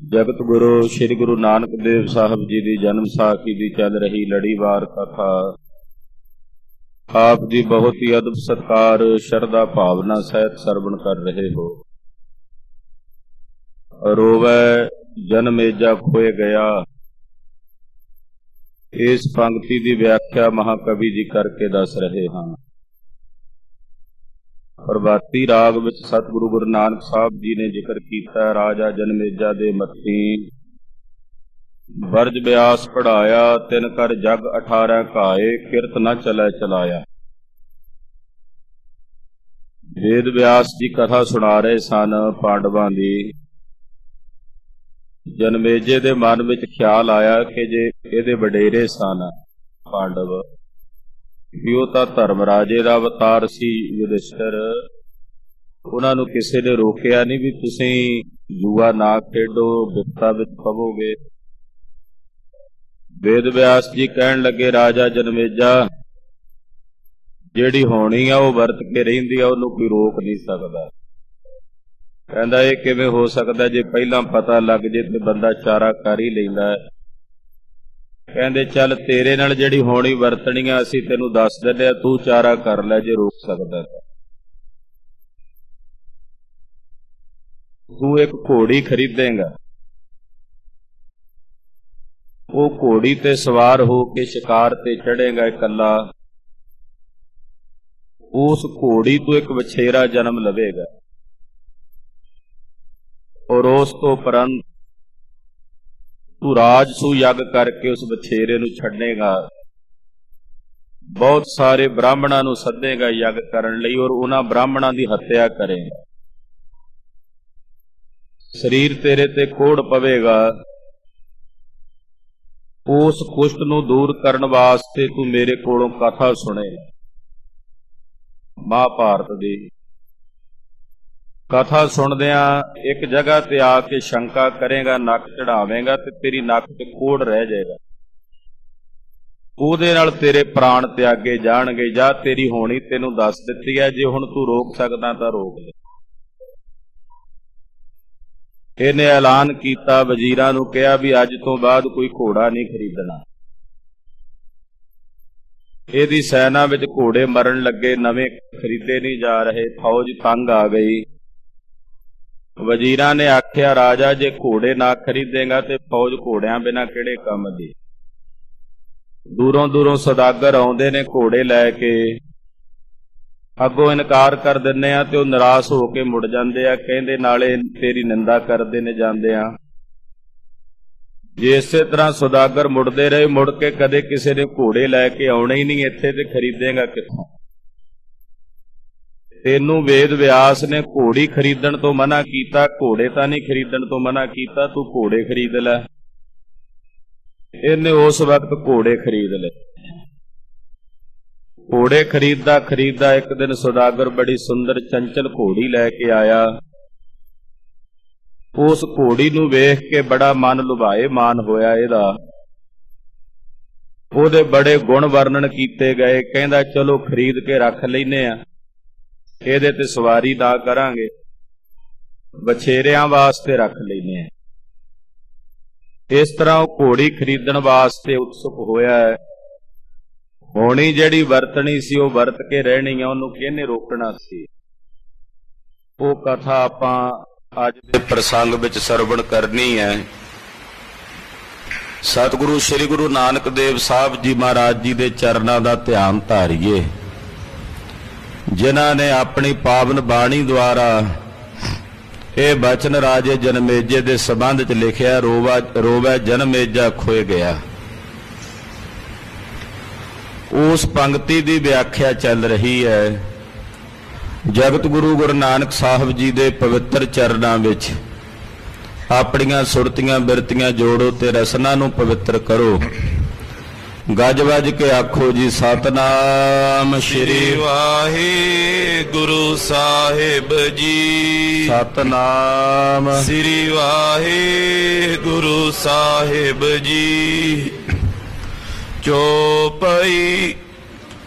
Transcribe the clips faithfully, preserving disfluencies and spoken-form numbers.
ਜਗਤ ਗੁਰੂ ਸ੍ਰੀ ਗੁਰੂ ਨਾਨਕ ਦੇਵ ਸਾਹਿਬ ਜੀ ਦੀ ਜਨਮ ਸਾਖੀ ਦੀ ਚੱਲ ਰਹੀ ਲੜੀਵਾਰ ਕਥਾ ਆਪ ਦੀ ਬਹੁਤ ਹੀ ਅਦਬ ਸਤਕਾਰ ਸ਼ਰਧਾ ਭਾਵਨਾ ਸਹਿਤ ਸਰਵਣ ਕਰ ਰਹੇ ਹੋ। ਰੋਵੈ ਜਨਮੇਜਾ ਖੋਏ ਗਿਆ, ਇਸ ਪੰਕਤੀ ਦੀ ਵਿਆਖਿਆ ਮਹਾਕਵੀ ਜੀ ਕਰਕੇ ਦੱਸ ਰਹੇ ਹਨ। ਪ੍ਰਭਾਤੀ ਰਾਗ ਵਿੱਚ ਸਤਿਗੁਰੂ ਗੁਰੂ ਨਾਨਕ ਸਾਹਿਬ ਜੀ ਨੇ ਜ਼ਿਕਰ ਕੀਤਾ, ਰਾਜਾ ਜਨਮੇਜਾ ਦੇ ਮੱਥੀ ਬਰਜ ਬਿਆਸ ਪੜਾਇਆ, ਤਿਨ ਕਰ ਜਗ ਅਠਾਰਾਂ ਘਾਏ, ਕਿਰਤ ਨਾ ਚਲੈ ਚਲਾਇਆ। ਵੇਦ ਵਿਆਸ ਜੀ ਕਥਾ ਸੁਣਾ ਰਹੇ ਸਨ ਪਾਂਡਵਾਂ ਦੀ। ਜਨਮੇਜੇ ਦੇ ਮਨ ਵਿੱਚ ਖਿਆਲ ਆਇਆ ਕਿ ਜੇ ਇਹਦੇ ਵਡੇਰੇ ਸਨ ਪਾਂਡਵ, ਵੀ ਉਹ ਤਾਂ ਧਰਮ ਰਾਜੇ ਦਾ ਅਵਤਾਰ ਸੀ ਯੁਧਿਸ਼ਠਰ, ਉਹਨਾਂ ਨੂੰ ਕਿਸੇ ਨੇ ਰੋਕਿਆ ਨਹੀਂ ਵੀ ਤੁਸੀਂ ਜੂਆ ਨਾ ਖੇਡੋ, ਬਿਪਤਾ ਵਿੱਚ ਪਵੋਗੇ। ਵੇਦ ਵਿਆਸ ਜੀ ਕਹਿਣ ਲੱਗੇ, ਰਾਜਾ ਜਨਮੇਜਾ ਜਿਹੜੀ ਹੋਣੀ ਆ ਉਹ ਵਰਤ ਕੇ ਰਹਿੰਦੀ ਆ, ਉਹਨੂੰ ਕੋਈ ਰੋਕ ਨਹੀਂ ਸਕਦਾ। ਕਹਿੰਦਾ ਇਹ ਕਿਵੇਂ ਹੋ ਸਕਦਾ, ਜੇ ਪਹਿਲਾਂ ਪਤਾ ਲੱਗ ਜੇ ਤੇ ਬੰਦਾ ਚਾਰਾ ਕਰ ਹੀ ਲੈਂਦਾ। ਕਹਿੰਦੇ ਚੱਲ ਤੇਰੇ ਨਾਲ ਜਿਹੜੀ ਹੋਣੀ ਵਰਤਣੀ ਆ ਅਸੀਂ ਤੈਨੂੰ ਦੱਸ ਦਿੰਦੇ ਆ, ਤੂੰ ਚਾਰਾ ਕਰ ਲੈ ਜੇ ਰੋਕ ਸਕਦਾ। ਤੂੰ ਇੱਕ ਘੋੜੀ ਖਰੀਦੇਂਗਾ, ਉਹ ਘੋੜੀ ਤੇ ਸਵਾਰ ਹੋ ਕੇ ਸ਼ਿਕਾਰ ਤੇ ਚੜੇਗਾ ਇਕੱਲਾ। ਉਸ ਘੋੜੀ ਤੋਂ ਇੱਕ ਵਛੇਰਾ ਜਨਮ ਲਵੇਗਾ ਔਰ ਉਸ ਤੋਂ ਉਪਰੰਤ ਤੂੰ ਰਾਜਸੂ ਯੱਗ ਕਰਕੇ ਉਸ ਵਛੇਰੇ ਨੂੰ ਛੱਡੇਗਾ। ਬਹੁਤ ਸਾਰੇ ਬ੍ਰਾਹਮਣਾਂ ਨੂੰ ਸੱਦੇਗਾ ਯੱਗ ਕਰਨ ਲਈ ਔਰ ਉਹਨਾਂ ਬ੍ਰਾਹਮਣਾਂ ਦੀ ਹੱਤਿਆ ਕਰੇਗਾ। ਸਰੀਰ ਤੇਰੇ ਤੇ ਕੋੜ ਪਵੇਗਾ। ਉਸ ਕੁਸ਼ਟ ਨੂੰ ਦੂਰ ਕਰਨ ਵਾਸਤੇ ਤੂੰ ਮੇਰੇ ਕੋਲੋਂ ਕਥਾ ਸੁਣੇਗਾ, ਮਹਾਭਾਰਤ ਦੀ ਕਥਾ ਸੁਣਦਿਆਂ ਇੱਕ ਜਗ੍ਹਾ ਤੇ ਆ ਕੇ ਸ਼ੰਕਾ ਕਰੇਗਾ, ਨੱਕ ਚੜਾਵੇਂਗਾ ਤੇ ਤੇਰੀ ਨੱਕ ਤੇ ਕੋੜ ਰਹਿ ਜਾਏਗਾ। ਉਹਦੇ ਨਾਲ ਤੇਰੇ ਪ੍ਰਾਣ ਤਿਆਗੇ ਜਾਣਗੇ। ਜਾਂ ਤੇਰੀ ਹੋਣੀ ਤੈਨੂੰ ਦੱਸ ਦਿੱਤੀ ਹੈ, ਜੇ ਹੁਣ ਤੂੰ ਰੋਕ ਸਕਦਾ ਤਾਂ ਰੋਕ ਲੈ। ਇਹਨੇ ਐਲਾਨ ਕੀਤਾ, ਵਜ਼ੀਰਾਂ ਨੂੰ ਕਿਹਾ ਵੀ ਅੱਜ ਤੋਂ ਬਾਅਦ ਕੋਈ ਘੋੜਾ ਨਹੀਂ ਖਰੀਦਣਾ। ਇਹਦੀ ਸੈਨਾ ਵਿੱਚ ਘੋੜੇ ਮਰਨ ਲੱਗੇ, ਨਵੇਂ ਖਰੀਦੇ ਨਹੀਂ ਜਾ ਰਹੇ। ਫੌਜ ਤੰਗ ਆ ਗਈ। ਵਜ਼ੀਰਾਂ ਨੇ ਆਖਿਆ, ਰਾਜਾ ਜੇ ਘੋੜੇ ਨਾ ਖਰੀਦੇਗਾ ਤੇ ਫੌਜ ਘੋੜਿਆਂ ਬਿਨਾਂ ਕਿਹੜੇ ਕੰਮ ਦੀ। ਦੂਰੋਂ ਦੂਰੋਂ ਸੌਦਾਗਰ ਆਉਂਦੇ ਨੇ ਘੋੜੇ ਲੈ ਕੇ, ਅੱਗੋਂ ਇਨਕਾਰ ਕਰ ਦਿੰਦੇ ਆ ਤੇ ਉਹ ਨਿਰਾਸ਼ ਹੋ ਕੇ ਮੁੜ ਜਾਂਦੇ ਆ। ਕਹਿੰਦੇ ਨਾਲੇ ਤੇਰੀ ਨਿੰਦਾ ਕਰਦੇ ਨੇ ਜਾਂਦੇ ਆ। ਜੇ ਇਸੇ ਤਰ੍ਹਾਂ ਸੌਦਾਗਰ ਮੁੜਦੇ ਰਹੇ, ਮੁੜ ਕੇ ਕਦੇ ਕਿਸੇ ਨੇ ਘੋੜੇ ਲੈ ਕੇ ਆਉਣੇ ਹੀ ਨਹੀਂ ਇੱਥੇ, ਤੇ ਖਰੀਦੇਗਾ ਕਿੱਥੋਂ। ਤੈਨੂੰ ਵੇਦ ਵਿਆਸ ਨੇ ਘੋੜੀ ਖਰੀਦਣ ਤੋਂ ਮਨਾ ਕੀਤਾ, ਘੋੜੇ ਤਾਂ ਨਹੀਂ ਖਰੀਦਣ ਤੋਂ ਮਨਾ ਕੀਤਾ, ਤੂੰ ਘੋੜੇ ਖਰੀਦ ਲੈ। ਇਹਨੇ ਉਸ ਵਕਤ ਘੋੜੇ ਖਰੀਦ ਲਏ। ਘੋੜੇ ਖਰੀਦਦਾ ਖਰੀਦਦਾ ਇੱਕ ਦਿਨ ਸੌਦਾਗਰ ਬੜੀ ਸੁੰਦਰ ਚੰਚਲ ਘੋੜੀ ਲੈ ਕੇ ਆਇਆ। ਉਸ ਘੋੜੀ ਨੂੰ ਵੇਖ ਕੇ ਬੜਾ ਮਨ ਲੁਭਾਏ ਮਾਨ ਹੋਇਆ ਇਹਦਾ। ਉਹਦੇ ਬੜੇ ਗੁਣ ਵਰਣਨ ਕੀਤੇ ਗਏ। ਕਹਿੰਦਾ ਚਲੋ ਖਰੀਦ ਕੇ ਰੱਖ ਲੈਨੇ ਆ, ਇਹਦੇ ਤੇ ਸਵਾਰੀ ਨਾ ਕਰਾਂਗੇ, ਵਛੇਰਿਆਂ ਵਾਸਤੇ ਰੱਖ ਲੈਨੇ ਆ। ਇਸ ਤਰ੍ਹਾਂ ਉਹ ਘੋੜੀ ਖਰੀਦਣ ਵਾਸਤੇ ਉਤਸੁਕ ਹੋਇਆ ਹੈ। ਹੋਣੀ ਜਿਹੜੀ ਵਰਤਣੀ ਸੀ ਉਹ ਵਰਤ ਕੇ ਰਹਿਣੀ ਆ, ਉਹਨੂੰ ਕਿਹਨੇ ਰੋਕਣਾ ਸੀ। ਉਹ ਕਥਾ ਆਪਾਂ ਅੱਜ ਦੇ ਪ੍ਰਸੰਗ ਵਿੱਚ ਸਰਵਣ ਕਰਨੀ ਹੈ। ਸਤਿਗੁਰੂ ਸ੍ਰੀ ਗੁਰੂ ਨਾਨਕ ਦੇਵ ਸਾਹਿਬ ਜੀ ਮਹਾਰਾਜ ਜੀ ਦੇ ਚਰਨਾਂ ਦਾ ਧਿਆਨ ਧਾਰੀਏ, ਜਿਨ੍ਹਾਂ ਨੇ ਆਪਣੀ ਪਾਵਨ ਬਾਣੀ ਦੁਆਰਾ ਇਹ ਬਚਨ ਰਾਜੇ ਜਨਮੇਜੇ ਦੇ ਸੰਬੰਧ ਚ ਲਿਖਿਆ, ਰੋਵਾ ਰੋਵੈ ਜਨਮੇਜਾ ਖੋਏ ਗਿਆ। ਉਸ ਪੰਕਤੀ ਦੀ ਵਿਆਖਿਆ ਚੱਲ ਰਹੀ ਹੈ। ਜਗਤ ਗੁਰੂ ਗੁਰੂ ਨਾਨਕ ਸਾਹਿਬ ਜੀ ਦੇ ਪਵਿੱਤਰ ਚਰਨਾਂ ਵਿੱਚ ਆਪਣੀਆਂ ਸੁਰਤੀਆਂ ਬਿਰਤੀਆਂ ਜੋੜੋ ਤੇ ਰਸਨਾ ਨੂੰ ਪਵਿੱਤਰ ਕਰੋ। ਗੱਜ ਵੱਜ ਕੇ ਆਖੋ ਜੀ, ਸਤਨਾਮ ਸ਼੍ਰੀ ਵਾਹਿਗੁਰੂ ਸਾਹਿਬ ਜੀ, ਸਤਨਾਮ ਸ਼੍ਰੀ ਵਾਹਿਗੁਰੂ ਸਾਹਿਬ ਜੀ। ਚੌਪਈ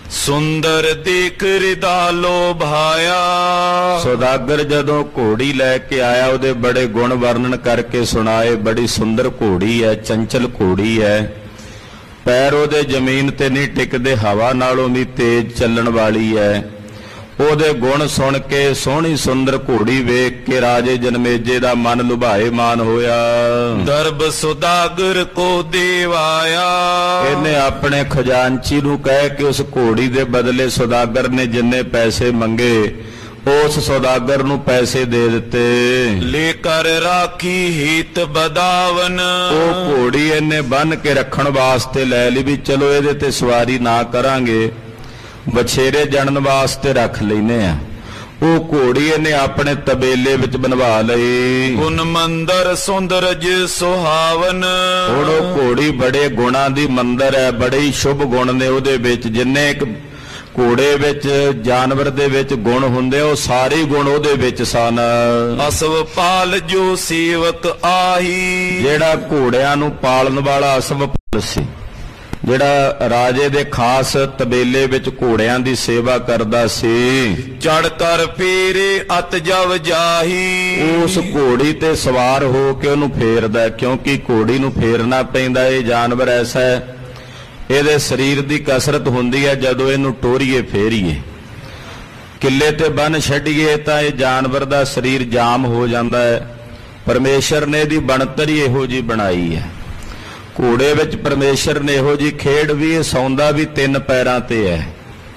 ਸੁੰਦਰ ਦੇਖ ਹਿਰਦਾ ਲੋਭਾਇਆ। ਸੌਦਾਗਰ ਜਦੋਂ ਘੋੜੀ ਲੈ ਕੇ ਆਇਆ ਉਹਦੇ ਬੜੇ ਗੁਣ ਵਰਣਨ ਕਰਕੇ ਸੁਣਾਏ। ਬੜੀ ਸੁੰਦਰ ਘੋੜੀ ਹੈ, ਚੰਚਲ ਘੋੜੀ ਹੈ, ਪੈਰ ਉਹਦੇ ਜ਼ਮੀਨ ਤੇ ਨਹੀਂ ਟਿਕਦੇ, ਹਵਾ ਨਾਲੋਂ ਵੀ ਤੇਜ਼ ਚੱਲਣ ਵਾਲੀ ਹੈ। ਉਹਦੇ ਗੁਣ ਸੁਣ ਕੇ ਸੋਹਣੀ ਸੁੰਦਰ ਘੋੜੀ ਵੇਖ ਕੇ ਰਾਜੇ ਜਨਮੇਜੇ ਦਾ ਮਨ ਲੁਭਾਏਮਾਨ ਹੋਇਆ। ਦਰਬ ਸੌਦਾਗਰ ਕੋ ਦੇਵਾਇਆ। ਇਹਨੇ ਆਪਣੇ ਖਜ਼ਾਨਚੀ ਨੂੰ ਕਹਿ ਕੇ ਉਸ ਘੋੜੀ ਦੇ ਬਦਲੇ ਸੌਦਾਗਰ ਨੇ ਜਿੰਨੇ ਪੈਸੇ ਮੰਗੇ ਉਸ ਸੌਦਾਗਰ ਨੂੰ ਪੈਸੇ ਦੇ ਦਿੱਤੇ। ਲੈ ਕਰ ਰਾਖੀ ਹਿਤ ਬਦਾਵਨ। ਉਹ ਘੋੜੀ ਇਹਨੇ ਬੰਨ ਕੇ ਰੱਖਣ ਵਾਸਤੇ ਲੈ ਲਈ ਵੀ ਚਲੋ ਇਹਦੇ ਤੇ ਸਵਾਰੀ ਨਾ ਕਰਾਂਗੇ, ਬਛੇਰੇ ਜਣਨ ਵਾਸਤੇ ਰੱਖ ਲੈਨੇ ਆ। ਉਹ ਘੋੜੀ ਇਹਨੇ ਆਪਣੇ ਤਬੇਲੇ ਵਿੱਚ ਬਣਵਾ ਲਈ। ਗੁਣ ਮੰਦਰ ਸੁੰਦਰਜ ਸੁਹਾਵਨ। ਹੁਣ ਉਹ ਘੋੜੀ ਬੜੇ ਗੁਣਾਂ ਦੀ ਮੰਦਰ ਹੈ, ਬੜੇ ਹੀ ਸ਼ੁਭ ਗੁਣ ਨੇ ਉਹਦੇ ਵਿੱਚ। ਜਿੰਨੇ ਇੱਕ ਘੋੜੇ ਵਿੱਚ ਜਾਨਵਰ ਦੇ ਵਿੱਚ ਗੁਣ ਹੁੰਦੇ ਉਹ ਸਾਰੇ ਗੁਣ ਉਹਦੇ ਵਿੱਚ ਸਨ। ਅਸਵ ਪਾਲ ਜੋ ਸੇਵਕ ਆਹੀ। ਜਿਹੜਾ ਘੋੜਿਆਂ ਨੂੰ ਪਾਲਣ ਵਾਲਾ ਅਸਵ ਪਾਲ ਸੀ, ਜਿਹੜਾ ਰਾਜੇ ਦੇ ਖਾਸ ਤਬੇਲੇ ਵਿੱਚ ਘੋੜਿਆਂ ਦੀ ਸੇਵਾ ਕਰਦਾ ਸੀ। ਚੜ ਕਰ ਫੇਰੇ ਅਤ ਜਵ ਜਾਹੀ। ਉਸ ਘੋੜੀ ਤੇ ਸਵਾਰ ਹੋ ਕੇ ਉਹਨੂੰ ਫੇਰਦਾ, ਕਿਉਂਕਿ ਘੋੜੀ ਨੂੰ ਫੇਰਨਾ ਪੈਂਦਾ। ਇਹ ਜਾਨਵਰ ਐਸਾ ਹੈ, ਇਹਦੇ ਸਰੀਰ ਦੀ ਕਸਰਤ ਹੁੰਦੀ ਹੈ। ਜਦੋਂ ਇਹਨੂੰ ਟੋਰੀਏ ਫੇਰੀਏ, ਕਿੱਲੇ ਤੇ ਬੰਨ ਛੱਡੀਏ ਤਾਂ ਇਹ ਜਾਨਵਰ ਦਾ ਸਰੀਰ ਜਾਮ ਹੋ ਜਾਂਦਾ ਹੈ। ਪਰਮੇਸ਼ਰ ਨੇ ਇਹਦੀ ਬਣਤਰ ਹੀ ਇਹੋ ਜਿਹੀ ਬਣਾਈ ਹੈ। ਘੋੜੇ ਵਿੱਚ ਪਰਮੇਸ਼ਰ ਨੇ ਇਹੋ ਜਿਹੀ ਖੇਡ ਵੀ, ਇਹ ਸੌਂਦਾ ਵੀ ਤਿੰਨ ਪੈਰਾਂ ਤੇ ਹੈ।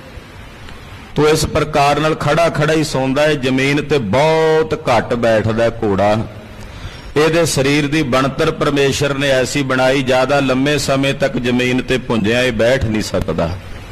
ਤੋ ਇਸ ਪ੍ਰਕਾਰ ਨਾਲ ਖੜਾ ਖੜਾ ਹੀ ਸੌਂਦਾ ਹੈ, ਜ਼ਮੀਨ ਤੇ ਬਹੁਤ ਘੱਟ ਬੈਠਦਾ ਘੋੜਾ। ਇਹਦੇ ਸਰੀਰ ਦੀ ਬਣਤਰ ਪਰਮੇਸ਼ਰ ਨੇ ਐਸੀ ਬਣਾਈ, ਜ਼ਿਆਦਾ ਲੰਮੇ ਸਮੇਂ ਤੱਕ ਜ਼ਮੀਨ ਤੇ ਭੁੰਜਿਆ ਇਹ ਬੈਠ ਨਹੀਂ ਸਕਦਾ।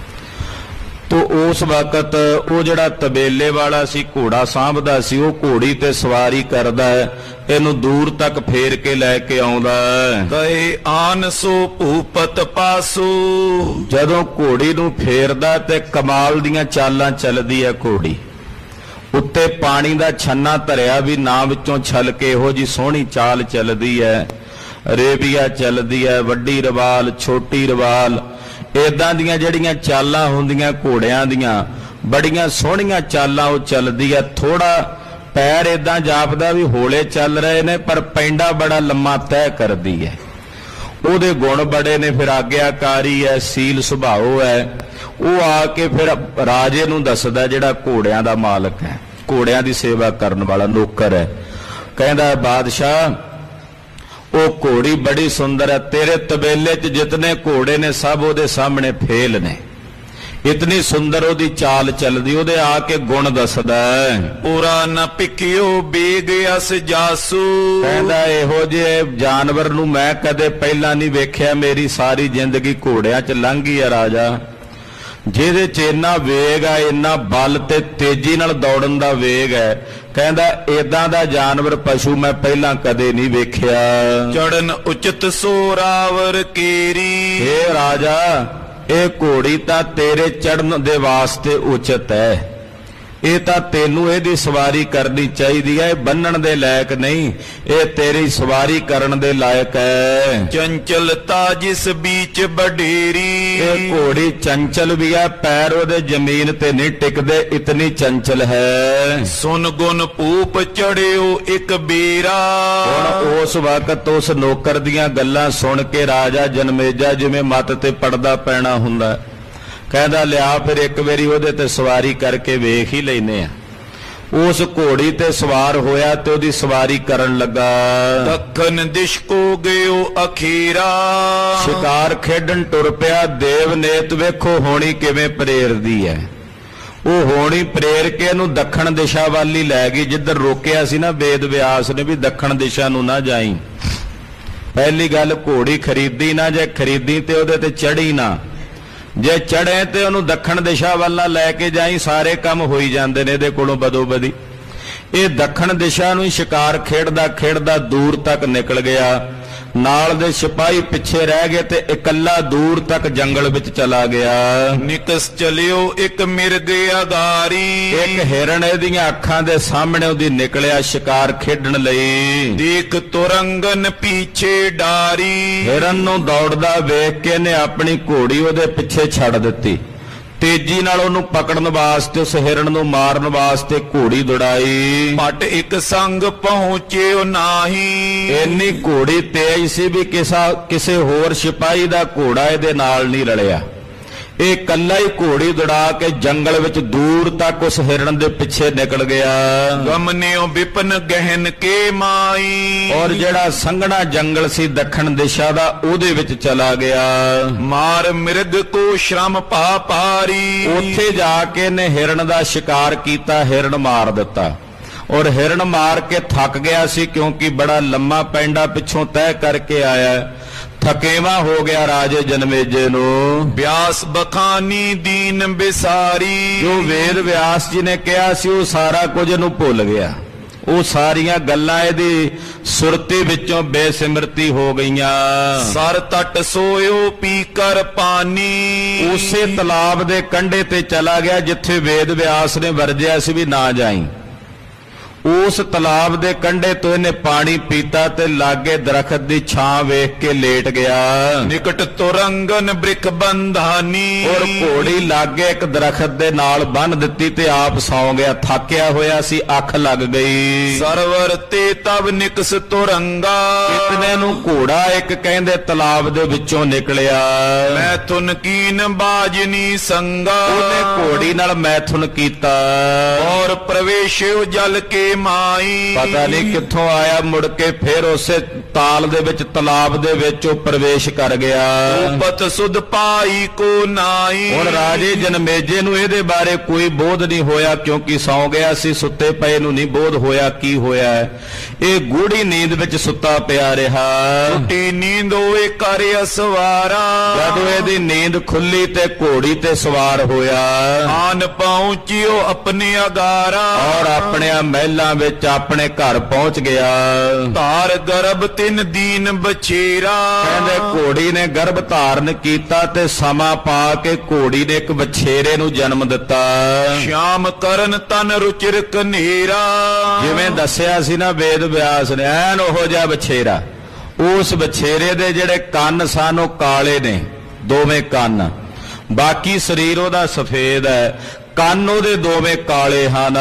ਤੋ ਉਸ ਵਕਤ ਉਹ ਜਿਹੜਾ ਤਬੇਲੇ ਵਾਲਾ ਸੀ, ਘੋੜਾ ਸਾਂਭਦਾ ਸੀ, ਉਹ ਘੋੜੀ ਤੇ ਸਵਾਰੀ ਕਰਦਾ ਹੈ, ਇਹਨੂੰ ਦੂਰ ਤੱਕ ਫੇਰ ਕੇ ਲੈ ਕੇ ਆਉਂਦਾ ਹੈ। ਕਹੇ ਆਨ ਸੋ ਭੂਪਤ ਪਾਸੂ। ਜਦੋਂ ਘੋੜੀ ਨੂੰ ਫੇਰਦਾ ਤੇ ਕਮਾਲ ਦੀਆਂ ਚਾਲਾਂ ਚੱਲਦੀ ਹੈ ਘੋੜੀ। ਉੱਤੇ ਪਾਣੀ ਦਾ ਛੰਨਾ ਧਰਿਆ ਵੀ ਨਾ ਵਿੱਚੋਂ ਛਲ ਕੇ ਇਹੋ ਜੀ ਸੋਹਣੀ ਚਾਲ ਚੱਲਦੀ ਹੈ। ਰੇਬੀਆ ਚੱਲਦੀ ਹੈ, ਵੱਡੀ ਰਵਾਲ, ਛੋਟੀ ਰਵਾਲ, ਏਦਾਂ ਦੀਆਂ ਜਿਹੜੀਆਂ ਚਾਲਾਂ ਹੁੰਦੀਆਂ ਘੋੜਿਆਂ ਦੀਆਂ, ਬੜੀਆਂ ਸੋਹਣੀਆਂ ਚਾਲਾਂ ਉਹ ਚੱਲਦੀ ਹੈ। ਥੋੜਾ ਪੈਰ ਏਦਾਂ ਜਾਪਦਾ ਵੀ ਹੌਲੇ ਚੱਲ ਰਹੇ ਨੇ, ਪਰ ਪੈਂਡਾ ਬੜਾ ਲੰਮਾ ਤੈਅ ਕਰਦੀ ਹੈ। ਉਹਦੇ ਗੁਣ ਬੜੇ ਨੇ, ਫਿਰ ਆਗਿਆਕਾਰੀ ਹੈ, ਸੀਲ ਸੁਭਾਅ ਹੈ। ਉਹ ਆ ਕੇ ਫਿਰ ਰਾਜੇ ਨੂੰ ਦੱਸਦਾ, ਜਿਹੜਾ ਘੋੜਿਆਂ ਦਾ ਮਾਲਕ ਹੈ, ਘੋੜਿਆਂ ਦੀ ਸੇਵਾ ਕਰਨ ਵਾਲਾ ਨੌਕਰ ਹੈ। ਕਹਿੰਦਾ ਬਾਦਸ਼ਾਹ, ਉਹ ਘੋੜੀ ਬੜੀ ਸੁੰਦਰ ਹੈ, ਤੇਰੇ ਤਬੇਲੇ 'ਚ ਜਿਤਨੇ ਘੋੜੇ ਨੇ ਸਭ ਉਹਦੇ ਸਾਹਮਣੇ ਫੇਲ ਨੇ। ਇਤਨੀ ਸੁੰਦਰ ਉਹਦੀ ਚਾਲ ਚੱਲਦੀ, ਉਹਦੇ ਆ ਕੇ ਗੁਣ ਦੱਸਦਾ। ਪੂਰਾ ਨ ਪਿਕਿਓ ਬੇਗ ਅਸ ਜਾਸੂ। ਕਹਿੰਦਾ ਇਹੋ ਜਿਹੇ ਜਾਨਵਰ ਨੂੰ ਮੈਂ ਕਦੇ ਪਹਿਲਾਂ ਨਹੀਂ ਵੇਖਿਆ, ਮੇਰੀ ਸਾਰੀ ਜ਼ਿੰਦਗੀ ਘੋੜਿਆਂ 'ਚ ਲੰਘ ਗਈ ਆ ਰਾਜਾ। ਜਿਹਦੇ 'ਚ ਇੰਨਾ ਵੇਗ ਆ, ਇੰਨਾ ਬਲ ਤੇ ਤੇਜ਼ੀ ਨਾਲ ਦੌੜਨ ਦਾ ਵੇਗ ਹੈ। ਕਹਿੰਦਾ ਏਦਾਂ ਦਾ ਜਾਨਵਰ ਪਸ਼ੂ ਮੈਂ ਪਹਿਲਾਂ ਕਦੇ ਨਹੀਂ ਵੇਖਿਆ। ਚੜਨ ਉਚਿਤ ਸੋਰਾਵਰ ਕੇਰੀ। ਇਹ ਰਾਜਾ, ਇਹ ਘੋੜੀ ਤਾਂ ਤੇਰੇ ਚੜਨ ਦੇ ਵਾਸਤੇ ਉਚਿਤ ਹੈ, ਇਹ ਤਾਂ ਤੈਨੂੰ ਇਹਦੀ ਸਵਾਰੀ ਕਰਨੀ ਚਾਹੀਦੀ ਹੈ, ਇਹ ਬੰਨਣ ਦੇ ਲਾਇਕ ਨਹੀਂ, ਇਹ ਤੇਰੀ ਸਵਾਰੀ ਕਰਨ ਦੇ ਲਾਇਕ ਹੈ। ਚੰਚਲਤਾ ਜਿਸ ਵਿੱਚ ਬਡੇਰੀ। ਇਹ ਘੋੜੀ ਚੰਚਲ ਵੀ ਹੈ, ਪੈਰ ਉਹਦੇ ਜ਼ਮੀਨ ਤੇ ਨਹੀਂ ਟਿਕਦੇ, ਇਤਨੀ ਚੰਚਲ ਹੈ। ਸੁਨ ਗੁਣ ਭੂਪ ਚੜਿਓ ਇੱਕ ਬੇਰਾ। ਹੁਣ ਉਸ ਵਕਤ ਉਸ ਨੌਕਰ ਦੀਆਂ ਗੱਲਾਂ ਸੁਣ ਕੇ ਰਾਜਾ ਜਨਮੇਜਾ ਜਿਵੇਂ ਮੱਤ ਤੇ ਪੜਦਾ ਪੈਣਾ ਹੁੰਦਾ, ਕਹਿੰਦਾ ਲਿਆ ਫਿਰ ਇੱਕ ਵਾਰੀ ਉਹਦੇ ਤੇ ਸਵਾਰੀ ਕਰਕੇ ਵੇਖ ਹੀ ਲੈਨੇ ਆ। ਉਸ ਘੋੜੀ ਤੇ ਸਵਾਰ ਹੋਇਆ ਤੇ ਉਹਦੀ ਸਵਾਰੀ ਕਰਨ ਲੱਗਾ। ਦੱਖਣ ਦਿਸ਼ ਕੋ ਗਿਓ ਅਖੀਰਾ। ਸ਼ਿਕਾਰ ਖੇਡਣ ਟੁਰ ਪਿਆ। ਦੇਵ ਨੇਤ ਵੇਖੋ ਹੋਣੀ ਕਿਵੇਂ ਪ੍ਰੇਰਦੀ ਹੈ। ਉਹ ਹੋਣੀ ਪ੍ਰੇਰ ਕੇ ਇਹਨੂੰ ਦੱਖਣ ਦਿਸ਼ਾ ਵੱਲ ਹੀ ਲੈ ਗਈ, ਜਿੱਧਰ ਰੋਕਿਆ ਸੀ ਨਾ ਵੇਦ ਵਿਆਸ ਨੇ ਵੀ ਦੱਖਣ ਦਿਸ਼ਾ ਨੂੰ ਨਾ ਜਾਈ। ਪਹਿਲੀ ਗੱਲ, ਘੋੜੀ ਖਰੀਦੀ ਨਾ, ਜੇ ਖਰੀਦੀ ਤੇ ਉਹਦੇ ਤੇ ਚੜੀ ਨਾ, ਜੇ ਚੜੇ ਤੇ ਉਹਨੂੰ ਦੱਖਣ ਦਿਸ਼ਾ ਵੱਲ ਲੈ ਕੇ ਜਾਈ, ਸਾਰੇ ਕੰਮ ਹੋਈ ਜਾਂਦੇ ਨੇ ਇਹਦੇ ਕੋਲੋਂ ਬਦੋ ਬਦੀ। ਇਹ ਦੱਖਣ ਦਿਸ਼ਾ ਨੂੰ ਹੀ ਸ਼ਿਕਾਰ ਖੇਡਦਾ ਖੇਡਦਾ ਦੂਰ ਤੱਕ ਨਿਕਲ ਗਿਆ। ਨਾਲ ਦੇ ਸਿਪਾਹੀ ਪਿੱਛੇ ਰਹਿ ਗਏ ਤੇ ਇਕੱਲਾ ਦੂਰ ਤੱਕ ਜੰਗਲ ਵਿੱਚ ਚਲਾ ਗਿਆ। ਨਿਕਸ ਚਲਿਓ ਇੱਕ ਮਿਰਗ ਅਗਾਰੀ। ਇੱਕ ਹਿਰਨ ਇਹਦੀਆਂ ਅੱਖਾਂ ਦੇ ਸਾਹਮਣੇ ਉਹਦੀ ਨਿਕਲਿਆ ਸ਼ਿਕਾਰ ਖੇਡਣ ਲਈ। ਦੇਖ ਤੁਰੰਗਨ ਪਿੱਛੇ ਡਾਰੀ। ਹਿਰਨ ਨੂੰ ਦੌੜਦਾ ਵੇਖ ਕੇ ਨੇ ਆਪਣੀ ਘੋੜੀ ਉਹਦੇ ਪਿੱਛੇ ਛੱਡ ਦਿੱਤੀ। ਤੇਜ਼ੀ ਨਾਲ ਉਹਨੂੰ ਪਕੜਨ ਵਾਸਤੇ, ਉਸ ਹਿਰਨ ਨੂੰ ਮਾਰਨ ਵਾਸਤੇ ਘੋੜੀ ਦੌੜਾਈ। ਭਟ ਇੱਕ ਸੰਗ ਪਹੁੰਚਿਓ ਨਾਹੀ। ਇੰਨੀ ਘੋੜੀ ਤੇਜ਼ ਸੀ ਵੀ ਕਿਸਾ ਕਿਸੇ ਹੋਰ ਸਿਪਾਹੀ ਦਾ ਘੋੜਾ ਇਹਦੇ ਨਾਲ ਨਹੀਂ ਰਲਿਆ। ਇਹ ਇਕੱਲਾ ਹੀ ਘੋੜੀ ਦੌੜਾ ਕੇ ਜੰਗਲ ਵਿੱਚ ਦੂਰ ਤੱਕ ਉਸ ਹਿਰਨ ਦੇ ਪਿੱਛੇ ਨਿਕਲ ਗਿਆ। ਗਮਨਿਓ ਵਿਪਨ ਗਹਿਨ ਕੇ ਮਾਈ। ਔਰ ਜਿਹੜਾ ਸੰਘਣਾ ਜੰਗਲ ਸੀ ਦੱਖਣ ਦਿਸ਼ਾ ਦਾ, ਉਹਦੇ ਵਿੱਚ ਚਲਾ ਗਿਆ। ਮਾਰ ਮਿਰਗ ਕੋ ਸ਼ਰਮ ਪਾ ਪਾਰੀ। ਉੱਥੇ ਜਾ ਕੇ ਇਹਨੇ ਹਿਰਨ ਦਾ ਸ਼ਿਕਾਰ ਕੀਤਾ, ਹਿਰਨ ਮਾਰ ਦਿੱਤਾ। ਔਰ ਹਿਰਨ ਮਾਰ ਕੇ ਥੱਕ ਗਿਆ ਸੀ, ਕਿਉਂਕਿ ਬੜਾ ਲੰਮਾ ਪੈਂਡਾ ਪਿੱਛੋਂ ਤੈਅ ਕਰਕੇ ਆਇਆ। ਥਕੇਵਾ ਹੋ ਗਿਆ ਰਾਜੇ ਜਨਮੇਜੇ ਨੂੰ। ਵਿਆਸ ਬਖਾਨੀ ਦੀਨ ਬਿਸਾਰੀ। ਜੋ ਵੇਦ ਵਿਆਸ ਜੀ ਨੇ ਕਿਹਾ ਸੀ ਉਹ ਸਾਰਾ ਕੁਝ ਇਹਨੂੰ ਭੁੱਲ ਗਿਆ। ਉਹ ਸਾਰੀਆਂ ਗੱਲਾਂ ਇਹਦੀ ਸੁਰਤੀ ਵਿੱਚੋਂ ਬੇਸਿਮਰਤੀ ਹੋ ਗਈਆਂ। ਸਰ ਤਟ ਸੋਇਓ ਪੀ ਕਰ ਪਾਨੀ। ਉਸੇ ਤਲਾਬ ਦੇ ਕੰਢੇ ਤੇ ਚਲਾ ਗਿਆ ਜਿੱਥੇ ਵੇਦ ਵਿਆਸ ਨੇ ਵਰਜਿਆ ਸੀ ਵੀ ਨਾ ਜਾਈਂ। ਉਸ ਤਲਾਬ ਦੇ ਕੰਢੇ ਤੋਂ ਇਹਨੇ ਪਾਣੀ ਪੀਤਾ ਤੇ ਲਾਗੇ ਦਰਖਤ ਦੀ ਛਾਂ ਵੇਖ ਕੇ ਲੇਟ ਗਿਆ। ਨਿਕਟ ਤੁਰੰਗਨ ਬ੍ਰਿਖ ਬੰਧਾਨੀ। ਔਰ ਘੋੜੀ ਲਾਗੇ ਇੱਕ ਦਰਖਤ ਦੇ ਨਾਲ ਬੰਨ ਦਿੱਤੀ ਤੇ ਆਪ ਸੌਂ ਗਿਆ। ਥੱਕਿਆ ਹੋਇਆ ਸੀ, ਅੱਖ ਲੱਗ ਗਈ। ਸਰਵਰ ਤੇ ਤਬ ਨਿਕਸ ਤੁਰੰਗਾ। ਇਤਨੇ ਨੂੰ ਘੋੜਾ ਇੱਕ ਕਹਿੰਦੇ ਤਲਾਬ ਦੇ ਵਿੱਚੋਂ ਨਿਕਲਿਆ। ਮੈਥੁਨ ਕੀਨ ਬਾਜਨੀ ਸੰਗਾ। ਉਹਨੇ ਘੋੜੀ ਨਾਲ ਮੈਥੁਨ ਕੀਤਾ। ਔਰ ਪ੍ਰਵੇਸ਼ਿਓ ਜਲ ਕੇ ਮਾਈ। ਪਤਾ ਨਹੀਂ ਕਿੱਥੋਂ ਆਇਆ, ਮੁੜ ਕੇ ਫਿਰ ਉਸੇ ਤਾਲ ਦੇ ਵਿੱਚ, ਤਲਾਬ ਦੇ ਵਿੱਚ ਉਹ ਪ੍ਰਵੇਸ਼ ਕਰ ਗਿਆ। ਉਪਤ ਸੁਧ ਪਾਈ ਕੋ ਨਾਈ। ਹੁਣ ਰਾਜੇ ਜਨਮੇਜੇ ਨੂੰ ਇਹਦੇ ਬਾਰੇ ਕੋਈ ਬੋਧ ਨਹੀਂ ਹੋਇਆ, ਕਿਉਂਕਿ ਸੌਂ ਗਿਆ ਸੀ। ਸੁੱਤੇ ਪਏ ਨੂੰ ਨਹੀਂ ਬੋਧ ਹੋਇਆ ਕੀ ਹੋਇਆ। ਇਹ ਗੂੜੀ ਨੀਂਦ ਵਿੱਚ ਸੁੱਤਾ ਪਿਆ ਰਿਹਾ। ਟੁੱਟੀ ਨੀਂਦ ਹੋਏ ਕਰ ਅਸਵਾਰਾ। ਜਦੋਂ ਇਹਦੀ ਨੀਂਦ ਖੁੱਲੀ ਤੇ ਘੋੜੀ ਤੇ ਸਵਾਰ ਹੋਇਆ। ਆਨ ਪਹੁੰਚਿਓ ਆਪਣੇ ਅਗਾਰਾ। ਔਰ ਆਪਣੇ ਮਹਿਲਾਂ ਵਿੱਚ ਆਪਣੇ ਘਰ ਪਹੁੰਚ ਗਿਆ। ਧਾਰ ਗਰਭ ਤਿੰਨ ਦੀਨ ਬਛੇਰਾ। ਕਹਿੰਦੇ ਘੋੜੀ ਨੇ ਗਰਭ ਧਾਰਨ ਕੀਤਾ ਤੇ ਸਮਾਂ ਪਾ ਕੇ ਘੋੜੀ ਨੇ ਇੱਕ ਬਛੇਰੇ ਨੂੰ ਜਨਮ ਦਿੱਤਾ। ਸ਼ਾਮ ਕਰਨ ਤਨ ਰੁਚਿਰ ਕਨੇਰਾ। ਜਿਵੇਂ ਦੱਸਿਆ ਸੀ ਨਾ ਵੇਦ ਵਿਆਸ ਨੇ, ਐਨ ਉਹੋ ਜਿਹਾ ਬਛੇਰਾ। ਉਸ ਬਛੇਰੇ ਦੇ ਜਿਹੜੇ ਕੰਨ ਸਨ ਉਹ ਕਾਲੇ ਨੇ, ਦੋਵੇਂ ਕੰਨ। ਬਾਕੀ ਸਰੀਰ ਉਹਦਾ ਸਫੇਦ ਹੈ, ਕੰਨ ਉਹਦੇ ਦੋਵੇਂ ਕਾਲੇ ਹਨ।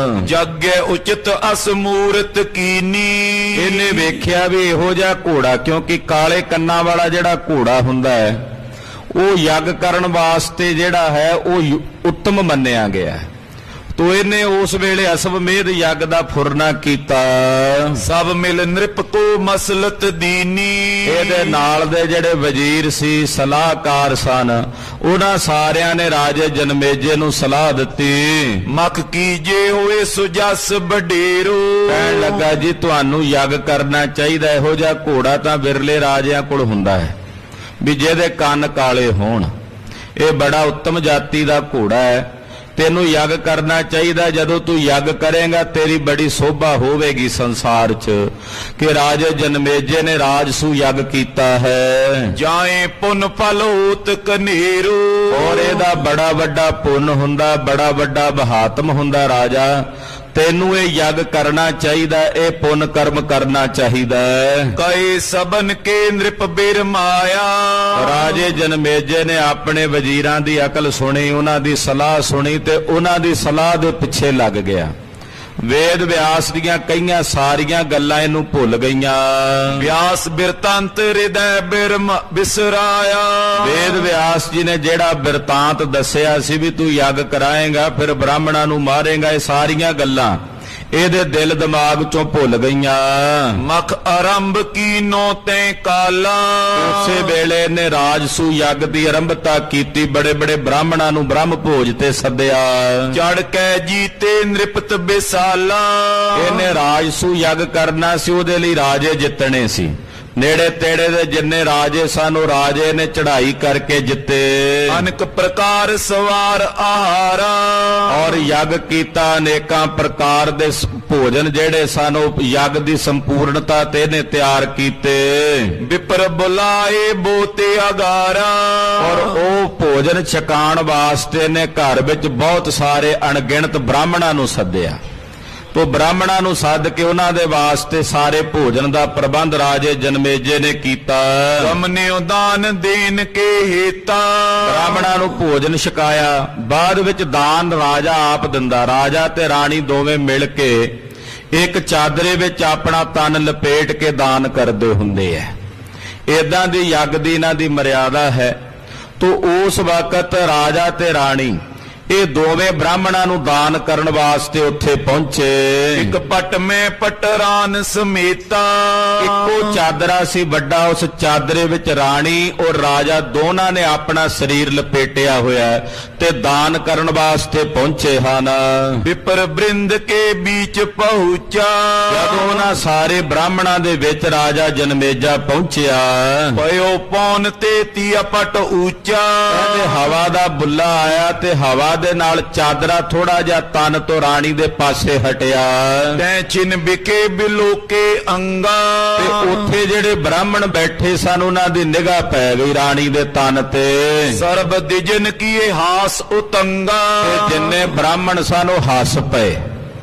ਜੱਗੇ ਉਚਿਤ ਅਸਮੂਰਤ ਕੀਨੀ। ਇਹਨੇ ਵੇਖਿਆ ਵੀ ਇਹੋ ਜਿਹਾ ਘੋੜਾ, ਕਿਉਂਕਿ ਕਾਲੇ ਕੰਨਾਂ ਵਾਲਾ ਜਿਹੜਾ ਘੋੜਾ ਹੁੰਦਾ ਹੈ ਉਹ ਯੱਗ ਕਰਨ ਵਾਸਤੇ ਜਿਹੜਾ ਹੈ ਉਹ ਉੱਤਮ ਮੰਨਿਆ ਗਿਆ। ਤੋ ਇਹਨੇ ਉਸ ਵੇਲੇ ਅਸਵਮੇਧ ਯੱਗ ਦਾ ਫੁਰਨਾ ਕੀਤਾ। ਸਭ ਮਿਲ ਨ੍ਰਿਪ ਕੋ ਮਸਲਤ ਦੀਨੀ। ਇਹਦੇ ਨਾਲ ਦੇ ਜਿਹੜੇ ਵਜ਼ੀਰ ਸੀ, ਸਲਾਹਕਾਰ ਸਨ, ਉਹਨਾਂ ਸਾਰਿਆਂ ਨੇ ਰਾਜੇ ਜਨਮੇਜੇ ਨੂੰ ਸਲਾਹ ਦਿੱਤੀ। ਮਖ ਕੀਜੇ ਹੋਏ ਸੁਜਸ ਬਡੇਰੋ। ਕਹਿਣ ਲੱਗਾ ਜੀ ਤੁਹਾਨੂੰ ਯੱਗ ਕਰਨਾ ਚਾਹੀਦਾ। ਇਹੋ ਜਿਹਾ ਘੋੜਾ ਤਾਂ ਵਿਰਲੇ ਰਾਜਿਆਂ ਕੋਲ ਹੁੰਦਾ ਹੈ ਵੀ ਜਿਹਦੇ ਕੰਨ ਕਾਲੇ ਹੋਣ। ਇਹ ਬੜਾ ਉੱਤਮ ਜਾਤੀ ਦਾ ਘੋੜਾ ਹੈ, ਤੈਨੂੰ ਯੱਗ ਕਰਨਾ ਚਾਹੀਦਾ। ਜਦੋਂ ਤੂੰ ਯੱਗ ਕਰੇਗਾ ਤੇਰੀ ਬੜੀ ਸੋਭਾ ਹੋਵੇਗੀ ਸੰਸਾਰ 'ਚ ਕਿ ਰਾਜੇ ਜਨਮੇਜੇ ਨੇ ਰਾਜਸੂ ਯੱਗ ਕੀਤਾ ਹੈ। ਜਾਏ ਪੁੰਨ ਫਲ ਹੋਤ ਕਨੇਰੋ। ਔਰ ਇਹਦਾ ਬੜਾ ਵੱਡਾ ਪੁੰਨ ਹੁੰਦਾ, ਬੜਾ ਵੱਡਾ ਬਹਾਤਮ ਹੁੰਦਾ। ਰਾਜਾ ਤੈਨੂੰ ਇਹ ਯੱਗ ਕਰਨਾ ਚਾਹੀਦਾ, ਇਹ ਪੁੰਨ ਕਰਮ ਕਰਨਾ ਚਾਹੀਦਾ। ਕਈ ਸਬਨ ਕੇ ਨ੍ਰਿਪ ਬਿਰਮਾਇਆ। ਰਾਜੇ ਜਨਮੇਜੇ ਨੇ ਆਪਣੇ ਵਜ਼ੀਰਾਂ ਦੀ ਅਕਲ ਸੁਣੀ, ਉਹਨਾਂ ਦੀ ਸਲਾਹ ਸੁਣੀ ਤੇ ਉਹਨਾਂ ਦੀ ਸਲਾਹ ਦੇ ਪਿੱਛੇ ਲੱਗ ਗਿਆ। ਵੇਦ ਵਿਆਸ ਦੀਆਂ ਕਈਆਂ ਸਾਰੀਆਂ ਗੱਲਾਂ ਇਹਨੂੰ ਭੁੱਲ ਗਈਆਂ। ਵਿਆਸ ਬਿਰਤਾਂਤ ਹਿਰਦੈ ਬਿਰਮ ਬਿਸਰਾਇਆ। ਵੇਦ ਵਿਆਸ ਜੀ ਨੇ ਜਿਹੜਾ ਬਿਰਤਾਂਤ ਦੱਸਿਆ ਸੀ ਵੀ ਤੂੰ ਯੱਗ ਕਰਾਏਗਾ, ਫਿਰ ਬ੍ਰਾਹਮਣਾਂ ਨੂੰ ਮਾਰੇਗਾ, ਇਹ ਸਾਰੀਆਂ ਗੱਲਾਂ ਇਹਦੇ ਦਿਲ ਦਿਮਾਗ ਚੋਂ ਭੁੱਲ ਗਈਆਂ। ਮਖ ਆਰੰਭ ਕੀਨੋ ਤੈ ਕਾਲਾ। ਉਸੇ ਵੇਲੇ ਨੇ ਰਾਜਸੂ ਯੱਗ ਦੀ ਆਰੰਭਤਾ ਕੀਤੀ। ਬੜੇ ਬੜੇ ਬ੍ਰਾਹਮਣਾਂ ਨੂੰ ਬ੍ਰਹਮ ਭੋਜ ਤੇ ਸੱਦਿਆ। ਚੜ ਕੇ ਜੀਤੇ ਨ੍ਰਿਪਤ ਬਿਸਾਲਾ। ਇਹਨੇ ਰਾਜਸੂ ਯੱਗ ਕਰਨਾ ਸੀ, ਉਹਦੇ ਲਈ ਰਾਜੇ ਜਿੱਤਣੇ ਸੀ। ਨੇੜੇ ਤੇੜੇ ਦੇ ਜਿੰਨੇ ਰਾਜੇ ਸਨ ਉਹ ਰਾਜੇ ਨੇ ਚੜ੍ਹਾਈ ਕਰਕੇ ਜਿੱਤੇ। ਅਨੇਕ ਪ੍ਰਕਾਰ ਸਵਾਰ ਆਹਾਰਾ। ਔਰ ਯੱਗ ਕੀਤਾ, ਅਨੇਕਾਂ ਪ੍ਰਕਾਰ ਦੇ ਭੋਜਨ ਜਿਹੜੇ ਸਨ ਉਹ ਯੱਗ ਦੀ ਸੰਪੂਰਨਤਾ ਤੇ ਇਹਨੇ ਤਿਆਰ ਕੀਤੇ। ਵਿਪਰ ਬੁਲਾਏ ਬੋਤੇ ਅਗਾਰਾ। ਔਰ ਉਹ ਭੋਜਨ ਛਕਾਉਣ ਵਾਸਤੇ ਨੇ ਘਰ ਵਿੱਚ ਬਹੁਤ ਸਾਰੇ ਅਣਗਿਣਤ ਬ੍ਰਾਹਮਣਾਂ ਨੂੰ ਸੱਦਿਆ। ਤੋ ਬ੍ਰਾਹਮਣਾਂ ਨੂੰ ਸੱਦ ਕੇ ਉਹਨਾਂ ਦੇ ਵਾਸਤੇ ਸਾਰੇ ਭੋਜਨ ਦਾ ਪ੍ਰਬੰਧ ਰਾਜੇ ਜਨਮੇਜੇ ਨੇ ਕੀਤਾ। ਗਮਨਿਓ ਦਾਨ ਦੇਨ ਕੇ ਹੇਤਾ, ਬ੍ਰਾਹਮਣਾਂ ਨੂੰ ਭੋਜਨ ਛਕਾਇਆ। ਬਾਅਦ ਵਿੱਚ ਦਾਨ ਰਾਜਾ ਆਪ ਦਿੰਦਾ। ਰਾਜਾ ਤੇ ਰਾਣੀ ਦੋਵੇਂ ਮਿਲ ਕੇ ਇੱਕ ਚਾਦਰੇ ਵਿੱਚ ਆਪਣਾ ਤਨ ਲਪੇਟ ਕੇ ਦਾਨ ਕਰਦੇ ਹੁੰਦੇ ਐ। ਏਦਾਂ ਦੀ ਯੱਗ ਦੀ ਇਹਨਾਂ ਦੀ ਮਰਿਆਦਾ ਹੈ। ਤੋ ਉਸ ਵਕਤ ਰਾਜਾ ਤੇ ਰਾਣੀ ਇਹ ਦੋਵੇਂ ਬ੍ਰਾਹਮਣਾਂ ਨੂੰ ਦਾਨ ਕਰਨ ਵਾਸਤੇ ਉੱਥੇ ਪਹੁੰਚੇ। ਇੱਕ ਪਟ ਮੈਂ ਪਟਰਾਨ ਸਮੇਤਾ, ਇੱਕੋ ਚਾਦਰਾ ਸੀ ਵੱਡਾ, ਉਸ ਚਾਦਰੇ ਵਿੱਚ ਰਾਣੀ ਔਰ ਰਾਜਾ ਦੋਨਾਂ ਨੇ ਆਪਣਾ ਸਰੀਰ ਲਪੇਟਿਆ ਹੋਇਆ ਤੇ ਦਾਨ ਕਰਨ ਵਾਸਤੇ ਪਹੁੰਚੇ ਹਨ। ਵਿਪਰ ਬ੍ਰਿੰਦ ਕੇ ਵਿੱਚ ਪਹੁੰਚਾ, ਜਦੋਂ ਉਹਨਾਂ ਸਾਰੇ ਬ੍ਰਾਹਮਣਾਂ ਦੇ ਵਿੱਚ ਰਾਜਾ ਜਨਮੇਜਾ ਪਹੁੰਚਿਆ, ਪਇਓ ਪੌਨ ਤੇ ਤੀਆ ਪਟ ਉੱਚਾ, ਕਹਿੰਦੇ ਹਵਾ ਦਾ ਬੁੱਲਾ ਆਇਆ ਤੇ ਹਵਾ ਦੇ ਨਾਲ ਚਾਦਰਾ ਥੋੜਾ ਜਿਹਾ ਤਨ ਤੋਂ ਰਾਣੀ ਦੇ ਪਾਸੇ ਹਟਿਆ। ਤੈ ਚਿਨ ਬਿਕੇ ਬਿਲੋਕੇ ਅੰਗਾ, ਤੇ ਉੱਥੇ ਜਿਹੜੇ ਬ੍ਰਾਹਮਣ ਬੈਠੇ ਸਨ ਉਹਨਾਂ ਦੀ ਨਿਗਾਹ ਪੈ ਗਈ ਰਾਣੀ ਦੇ ਤਨ ਤੇ। ਸਰਬ ਦਿਜਨ ਕੀਏ ਹਾਸ ਉਤੰਗਾ, ਤੇ ਜਿੰਨੇ ਬ੍ਰਾਹਮਣ ਸਨ ਉਹ ਹੱਸ ਪਏ।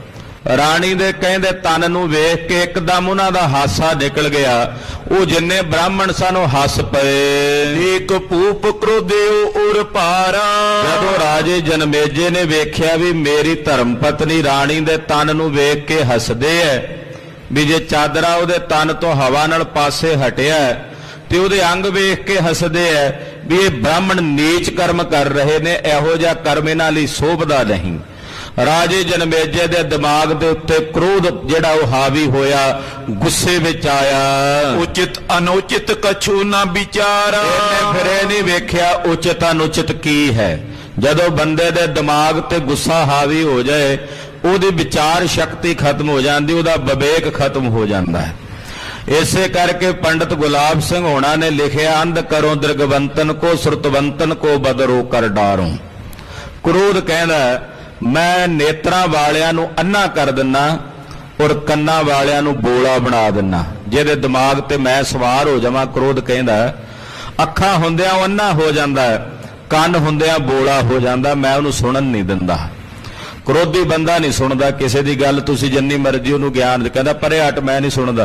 ਰਾਣੀ ਦੇ ਕਹਿੰਦੇ ਤਨ ਨੂੰ ਵੇਖ ਕੇ ਇੱਕਦਮ ਉਹਨਾਂ ਦਾ ਹਾਸਾ ਨਿਕਲ ਗਿਆ। ਉਹ ਜਿੰਨੇ ਬ੍ਰਾਹਮਣ ਸਨ ਉਹ ਹੱਸ ਪਏ। ਏਕ ਭੂਪ ਕ੍ਰੋਧਿਓ ਉਰ ਭਾਰਾ, ਜਦੋਂ ਰਾਜੇ ਜਨਮੇਜੇ ਨੇ ਵੇਖਿਆ ਵੀ ਮੇਰੀ ਧਰਮ ਪਤਨੀ ਰਾਣੀ ਦੇ ਤਨ ਨੂੰ ਵੇਖ ਕੇ ਹੱਸਦੇ ਐ, ਵੀ ਜੇ ਚਾਦਰਾ ਉਹਦੇ ਤਨ ਤੋਂ ਹਵਾ ਨਾਲ ਪਾਸੇ ਹਟਿਆ ਤੇ ਉਹਦੇ ਅੰਗ ਵੇਖ ਕੇ ਹੱਸਦੇ ਐ, ਵੀ ਇਹ ਬ੍ਰਾਹਮਣ ਨੀਚ ਕਰਮ ਕਰ ਰਹੇ ਨੇ, ਇਹੋ ਜਿਹਾ ਕਰਮ ਇਹਨਾਂ ਲਈ ਸ਼ੋਭਦਾ ਨਹੀਂ। ਰਾਜੇ ਜਨਮੇਜੇ ਦੇ ਦਿਮਾਗ ਦੇ ਉੱਤੇ ਕ੍ਰੋਧ ਜਿਹੜਾ ਉਹ ਹਾਵੀ ਹੋਇਆ, ਗੁੱਸੇ ਵਿੱਚ ਆਇਆ। ਉਚਿਤ ਅਨੁਚਿਤ ਕਛੂ ਨਾ ਵਿਚਾਰਾ, ਇਹਨੇ ਫਿਰ ਇਹ ਨਹੀਂ ਵੇਖਿਆ ਉਚਿਤ ਅਨੁਚਿਤ ਕੀ ਹੈ। ਜਦੋਂ ਬੰਦੇ ਦੇ ਦਿਮਾਗ ਤੇ ਗੁੱਸਾ ਹਾਵੀ ਹੋ ਜਾਏ ਉਹਦੀ ਵਿਚਾਰ ਸ਼ਕਤੀ ਖਤਮ ਹੋ ਜਾਂਦੀ, ਉਹਦਾ ਵਿਵੇਕ ਖਤਮ ਹੋ ਜਾਂਦਾ ਹੈ। ਇਸੇ ਕਰਕੇ ਪੰਡਤ ਗੁਲਾਬ ਸਿੰਘ ਹੋਣਾ ਨੇ ਲਿਖਿਆ, ਅੰਧ ਕਰੋ ਦ੍ਰਿਗਵੰਤਨ ਕੋ ਸੁਰਤਵੰਤਨ ਕੋ ਬਦਰੋ ਕਰ ਡਾਰੋ। ਕ੍ਰੋਧ ਕਹਿੰਦਾ ਮੈਂ ਨੇਤਰਾਂ ਵਾਲਿਆਂ ਨੂੰ ਅੰਨਾ ਕਰ ਦਿੰਨਾ ਔਰ ਕੰਨਾਂ ਵਾਲਿਆਂ ਨੂੰ ਬੋਲਾ ਬਣਾ ਦਿੰਨਾ। ਜਿਹਦੇ ਦਿਮਾਗ ਤੇ ਮੈਂ ਸਵਾਰ ਹੋ ਜਾਵਾਂ, ਕ੍ਰੋਧ ਕਹਿੰਦਾ ਅੱਖਾਂ ਹੁੰਦਿਆਂ ਉਹ ਅੰਨਾ ਹੋ ਜਾਂਦਾ, ਕੰਨ ਹੁੰਦਿਆਂ ਬੋਲਾ ਹੋ ਜਾਂਦਾ, ਮੈਂ ਉਹਨੂੰ ਸੁਣਨ ਨਹੀਂ ਦਿੰਦਾ। ਕ੍ਰੋਧੀ ਬੰਦਾ ਨਹੀਂ ਸੁਣਦਾ ਕਿਸੇ ਦੀ ਗੱਲ, ਤੁਸੀਂ ਜਿੰਨੀ ਮਰਜ਼ੀ ਉਹਨੂੰ ਗਿਆਨ ਕਹਿੰਦਾ ਪਰੇ ਹਟ ਮੈਂ ਨਹੀਂ ਸੁਣਦਾ।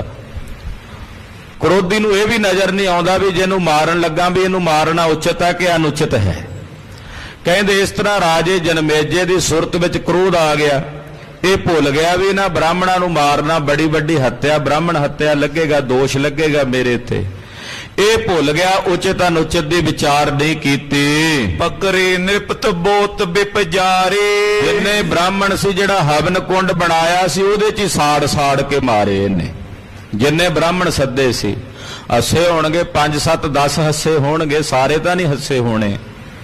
ਕ੍ਰੋਧੀ ਨੂੰ ਇਹ ਵੀ ਨਜ਼ਰ ਨਹੀਂ ਆਉਂਦਾ ਵੀ ਜਿਹਨੂੰ ਮਾਰਨ ਲੱਗਾ ਵੀ ਇਹਨੂੰ ਮਾਰਨਾ ਉਚਿਤ ਹੈ ਕਿ ਅਨੁਚਿਤ ਹੈ। ਕਹਿੰਦੇ ਇਸ ਤਰ੍ਹਾਂ ਰਾਜੇ ਜਨਮੇਜੇ ਦੀ ਸੁਰਤ ਵਿੱਚ ਕ੍ਰੋਧ ਆ ਗਿਆ। ਇਹ ਭੁੱਲ ਗਿਆ ਵੀ ਇਹਨਾਂ ਬ੍ਰਾਹਮਣਾਂ ਨੂੰ ਮਾਰਨਾ ਬੜੀ ਵੱਡੀ ਹੱਤਿਆ, ਬ੍ਰਾਹਮਣ ਹੱਤਿਆ ਲੱਗੇਗਾ, ਦੋਸ਼ ਲੱਗੇਗਾ ਮੇਰੇ ਤੇ। ਇਹ ਭੁੱਲ ਗਿਆ, ਉਚਿਤ ਅਨੁਚਿਤ ਦੀ ਵਿਚਾਰ ਨਹੀਂ ਕੀਤੀ। ਪਕਰੇ ਨਿਰਪਤ ਬੋਤ ਬਿਪਜਾਰੇ, ਜਿੰਨੇ ਬ੍ਰਾਹਮਣ ਸੀ ਜਿਹੜਾ ਹਵਨ ਕੁੰਡ ਬਣਾਇਆ ਸੀ ਉਹਦੇ 'ਚ ਹੀ ਸਾੜ ਸਾੜ ਕੇ ਮਾਰੇ ਇਹਨੇ। ਜਿੰਨੇ ਬ੍ਰਾਹਮਣ ਸੱਦੇ ਸੀ, ਹੱਸੇ ਹੋਣਗੇ ਪੰਜ ਸੱਤ ਦਸ ਹੱਸੇ ਹੋਣਗੇ, ਸਾਰੇ ਤਾਂ ਨਹੀਂ ਹੱਸੇ ਹੋਣੇ,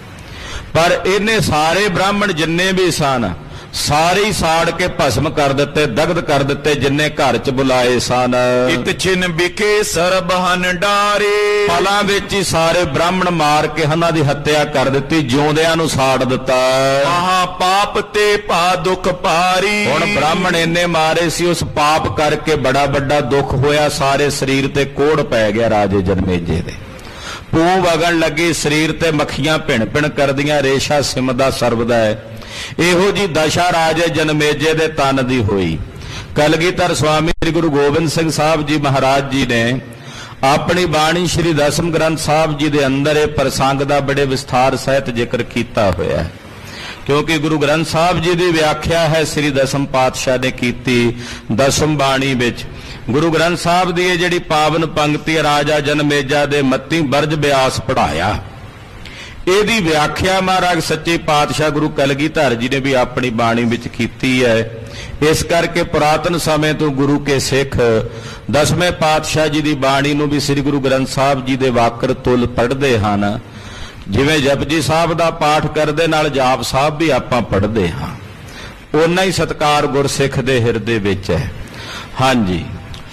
ਪਰ ਇਹਨੇ ਸਾਰੇ ਬ੍ਰਾਹਮਣ ਜਿੰਨੇ ਵੀ ਸਨ ਸਾਰੇ ਹੀ ਸਾੜ ਕੇ ਭਸਮ ਕਰ ਦਿੱਤੇ, ਦਗਧ ਕਰ ਦਿੱਤੇ, ਜਿੰਨੇ ਘਰ 'ਚ ਬੁਲਾਏ ਸਨ। ਇੱਕ ਛਿਨ ਵਿਖੇ ਸਰਬ ਹਨ ਡਾਰੇ, ਪਲਾਂ ਵਿੱਚ ਹੀ ਸਾਰੇ ਬ੍ਰਾਹਮਣ ਮਾਰ ਕੇ ਉਹਨਾਂ ਦੀ ਹੱਤਿਆ ਕਰ ਦਿੱਤੀ, ਜਿਉਂਦਿਆਂ ਨੂੰ ਸਾੜ ਦਿੱਤਾ। ਮਹਾ ਪਾਪ ਤੇ ਭਾ ਦੁਖ ਭਾਰੀ, ਹੁਣ ਬ੍ਰਾਹਮਣ ਇੰਨੇ ਮਾਰੇ ਸੀ, ਉਸ ਪਾਪ ਕਰਕੇ ਬੜਾ ਵੱਡਾ ਦੁੱਖ ਹੋਇਆ, ਸਾਰੇ ਸਰੀਰ ਤੇ ਕੋੜ ਪੈ ਗਿਆ ਰਾਜੇ ਜਨਮੇਜੇ ਦੇ। ਪੂੰ ਵਗਣ ਲੱਗੀ, ਸਰੀਰ ਤੇ ਮੱਖੀਆਂ ਭਿਣ ਭਿਣ ਕਰਦੀਆਂ, ਰੇਸ਼ਾ ਸਿਮਦਾ ਸਰਬਦਾ ਹੈ। ਇਹੋ ਜੀ ਦਸ਼ਾ ਰਾਜੇ ਜਨਮੇਜੇ ਦੇ ਤਨ ਦੀ ਹੋਈ। ਕਲਗੀਧਰ ਸਵਾਮੀ ਸ੍ਰੀ ਗੁਰੂ ਗੋਬਿੰਦ ਸਿੰਘ ਸਾਹਿਬ ਜੀ ਮਹਾਰਾਜ ਜੀ ਨੇ ਆਪਣੀ ਬਾਣੀ ਸ੍ਰੀ ਦਸਮ ਗ੍ਰੰਥ ਸਾਹਿਬ ਜੀ ਦੇ ਅੰਦਰ ਇਹ ਪ੍ਰਸੰਗ ਦਾ ਬੜੇ ਵਿਸਥਾਰ ਸਹਿਤ ਜ਼ਿਕਰ ਕੀਤਾ ਹੋਇਆ ਹੈ। ਕਿਉਂਕਿ ਗੁਰੂ ਗ੍ਰੰਥ ਸਾਹਿਬ ਜੀ ਦੀ ਵਿਆਖਿਆ ਹੈ ਸ੍ਰੀ ਦਸਮ ਪਾਤਸ਼ਾਹ ਨੇ ਕੀਤੀ ਦਸਮ ਬਾਣੀ ਵਿੱਚ। ਗੁਰੂ ਗ੍ਰੰਥ ਸਾਹਿਬ ਦੀ ਇਹ ਜਿਹੜੀ ਪਾਵਨ ਪੰਕਤੀ ਰਾਜਾ ਜਨਮੇਜਾ ਦੇ ਮੱਤੀ ਬਰਜ ਬਿਆਸ ਪੜਾਇਆ, ਇਹਦੀ ਵਿਆਖਿਆ ਮਹਾਰਾਜ ਸੱਚੇ ਪਾਤਸ਼ਾਹ ਗੁਰੂ ਕਲਗੀਧਰ ਜੀ ਨੇ ਵੀ ਆਪਣੀ ਬਾਣੀ ਵਿੱਚ ਕੀਤੀ ਹੈ। ਇਸ ਕਰਕੇ ਪੁਰਾਤਨ ਸਮੇਂ ਤੋਂ ਗੁਰੂ ਕੇ ਸਿੱਖ ਦਸਵੇਂ ਪਾਤਸ਼ਾਹ ਜੀ ਦੀ ਬਾਣੀ ਨੂੰ ਵੀ ਸ੍ਰੀ ਗੁਰੂ ਗ੍ਰੰਥ ਸਾਹਿਬ ਜੀ ਦੇ ਵਾਕਰ ਤੁਲ ਪੜ੍ਹਦੇ ਹਨ। ਜਿਵੇਂ ਜਪਜੀ ਸਾਹਿਬ ਦਾ ਪਾਠ ਕਰਦੇ ਨਾਲ ਜਾਪ ਸਾਹਿਬ ਵੀ ਆਪਾਂ ਪੜ੍ਹਦੇ ਹਾਂ, ਓਨਾ ਹੀ ਸਤਿਕਾਰ ਗੁਰਸਿੱਖ ਦੇ ਹਿਰਦੇ ਵਿੱਚ ਹੈ। ਹਾਂਜੀ।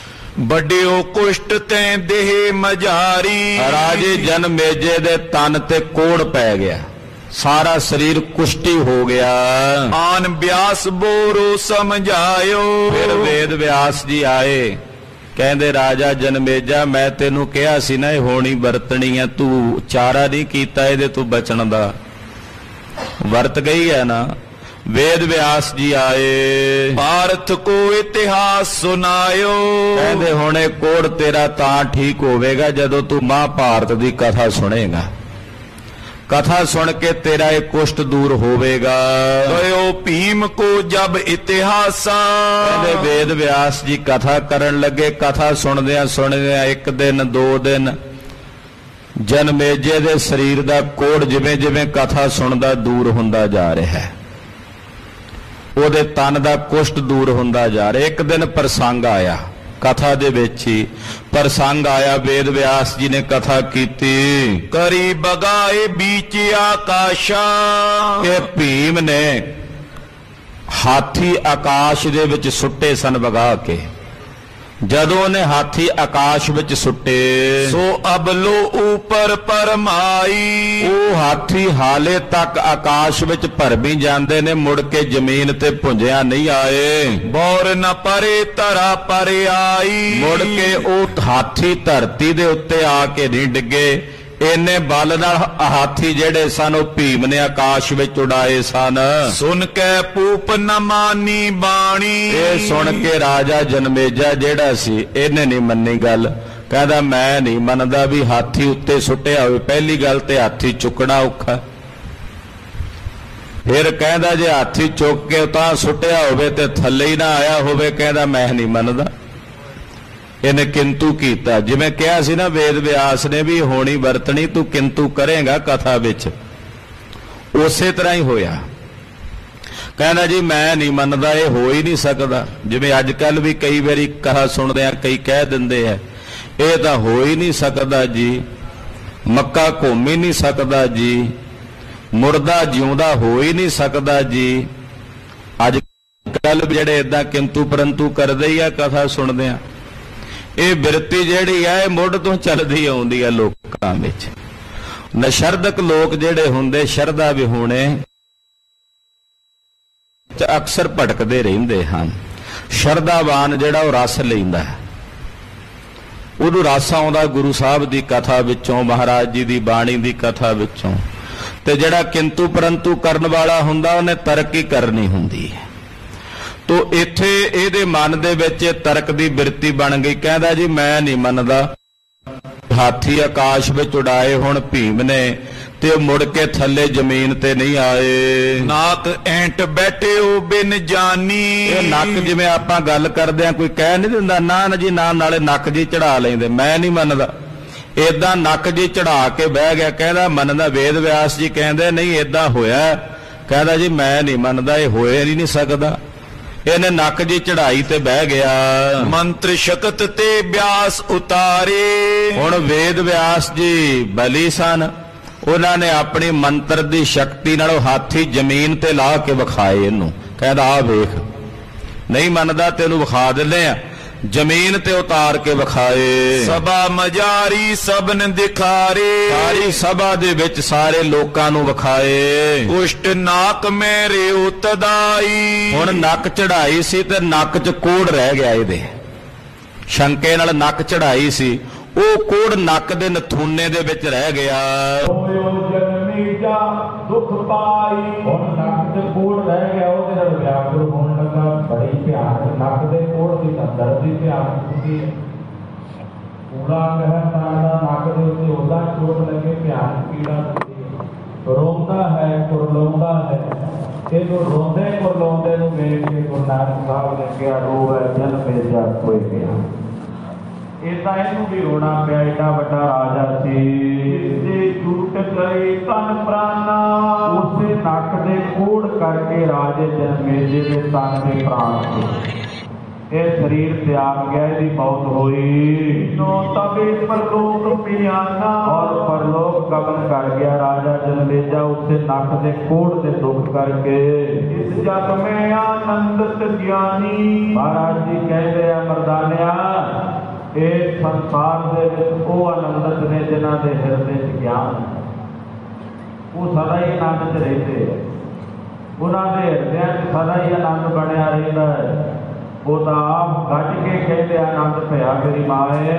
ਵੱਡਿਓ ਕੁਸ਼ਟ ਤੈ ਦੇਹ ਮਝਾਰੀ, ਰਾਜੇ ਜਨਮੇਜੇ ਦੇ ਤਨ ਤੇ ਕੋੜ ਪੈ ਗਿਆ, ਸਾਰਾ ਸਰੀਰ ਕੁਸ਼ਟੀ ਹੋ ਗਿਆ। ਆਨ ਬਿਆਸ ਬੋਰੋ ਸਮਝਾਇਓ, ਫਿਰ ਵੇਦ ਵਿਆਸ ਜੀ ਆਏ, ਕਹਿੰਦੇ ਰਾਜਾ ਜਨਮੇਜਾ ਮੈਂ ਤੈਨੂੰ ਕਿਹਾ ਸੀ ਨਾ ਇਹ ਹੋਣੀ ਵਰਤਣੀ ਆ, ਤੂੰ ਚਾਰਾ ਨਹੀਂ ਕੀਤਾ ਇਹਦੇ ਤੋਂ ਬਚਣ ਦਾ, ਵਰਤ ਗਈ ਹੈ ਨਾ। वेद व्यास जी आए, भारत को इतिहास सुनायो। कहंदे हुणे कोड़ तेरा तां ठीक होवेगा जदों तू महाभारत दी कथा सुनेगा। कथा सुन के तेरा एक कुष्ठ दूर होवेगा। गयो भीम को जब इतिहासा, कहंदे वेद व्यास जी कथा करन लगे। कथा सुनदियां सुनदियां एक दिन दो दिन जनमेजे दे शरीर दा कोड़ जिवें जिवें कथा सुनदा दूर हुंदा जा रिहा है, ਉਹਦੇ ਤਨ ਦਾ ਕੁਸ਼ਟ ਦੂਰ ਹੁੰਦਾ ਜਾ ਰਿਹਾ। ਇੱਕ ਦਿਨ ਪ੍ਰਸੰਗ ਆਇਆ, ਕਥਾ ਦੇ ਵਿੱਚ ਹੀ ਪ੍ਰਸੰਗ ਆਇਆ। ਵੇਦ ਵਿਆਸ ਜੀ ਨੇ ਕਥਾ ਕੀਤੀ, ਕਰੀ ਬਗਾਏ ਬੀਚ ਆਕਾਸ਼ਾ, ਕਿ ਭੀਮ ਨੇ ਹਾਥੀ ਆਕਾਸ਼ ਦੇ ਵਿੱਚ ਸੁੱਟੇ ਸਨ ਵਗਾ ਕੇ। ਜਦੋਂ ਉਹਨੇ ਹਾਥੀ ਆਕਾਸ਼ ਵਿੱਚ ਸੁੱਟੇ, ਸੋ ਅਬਲੋ ਉਪਰ ਪਰਮਾਈ, ਉਹ ਹਾਥੀ ਹਾਲੇ ਤੱਕ ਆਕਾਸ਼ ਵਿੱਚ ਭਰਮੀ ਜਾਂਦੇ ਨੇ, ਮੁੜ ਕੇ ਜ਼ਮੀਨ ਤੇ ਪੁੰਜਿਆ ਨਹੀਂ ਆਏ। ਬੌਰ ਨ ਪਰੇ ਧਰਾ ਪਰ ਆਈ, ਮੁੜ ਕੇ ਉਹ ਹਾਥੀ ਧਰਤੀ ਦੇ ਉੱਤੇ ਆ ਕੇ ਨਹੀਂ ਡਿੱਗੇ। ਇੰਨੇ ਬਲ ਨਾਲ ਹਾਥੀ ਜਿਹੜੇ ਸਨ ਉਹ ਭੀਮ ਨੇ ਆਕਾਸ਼ ਵਿੱਚ ਉਡਾਏ ਸਨ। ਸੁਣ ਕੇ ਪੂਪ ਨ ਮਾਨੀ ਬਾਣੀ, ਇਹ ਸੁਣ ਕੇ ਰਾਜਾ ਜਨਮੇਜਾ ਜਿਹੜਾ ਸੀ ਇਹਨੇ ਨਹੀਂ ਮੰਨੀ ਗੱਲ। ਕਹਿੰਦਾ ਮੈਂ ਨਹੀਂ ਮੰਨਦਾ ਵੀ ਹਾਥੀ ਉੱਤੇ ਸੁੱਟਿਆ ਹੋਵੇ। ਪਹਿਲੀ ਗੱਲ ਤੇ ਹਾਥੀ ਚੁੱਕਣਾ ਔਖਾ, ਫਿਰ ਕਹਿੰਦਾ ਜੇ ਹਾਥੀ ਚੁੱਕ ਕੇ ਤਾਂ ਸੁੱਟਿਆ ਹੋਵੇ ਤੇ ਥੱਲੇ ਹੀ ਨਾ ਆਇਆ ਹੋਵੇ, ਕਹਿੰਦਾ ਮੈਂ ਨਹੀਂ ਮੰਨਦਾ। ਇਹਨੇ ਕਿੰਤੂ ਕੀਤਾ। ਜਿਵੇਂ ਕਿਹਾ ਸੀ ਨਾ ਵੇਦ ਵਿਆਸ ਨੇ ਵੀ ਹੋਣੀ ਵਰਤਣੀ, ਤੂੰ ਕਿੰਤੂ ਕਰੇਗਾ ਕਥਾ ਵਿੱਚ, ਉਸੇ ਤਰ੍ਹਾਂ ਹੀ ਹੋਇਆ। ਕਹਿੰਦਾ ਜੀ ਮੈਂ ਨਹੀਂ ਮੰਨਦਾ, ਇਹ ਹੋ ਹੀ ਨਹੀਂ ਸਕਦਾ। ਜਿਵੇਂ ਅੱਜ ਕੱਲ ਵੀ ਕਈ ਵਾਰੀ ਕਥਾ ਸੁਣਦੇ ਆ ਕਈ ਕਹਿ ਦਿੰਦੇ ਆ ਇਹ ਤਾਂ ਹੋ ਹੀ ਨਹੀਂ ਸਕਦਾ ਜੀ, ਮੱਕਾ ਘੁੰਮ ਹੀ ਨਹੀਂ ਸਕਦਾ ਜੀ, ਮੁਰਦਾ ਜਿਉਂਦਾ ਹੋ ਹੀ ਨਹੀਂ ਸਕਦਾ ਜੀ। ਅੱਜ ਕੱਲ ਜਿਹੜੇ ਏਦਾਂ ਕਿੰਤੂ ਪਰੰਤੂ ਕਰਦੇ ਹੀ ਆ ਕਥਾ ਸੁਣਦੇ ਆ। ਇਹ ਬਿਰਤੀ ਜਿਹੜੀ ਆ ਇਹ ਮੁੱਢ ਤੋਂ ਚੱਲਦੀ ਆਉਂਦੀ ਆ ਲੋਕਾਂ ਵਿੱਚ। ਨਸ਼ਰਦਕ ਲੋਕ ਜਿਹੜੇ ਹੁੰਦੇ ਸ਼ਰਧਾ ਵਿਹੂਣੇ ਅਕਸਰ ਭਟਕਦੇ ਰਹਿੰਦੇ ਹਨ। ਸ਼ਰਧਾਵਾਨ ਜਿਹੜਾ ਉਹ ਰਸ ਲੈਂਦਾ, ਉਹਨੂੰ ਰਸ ਆਉਂਦਾ ਗੁਰੂ ਸਾਹਿਬ ਦੀ ਕਥਾ ਵਿੱਚੋਂ, ਮਹਾਰਾਜ ਜੀ ਦੀ ਬਾਣੀ ਦੀ ਕਥਾ ਵਿੱਚੋਂ। ਤੇ ਜਿਹੜਾ ਕਿੰਤੂ ਪਰੰਤੂ ਕਰਨ ਵਾਲਾ ਹੁੰਦਾ ਉਹਨੇ ਤਰੱਕੀ ਕਰਨੀ ਹੁੰਦੀ ਹੈ। ਤੋ ਇੱਥੇ ਇਹਦੇ ਮਨ ਦੇ ਵਿੱਚ ਤਰਕ ਦੀ ਬਿਰਤੀ ਬਣ ਗਈ। ਕਹਿੰਦਾ ਜੀ ਮੈਂ ਨਹੀਂ ਮੰਨਦਾ, ਹਾਥੀ ਆਕਾਸ਼ ਵਿੱਚ ਉਡਾਏ ਹੁਣ ਭੀਮ ਨੇ ਤੇ ਉਹ ਮੁੜ ਕੇ ਥੱਲੇ ਜ਼ਮੀਨ ਤੇ ਨਹੀਂ ਆਏ। ਨਾਕ ਐਂਟ ਬੈਠੇ ਉਹ ਬਿਨ ਜਾਨੀ, ਇਹ ਨੱਕ ਜਿਵੇਂ ਆਪਾਂ ਗੱਲ ਕਰਦੇ ਆ ਕੋਈ ਕਹਿ ਨਹੀਂ ਦਿੰਦਾ ਨਾ ਨਾ ਜੀ ਨਾ, ਨਾਲੇ ਨੱਕ ਜੀ ਚੜਾ ਲੈਂਦੇ। ਮੈਂ ਨਹੀਂ ਮੰਨਦਾ, ਏਦਾਂ ਨੱਕ ਜੀ ਚੜਾ ਕੇ ਬਹਿ ਗਿਆ। ਕਹਿੰਦਾ ਮੰਨਦਾ। ਵੇਦ ਵਿਆਸ ਜੀ ਕਹਿੰਦੇ ਨਹੀਂ ਏਦਾਂ ਹੋਇਆ। ਕਹਿੰਦਾ ਜੀ ਮੈਂ ਨਹੀਂ ਮੰਨਦਾ, ਇਹ ਹੋਇਆ ਹੀ ਨਹੀਂ ਸਕਦਾ। ਇਹਨੇ ਨੱਕ ਜੀ ਚੜਾਈ ਤੇ ਬਹਿ ਗਿਆ। ਮੰਤਰ ਸ਼ਕਤ ਤੇ ਵਿਆਸ ਉਤਾਰੇ, ਹੁਣ ਵੇਦ ਵਿਆਸ ਜੀ ਬਲੀ ਸਨ, ਉਹਨਾਂ ਨੇ ਆਪਣੀ ਮੰਤਰ ਦੀ ਸ਼ਕਤੀ ਨਾਲ ਹਾਥੀ ਜ਼ਮੀਨ ਤੇ ਲਾ ਕੇ ਵਿਖਾਏ ਇਹਨੂੰ। ਕਹਿੰਦਾ ਆ ਵੇਖ, ਨਹੀਂ ਮੰਨਦਾ ਤੈਨੂੰ ਵਿਖਾ ਦਿੰਦੇ ਆ। ਜ਼ਮੀਨ ਤੇ ਉਤਾਰ ਕੇ ਵਿਖਾਏ। ਸਭਾ ਮਜਾਰੀ ਸਭਨ ਦਿਖਾਰੇ, ਸਾਰੀ ਸਭਾ ਦੇ ਵਿੱਚ ਸਾਰੇ ਲੋਕਾਂ ਨੂੰ ਵਿਖਾਏ। ਕੁਸ਼ਟ ਨਾਕ ਮੇਰੇ ਉਤਦਾਈ, ਹੁਣ ਨੱਕ ਚੜਾਈ ਸੀ ਤੇ ਨੱਕ 'ਚ ਕੋੜ ਰਹਿ ਗਿਆ। ਇਹਦੇ ਸ਼ੰਕੇ ਨਾਲ ਨੱਕ ਚੜਾਈ ਸੀ, ਉਹ ਕੋੜ ਨੱਕ ਦੇ ਨਥੂਨੇ ਦੇ ਵਿੱਚ ਰਹਿ ਗਿਆ। ਜਨਮੇਜਾ ਦੁੱਖ ਪਾਈ, ਹੁਣ ਨੱਕ 'ਚ ਕੋੜ ਰਹਿ ਗਿਆ। ਉਹਦੇ ਨਾਲ ਵਿਆਕੁਲ ਹੋਣ ਲੱਗਾ। ਬੜੀ ਭਿਆਨਕ ਨੱਕ ਦੇ ਕੋੜ ਦੀ ਤਾਂ ਦਰਦ ਦੀ ਭਿਆਨਕ ਹੁੰਦੀ ਹੈ। ਪੂਰਾ ਕਹਿ ਸਕਦਾ ਨੱਕ ਦੇ ਉੱਤੇ ਉਹਦਾ ਚੋਟ ਲੱਗੇ ਭਿਆਨਕ ਪੀੜਾ ਹੁੰਦੀ ਹੈ। ਰੋਂਦਾ ਹੈ, ਕੁਰਲਾਉਂਦਾ ਹੈ। ਇਹਨੂੰ ਰੋਂਦੇ ਕੁਰਲਾਉਂਦੇ ਨੂੰ ਵੇਖ ਕੇ ਗੁਰੂ ਨਾਨਕ ਸਾਹਿਬ ਨੇ ਕਿਹਾ ਰੋਵੇ ਜਨਮੇਜਾ ਕੋਈ ਗਿਆ। ਏਦਾਂ ਇਹਨੂੰ ਵੀ ਰੋਣਾ ਪਿਆ। ਏਡਾ ਵੱਡਾ ਰਾਜਾ ਸੀ, ਤੇ ਝੂਠ ਗਏ ਤਨ ਪ੍ਰਾਣਾ। ਉਸੇ ਨੱਕ ਦੇ ਕੋੜ ਕਰਕੇ ਰਾਜੇ ਜਨਮੇਜੇ ਦੇ ਤਨ ਦੇ ਪ੍ਰਾਣ ਸੀ। ਇਹ ਸਰੀਰ ਤਿਆਗ ਗਿਆ, ਇਹਦੀ ਮੌਤ ਹੋਈ। ਨੋ ਤਵੇ ਪਰਲੋਕ ਪਿਆਨਾ, ਔਰ ਪਰਲੋਕ ਗਮਨ ਕਰ ਗਿਆ ਰਾਜਾ ਜਨਮੇਜਾ ਉਸੇ ਨੱਕ ਦੇ ਕੋੜ ਦੇ ਦੁੱਖ ਕਰਕੇ। ਇਸ ਜਗ ਮੈਂ ਆਨੰਦਤ ਗਿਆਨੀ, ਮਹਾਰਾਜ ਜੀ ਕਹਿੰਦੇ ਆ ਮਰਦਾਨਿਆ ਇਹ ਸੰਸਾਰ ਦੇ ਵਿੱਚ ਉਹ ਆਨੰਦਤ ਨੇ ਜਿਨ੍ਹਾਂ ਦੇ ਹਿਰਦੇ 'ਚ ਗਿਆਨ, ਉਹ ਸਦਾ ਹੀ ਆਨੰਦ 'ਚ ਰਹਿੰਦੇ। ਉਹਨਾਂ ਦੇ ਹਿਰਦਿਆਂ 'ਚ ਸਦਾ ਹੀ ਆਨੰਦ ਬਣਿਆ ਰਹਿੰਦਾ ਹੈ। ਉਹ ਤਾਂ ਆਪ ਗੱਜ ਕੇ ਕਹਿੰਦੇ ਆਨੰਦ ਭਇਆ ਮੇਰੀ ਮਾਏ,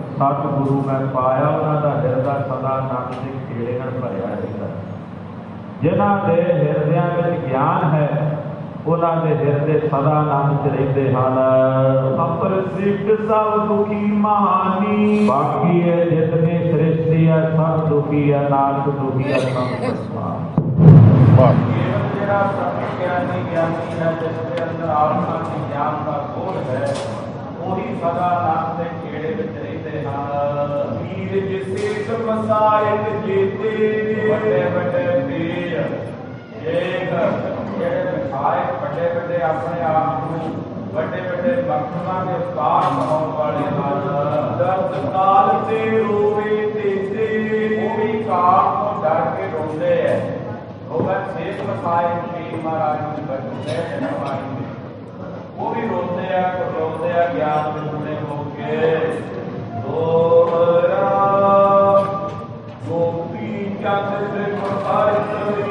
ਸਤਿਗੁਰੂ ਮੈਂ ਪਾਇਆ। ਉਹਨਾਂ ਦਾ ਹਿਰਦਾ ਸਦਾ ਆਨੰਦ ਦੇ ਖੇੜੇ ਨਾਲ ਭਰਿਆ ਰਹਿੰਦਾ। ਜਿਨ੍ਹਾਂ ਦੇ ਹਿਰਦਿਆਂ ਵਿੱਚ ਗਿਆਨ ਹੈ ਉਹਨਾਂ ਦੇ ਹਿਰਦੇ ਸਦਾ ਆਨੰਦ ਚ ਰਹਿੰਦੇ ਹਨ। ਅਪਰ ਸਿੱਧ ਸਭ ਦੁਖੀ ਮਹਾਨੀ, ਬਾਕੀ ਇਹ ਜਿਤਨੀ ਸ੍ਰਿਸ਼ਟੀ ਹੈ ਸਭ ਦੁਖੀ ਹੈ, ਨਾਨਕ ਦੁਖੀ ਹੈ ਸਭ ਸੰਸਾਰ। ਕੇਵਲ ਜਿਹੜਾ ਸਤਿ ਗਿਆਨੀ ਗਿਆਨੀ ਹੈ, ਜਿਸ ਦੇ ਅੰਦਰ ਆਤਮਾ ਦੀ ਗਿਆਨ ਦਾ ਗੋਲ ਹੈ, ਉਹੀ ਸਦਾ ਆਨੰਦ ਦੇ ਖੇੜੇ ਵਿੱਚ ਰਹਿੰਦੇ ਹਨ। ਪੀਰ ਜਿਸੇ ਮਸਾਇਤ ਜੀਤੇ, ਵੱਡੇ ਵੱਡੇ ਪੀਰ ਜੇਗ ਜਿਹੜੇ ਵਿਖਾਏ ਵੱਡੇ ਵੱਡੇ ਆਪਣੇ ਆਪ ਨੂੰ ਵੱਡੇ ਵੱਡੇ ਬਖਸ਼ਾਂ ਦੇ ਉਸਤਾਦ ਬਣਾਉਣ ਵਾਲੇ ਹਨ। ਦਰਦ ਕਾਲ ਤੇ ਰੋਵੇ ਤੇ ਉਹ ਵੀ ਕਾਲ ਤੋਂ ਡਰ ਕੇ ਰੋਂਦੇ ਹੈ। ਉਹ ਛੇਕ ਮਸਾਏ ਪੀਰ ਮਹਾਰਾਜ ਦੀ ਬਖਸ਼ਿਸ਼ ਹੈ ਜਨਮਾਈ ਦੇ, ਉਹ ਵੀ ਰੋਂਦੇ ਆ ਰੋਂਦੇ ਆ ਗਿਆਨ ਦੇ ਗੁਣੇ ਹੋ ਕੇ। ਦੋਹਰਾ ਗੋਪੀ ਚੰਦ ਦੇ ਮਸਾਈ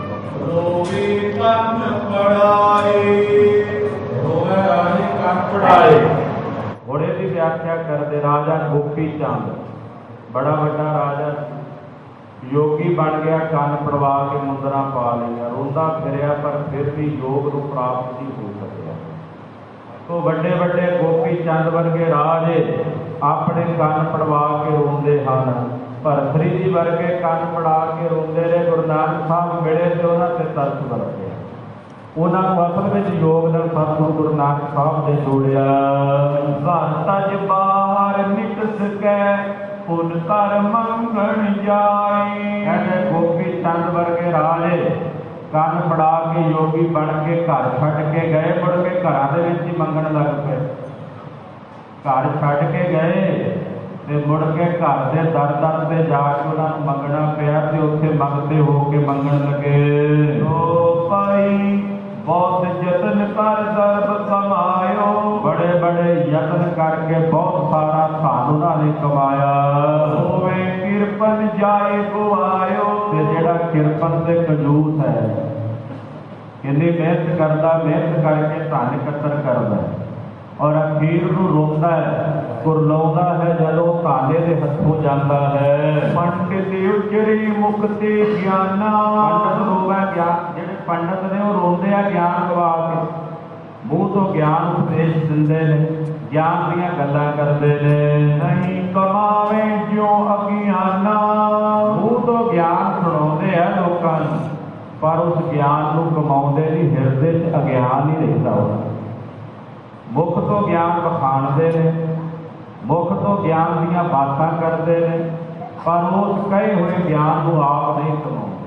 ਰੋਵੇ ਕੰਨ ਪੜਾਏ, ਰੋਵੇ ਰਾਜੇ ਕੰਨ ਪੜਾਏ। ਘੋੜੇ ਦੀ ਵਿਆਖਿਆ ਕਰਦੇ ਰਾਜਾ ਗੋਪੀ ਚੰਦ ਬੜਾ ਵੱਡਾ ਰਾਜਾ ਯੋਗੀ ਬਣ ਗਿਆ, ਕੰਨ ਪੜਵਾ ਕੇ ਮੁੰਦਰਾਂ ਪਾ ਲਈਆਂ, ਰੋਂਦਾ ਫਿਰਿਆ ਪਰ ਫਿਰ ਵੀ ਯੋਗ ਨੂੰ ਪ੍ਰਾਪਤ ਨਹੀਂ ਹੋ ਸਕਿਆ। ਤੋ ਵੱਡੇ ਵੱਡੇ ਗੋਪੀ ਚੰਦ ਵਰਗੇ ਰਾਜੇ ਆਪਣੇ ਕੰਨ ਪੜਵਾ ਕੇ ਰੋਂਦੇ ਹਨ। ਭਰਤਰੀ ਜੀ ਵਰਗੇ ਕੰਨ ਪੜਾ ਕੇ ਰੋਂਦੇ ਰਹੇ। ਗੁਰੂ ਨਾਨਕ ਸਾਹਿਬ ਮਿਲੇ ਤੇ ਉਹਨਾਂ ਤੇ ਤਰਸ ਵਰਤਿਆ, ਉਹਨਾਂ ਨੂੰ ਅਸਲ ਵਿੱਚ ਯੋਗ ਨਾਲ ਸਤਿਗੁਰੂ ਗੁਰੂ ਨਾਨਕ ਸਾਹਿਬ ਨੇ ਜੋੜਿਆ। ਘਰ ਤਜ ਬਾਹਰ ਨਿਕਸ ਕੈ ਪੁਨ ਕਰ ਮੰਗਣ ਜਾਏ। ਕਹਿੰਦੇ ਗੋਪੀ ਚੰਦ ਵਰਗੇ ਰਾਜੇ ਕੰਨ ਪੜਾ ਕੇ ਯੋਗੀ ਬਣ ਕੇ ਘਰ ਛੱਡ ਕੇ ਗਏ, ਮੁੜ ਕੇ ਘਰਾਂ ਦੇ ਵਿੱਚ ਹੀ ਮੰਗਣ ਲੱਗ ਪਏ। ਘਰ ਛੱਡ ਕੇ ਗਏ ਤੇ ਮੁੜ ਕੇ ਘਰ ਦੇ ਦਰ ਦਰ ਤੇ ਜਾ ਕੇ ਉਹਨਾਂ ਨੂੰ ਮੰਗਣਾ ਪਿਆ ਤੇ ਉੱਥੇ ਮੰਗਤੇ ਹੋ ਕੇ ਮੰਗਣ ਲੱਗੇ। ਓ ਭਾਈ ਬਹੁਤ ਯਤਨ ਕਰ ਦਰਬ ਕਮਾਇਓ, ਬੜੇ ਬੜੇ ਯਤਨ ਕਰਕੇ ਬਹੁਤ ਸਾਰਾ ਧਨ ਉਹਨਾਂ ਨੇ ਕਮਾਇਆ। ਹੋਵੇ ਕਿਰਪਨ ਜਾਏ ਗਵਾਇਓ, ਤੇ ਜਿਹੜਾ ਕਿਰਪਨ ਤੇ ਕੰਜੂਸ ਹੈ, ਕਿੰਨੀ ਮਿਹਨਤ ਕਰਦਾ, ਮਿਹਨਤ ਕਰਕੇ ਧਨ ਇਕੱਤਰ ਕਰਦਾ ਔਰ ਅਖੀਰ ਨੂੰ ਰੋਂਦਾ ਹੈ, ਕੁਰਲਾਉਂਦਾ ਹੈ ਜਦੋਂ ਤਾਲੇ ਦੇ ਹੱਥੋਂ ਜਾਂਦਾ ਹੈ। ਪੰਡਿਤ ਉਜਰੀ ਮੁਕਤੀ ਗਿਆਨਾ, ਪੰਡਿਤ ਰੋਵੇ ਗਿਆਨ, ਜਿਹੜੇ ਪੰਡਿਤ ਨੇ ਉਹ ਰੋਂਦੇ ਆ ਗਿਆਨ ਗਵਾ ਕੇ, ਮੂੰਹ ਤੋਂ ਗਿਆਨ ਉਪਦੇਸ਼ ਦਿੰਦੇ ਨੇ, ਗਿਆਨ ਦੀਆਂ ਗੱਲਾਂ ਕਰਦੇ ਨੇ। ਨਹੀਂ ਕਮਾਵੇ ਜਿਉ ਅਗਿਆਨਾ, ਮੂੰਹ ਤੋਂ ਗਿਆਨ ਸੁਣਾਉਂਦੇ ਆ ਲੋਕਾਂ ਨੂੰ, ਪਰ ਉਸ ਗਿਆਨ ਨੂੰ ਕਮਾਉਂਦੇ ਨਹੀਂ, ਹਿਰਦੇ 'ਚ ਅਗਿਆਨ ਹੀ ਰਹਿੰਦਾ ਉਹਨਾਂ। ਮੁਖ ਤੋਂ ਗਿਆਨ ਵਿਖਾਣਦੇ ਨੇ, ਮੁਖ ਤੋਂ ਗਿਆਨ ਦੀਆਂ ਬਾਤਾਂ ਕਰਦੇ ਨੇ, ਪਰ ਉਸ ਕਹੇ ਹੋਏ ਗਿਆਨ ਨੂੰ ਆਪ ਨਹੀਂ ਕਮਾਉਂਦੇ,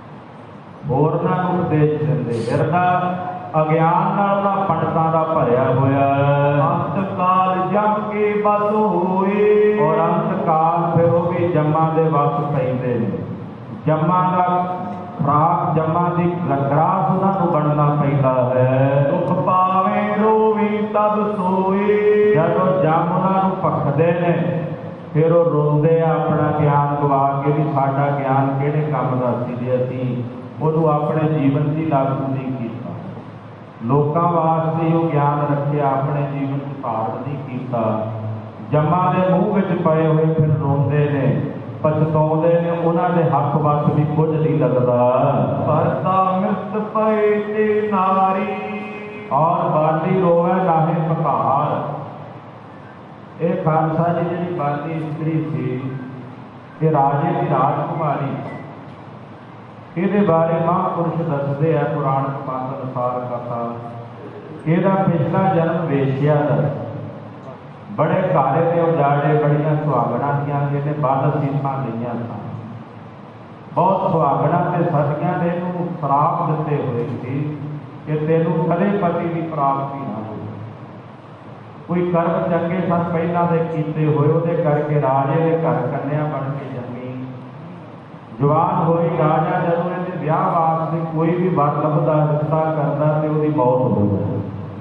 ਹੋਰਨਾਂ ਨੂੰ ਉਪਦੇਸ਼ ਦਿੰਦੇ। ਹਿਰਦਾ ਅਗਿਆਨ ਨਾਲ ਤਾਂ ਪੰਡਤਾਂ ਦਾ ਭਰਿਆ ਹੋਇਆ। ਅੰਤ ਕਾਲ ਜਮ ਕੇ ਬਸ ਹੋਏ, ਔਰ ਅੰਤ ਕਾਲ ਫਿਰ ਉਹ ਵੀ ਜੰਮਾਂ ਦੇ ਵਸ ਪੈਂਦੇ ਨੇ। ਜੰਮਾਂ ਦਾ ਖਰਾਕ, ਜੰਮਾਂ ਦੀ ਗਰਾਸ ਉਹਨਾਂ ਨੂੰ ਬਣਨਾ ਪੈਂਦਾ ਹੈ। ਦੁੱਖ ਪਾਵੇ ਰੋਵੇ ਤਬ ਸੋਏ, ਜਦੋਂ ਜੰਮ ਉਹਨਾਂ ਨੂੰ ਭਖਦੇ ਨੇ ਫਿਰ ਉਹ ਰੋਂਦੇ ਆ ਆਪਣਾ ਗਿਆਨ ਗਵਾ ਕੇ ਵੀ ਸਾਡਾ ਗਿਆਨ ਕਿਹੜੇ ਕੰਮ ਦਾ ਸੀ ਜੇ ਅਸੀਂ ਉਹਨੂੰ ਆਪਣੇ ਜੀਵਨ 'ਚ ਲਾਗੂ ਨਹੀਂ ਕੀਤਾ, ਲੋਕਾਂ ਵਾਸਤੇ ਉਹ ਗਿਆਨ ਰੱਖਿਆ, ਆਪਣੇ ਜੀਵਨ 'ਚ ਧਾਰਨ ਨਹੀਂ ਕੀਤਾ। ਜੰਮਾਂ ਦੇ ਮੂੰਹ ਵਿੱਚ ਪਏ ਹੋਏ ਫਿਰ ਰੋਂਦੇ ਨੇ, ਪਛਤਾਉਂਦੇ ਨੇ, ਉਹਨਾਂ ਦੇ ਹੱਥ ਵੱਸ ਵੀ ਕੁਝ ਨਹੀਂ ਲੱਗਦਾ। ਪਰਦਾ ਮਿਰਤ ਪਏ ਤੇ ਨਾਰੀ, ਔਰ ਬਾਲੀ ਰੋਵੇ ਨਾਹੇ ਪਕਾਰ। ਇਹ ਖਾਲਸਾ ਜੀ ਜਿਹੜੀ ਬਾਲੀ ਇਸਤਰੀ ਸੀ, ਇਹ ਰਾਜੇ ਦੀ ਰਾਜਕੁਮਾਰੀ, ਇਹਦੇ ਬਾਰੇ ਮਹਾਂਪੁਰਸ਼ ਦੱਸਦੇ ਆ ਪੁਰਾਣ ਪੰਥ ਅਨੁਸਾਰ ਕਥਾ। ਇਹਦਾ ਪਿਛਲਾ ਜਨਮ ਵੇਸ਼ਿਆ ਦਾ, ਬੜੇ ਘਾਰੇ ਤੇ ਉਜਾੜੇ, ਬੜੀਆਂ ਸੁਹਾਗਣਾਂ ਦੀਆਂ ਇਹਨੇ ਵੱਧ ਸੀਸਾਂ ਲਈਆਂ ਸਨ। ਬਹੁਤ ਸੁਹਾਗਣਾਂ ਤੇ ਸਤੀਆਂ ਨੇ ਇਹਨੂੰ ਸ਼ਰਾਪ ਦਿੱਤੇ ਹੋਏ ਸੀ ਕਿ ਤੈਨੂੰ ਕਦੇ ਪਤੀ ਦੀ ਪ੍ਰਾਪਤੀ ਨਾ ਹੋਵੇ। ਕੋਈ ਕਰਮ ਚੰਗੇ ਸਨ ਪਹਿਲਾਂ ਦੇ ਕੀਤੇ ਹੋਏ, ਉਹਦੇ ਕਰਕੇ ਰਾਜੇ ਦੇ ਘਰ ਕੰਨਿਆ ਬਣ ਕੇ ਜੰਮੀ। ਜਵਾਨ ਹੋਈ, ਰਾਜਾ ਜਦੋਂ ਇਹਦੇ ਵਿਆਹ ਵਾਸਤੇ ਕੋਈ ਵੀ ਵਰ ਲੱਭਦਾ, ਰਿਸ਼ਤਾ ਕਰਦਾ ਤੇ ਉਹਦੀ ਮੌਤ ਹੋ ਜਾਂਦੀ,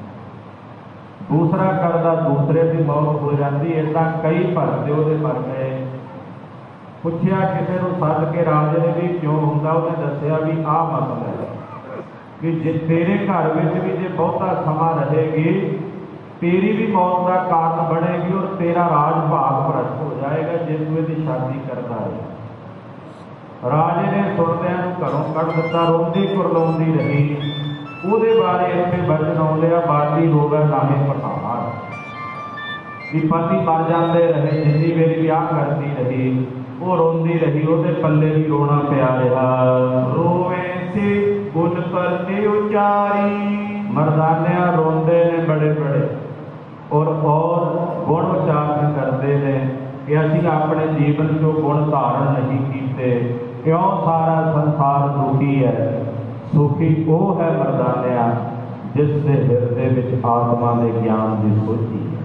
ਦੂਸਰਾ ਕਰਦਾ ਦੂਸਰੇ ਦੀ ਮੌਤ ਹੋ ਜਾਂਦੀ। ਏਦਾਂ ਕਈ ਭਰਤੇ ਉਹਦੇ ਮਰ ਗਏ। ਪੁੱਛਿਆ ਕਿਸੇ ਨੂੰ ਸੱਦ ਕੇ ਰਾਜੇ ਨੇ ਵੀ ਕਿਉਂ ਹੁੰਦਾ, ਉਹਨੇ ਦੱਸਿਆ ਵੀ ਆਹ ਮਸਲਾ ਹੈ ਕਿ ਜੇ ਤੇਰੇ ਘਰ ਵਿੱਚ ਵੀ ਜੇ ਬਹੁਤਾ ਸਮਾਂ ਰਹੇਗੀ, ਤੇਰੀ ਵੀ ਮੌਤ ਦਾ ਕਾਰਨ ਬਣੇਗੀ ਔਰ ਤੇਰਾ ਰਾਜ ਭਾਗ ਭ੍ਰਸ਼ਟ ਹੋ ਜਾਏਗਾ ਜੇ ਤੂੰ ਇਹਦੀ ਸ਼ਾਦੀ ਕਰਦਾ ਹੈ। राजे ने सुनदिਆਂ ਨੂੰ ਘਰੋਂ ਕੱਢ ਦਿੱਤਾ। ਰੋਂਦੀ ਕੁਰਲਾਉਂਦੀ ਰਹੀ। ਉਹਦੇ ਬਾਰੇ ਇੱਥੇ ਬਚਨ ਆਉਂਦੇ ਆ, ਬਾਜੀ ਹੋਵੇ ਨਾਹੇ ਪਠਾਰ, ਵੀ ਪਤੀ ਮਰ ਜਾਂਦੇ ਰਹੇ, ਜਿੰਨੀ ਵੇਲੇ ਵਿਆਹ ਕਰਦੀ ਰਹੀ ਉਹ ਰੋਂਦੀ ਰਹੀ, ਉਹਦੇ ਪੱਲੇ ਵੀ ਰੋਣਾ ਪਿਆ ਰਿਹਾ। ਰੋਵੇ ਤੇ ਗੁਣ ਕਰਤੇ ਉਚਾਰੀ, ਮਰਦਾਨਿਆਂ ਰੋਂਦੇ ਨੇ ਬੜੇ ਬੜੇ ਔਰ ਔਰ ਗੁਣ ਉਚਾਰਨ ਕਰਦੇ ਨੇ ਕਿ ਅਸੀਂ ਆਪਣੇ ਜੀਵਨ ਚੋਂ ਗੁਣ ਧਾਰਨ ਨਹੀਂ ਕੀਤੇ, ਕਿਉਂ ਸਾਰਾ ਸੰਸਾਰ ਦੁਖੀ ਹੈ। ਸੁਖੀ ਉਹ ਹੈ ਮਰਦਾਨਿਆਂ ਜਿਸ ਦੇ ਹਿਰਦੇ ਵਿੱਚ ਆਤਮਾ ਦੇ ਗਿਆਨ ਦੀ ਸੋਝੀ ਹੈ।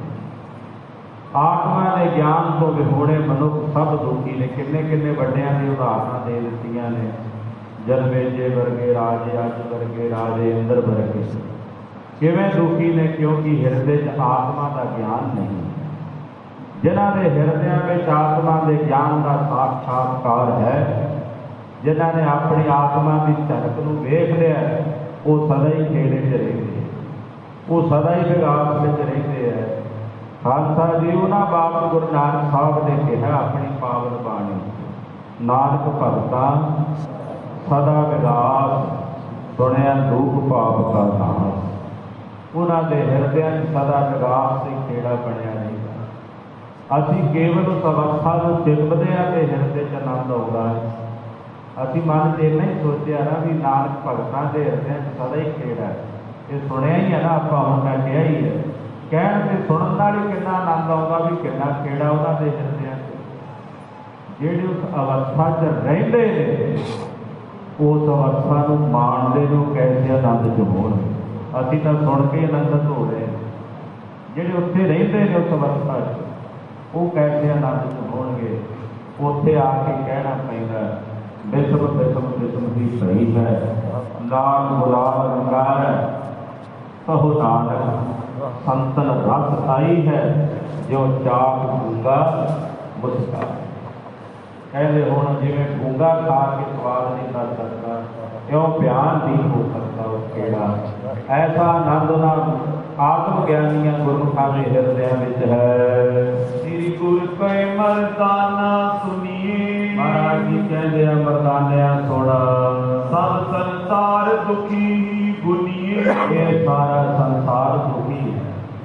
ਆਤਮਾ ਦੇ ਗਿਆਨ ਤੋਂ ਵਿਹੂਣੇ ਮਨੁੱਖ ਸਭ ਦੁਖੀ ਨੇ। ਕਿੰਨੇ ਕਿੰਨੇ ਵੱਡਿਆਂ ਦੀ ਉਦਾਹਰਨਾਂ ਦੇ ਦਿੱਤੀਆਂ ਨੇ। ਜਨਮੇਜੇ ਵਰਗੇ ਰਾਜੇ, ਅੱਜ ਵਰਗੇ ਰਾਜੇ, ਇੰਦਰ ਵਰਗੇ ਕਿਵੇਂ ਦੁਖੀ ਨੇ? ਕਿਉਂਕਿ ਹਿਰਦੇ 'ਚ ਆਤਮਾ ਦਾ ਗਿਆਨ ਨਹੀਂ। ਜਿਨ੍ਹਾਂ ਦੇ ਹਿਰਦਿਆਂ ਵਿੱਚ ਆਤਮਾ ਦੇ ਗਿਆਨ ਦਾ ਸਾਖਾਤਕਾਰ ਹੈ, ਜਿਨ੍ਹਾਂ ਨੇ ਆਪਣੀ ਆਤਮਾ ਦੀ ਝਲਕ ਨੂੰ ਵੇਖ ਲਿਆ, ਉਹ ਸਦਾ ਹੀ ਖੇੜੇ 'ਚ ਰਹਿੰਦੇ, ਉਹ ਸਦਾ ਹੀ ਵਿਗਾਸ ਵਿੱਚ ਰਹਿੰਦੇ ਹੈ। ਖਾਲਸਾ ਜੀ ਉਹਨਾਂ ਬਾਪ ਗੁਰੂ ਨਾਨਕ ਸਾਹਿਬ ਨੇ ਕਿਹਾ ਆਪਣੀ ਪਾਵਨ ਬਾਣੀ, ਨਾਨਕ ਭਗਤਾਂ ਸਦਾ ਵਿਗਾਸ, ਸੁਣਿਆ ਦੁਖ ਪਾਪ ਕਾ ਨਾਸ। ਉਹਨਾਂ ਦੇ ਹਿਰਦਿਆਂ 'ਚ ਸਦਾ ਵਿਗਾਸ ਤੇ ਖੇੜਾ ਬਣਿਆ ਰਹਿੰਦਾ। ਅਸੀਂ ਕੇਵਲ ਉਸ ਅਵਸਥਾ ਨੂੰ ਚਿੰਬਦੇ ਹਾਂ ਤੇ ਹਿਰਦੇ 'ਚ ਆਨੰਦ ਆਉਂਦਾ ਹੈ। ਅਸੀਂ ਮਨ 'ਚ ਇੰਨਾ ਹੀ ਸੋਚਿਆ ਨਾ ਵੀ ਨਾਨਕ ਭਗਤਾਂ ਦੇ ਹਿਰਦਿਆਂ 'ਚ ਸਦਾ ਹੀ ਖੇੜਾ ਹੈ। ਇਹ ਸੁਣਿਆ ਹੀ ਹੈ ਨਾ ਆਪਾਂ, ਹੁਣ ਮੈਂ ਕਿਹਾ ਹੀ ਹੈ। ਕਹਿਣ ਤੇ ਸੁਣਨ ਨਾਲ ਹੀ ਕਿੰਨਾ ਆਨੰਦ ਆਉਂਦਾ ਵੀ ਕਿੰਨਾ ਖੇੜਾ ਉਹਨਾਂ ਦੇ ਹਿਰਦਿਆਂ 'ਚ। ਜਿਹੜੇ ਉਸ ਅਵਸਥਾ 'ਚ ਰਹਿੰਦੇ ਨੇ ਉਸ ਅਵਸਥਾ ਨੂੰ ਮਾਣਦੇ ਨੂੰ ਕੈਸੇ ਆਨੰਦ 'ਚ ਹੋਣ। ਅਸੀਂ ਤਾਂ ਸੁਣ ਕੇ ਆਨੰਦਿਤ ਹੋ ਰਹੇ। ਜਿਹੜੇ ਉੱਥੇ ਰਹਿੰਦੇ ਨੇ ਉਸ ਅਵਸਥਾ 'ਚ ਉਹ ਕੈਸੇ ਆਨੰਦ 'ਚ ਹੋਣਗੇ। ਉੱਥੇ ਆ ਕੇ ਕਹਿਣਾ ਪੈਂਦਾ ਬਿਸਮ ਬਿਸਮ ਬਿਸਮ ਦੀ ਸਹੀ ਹੈ, ਲਾਲ ਗੁਲਾਬ ਰੰਗਾਰ ਕਹੋ ਨਾਨਕ ਸੰਤਨ ਰਸ ਆਈ ਹੈ, ਜੋ ਚਾਕ ਗੂੰਗਾ ਮੁਸਕਾ। ਕਹਿੰਦੇ ਹੁਣ ਜਿਵੇਂ ਗੂੰਗਾ ਖਾ ਕੇ ਸਵਾਦ ਨਹੀਂ ਕਰ ਸਕਦਾ, ਇਉਂ ਬਿਆਨ ਨਹੀਂ ਹੋ ਸਕਦਾ ਉਹ ਕਿਹੜਾ। ਐਸਾ ਆਨੰਦ ਨਾਲ ਆਤਮ ਗਿਆਨੀਆਂ ਗੁਰਮੁਖਾਂ ਦੇ ਹਿਰਦਿਆਂ ਵਿੱਚ ਹੈ। ਸ੍ਰੀ ਗੁਰ ਕੈ ਮਰਦਾਨਾ ਸੁਣੀਏ, ਮਹਾਰਾਜ ਜੀ ਕਹਿੰਦੇ ਆ ਮਰਦਾਨਿਆਂ ਸੁਣ, ਸਭ ਸੰਸਾਰ ਦੁਖੀ ਗੁਨੀਏ। ਇਹ ਸਾਰਾ ਸੰਸਾਰ ਦੁਖੀ ਹੈ।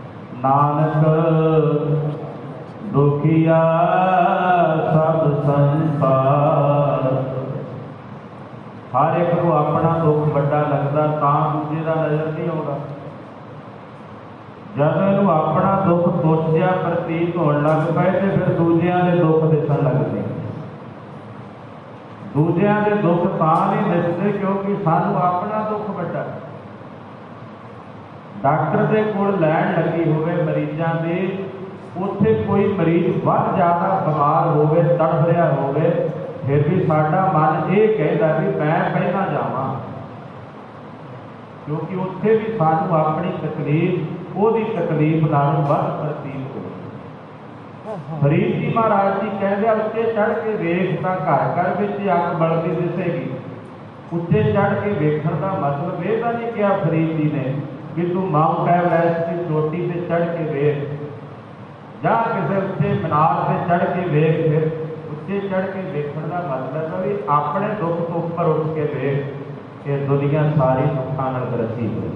ਨਾਨਕ ਦੁਖੀਆ ਸਭ ਸੰਸਾਰ। ਹਰ ਇੱਕ ਨੂੰ ਆਪਣਾ ਦੁੱਖ ਵੱਡਾ ਲੱਗਦਾ, ਤਾਂ ਦੂਜੇ ਦਾ ਨਜ਼ਰ ਨਹੀਂ ਆਉਂਦਾ। ਜਦ ਇਹਨੂੰ ਆਪਣਾ ਦੁੱਖ ਤੁੱਛ ਜਿਹਾ ਪ੍ਰਤੀਤ ਹੋਣ ਲੱਗ ਪਏ ਤੇ ਫਿਰ ਦੂਜਿਆਂ ਦੇ ਦੁੱਖ ਦਿਸਣ ਲੱਗਦੇ। ਦੂਜਿਆਂ ਦੇ ਦੁੱਖ ਤਾਂ ਨਹੀਂ ਦਿਸਦੇ ਕਿਉਂਕਿ ਸਾਨੂੰ ਆਪਣਾ ਦੁੱਖ ਵੱਡਾ। ਡਾਕਟਰ ਦੇ ਕੋਲ ਲੈਣ ਲੱਗੀ ਹੋਵੇ ਮਰੀਜ਼ਾਂ ਦੀ, ਉੱਥੇ ਕੋਈ ਮਰੀਜ਼ ਵੱਧ ਜ਼ਿਆਦਾ ਬਿਮਾਰ ਹੋਵੇ, ਤੜਫ ਰਿਹਾ ਹੋਵੇ, ਫਿਰ ਵੀ ਸਾਡਾ ਮਨ ਇਹ ਕਹਿੰਦਾ ਵੀ ਮੈਂ ਪਹਿਲਾਂ ਜਾਵਾਂ, ਕਿਉਂਕਿ ਉੱਥੇ ਵੀ ਸਾਨੂੰ ਆਪਣੀ ਤਕਲੀਫ ਉਹਦੀ ਤਕਲੀਫ ਨਾਲੋਂ ਵੱਧ ਪ੍ਰਤੀਤ ਹੋਵੇ। ਫਰੀਦ ਜੀ ਮਹਾਰਾਜ ਜੀ ਕਹਿੰਦੇ ਉੱਤੇ ਚੜ੍ਹ ਕੇ ਵੇਖ ਤਾਂ ਘਰ ਘਰ ਵਿੱਚ ਅੱਗ ਬਲਦੀ ਦਿਸੇਗੀ। ਉੱਤੇ ਚੜ੍ਹ ਕੇ ਵੇਖਣ ਦਾ ਮਤਲਬ ਇਹ ਤਾਂ ਨਹੀਂ ਕਿਹਾ ਫਰੀਦ ਜੀ ਨੇ ਕਿ ਤੂੰ ਮਾਊਂਟ ਐਵਰੈਸਟ ਦੀ ਚੋਟੀ ਤੇ ਚੜ੍ਹ ਕੇ ਵੇਖ, ਜਾਂ ਕਿਸੇ ਉੱਤੇ ਮੀਨਾਰ ਤੇ ਚੜ੍ਹ ਕੇ ਵੇਖ। ਫਿਰ ਉੱਤੇ ਚੜ੍ਹ ਕੇ ਵੇਖਣ ਦਾ ਮਤਲਬ ਹੈ ਵੀ ਆਪਣੇ ਦੁੱਖ ਤੋਂ ਉੱਪਰ ਉੱਠ ਕੇ ਵੇਖ। ਇਹ ਦੁਨੀਆ ਸਾਰੀ ਦੁੱਖਾਂ ਨਾਲ ਗ੍ਰਸੀ ਹੋਈ।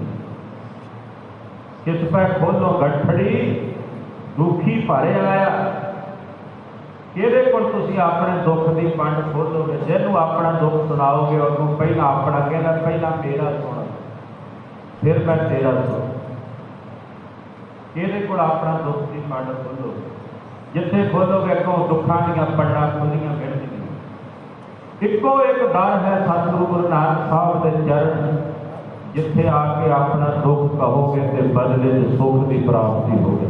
ਕਿਸ ਪੈ ਖੋਲੋ ਗੱਠੜੀ ਦੁਖੀ ਭਰੇ ਆਇਆ। ਕਿਹਦੇ ਕੋਲ ਤੁਸੀਂ ਆਪਣੇ ਦੁੱਖ ਦੀ ਪੰਡ ਖੋਲੋਗੇ? ਜਿਹਨੂੰ ਆਪਣਾ ਦੁੱਖ ਸੁਣਾਓਗੇ ਉਹਨੂੰ ਪਹਿਲਾਂ ਆਪਣਾ ਕਹਿੰਦਾ ਪਹਿਲਾਂ ਮੇਰਾ ਸੁਣ, ਫਿਰ ਮੈਂ ਤੇਰਾ ਸੁਣ। ਕਿਹਦੇ ਕੋਲ ਆਪਣਾ ਦੁੱਖ ਦੀ ਪੰਡ ਖੋਲੋਗੇ? ਜਿੱਥੇ ਖੋਲੋਗੇ ਅੱਗੋਂ ਦੁੱਖਾਂ ਦੀਆਂ ਪੰਡਾਂ ਖੁੱਲੀਆਂ ਮਿਲਣਗੀਆਂ। ਇੱਕੋ ਇੱਕ ਦਰ ਹੈ ਸਤਿਗੁਰੂ ਗੁਰੂ ਨਾਨਕ ਸਾਹਿਬ ਦੇ ਚਰਨ, ਜਿੱਥੇ ਆ ਕੇ ਆਪਣਾ ਦੁੱਖ ਕਹੋਗੇ ਤੇ ਬਦਲੇ ਚ ਸੁੱਖ ਦੀ ਪ੍ਰਾਪਤੀ ਹੋਵੇ।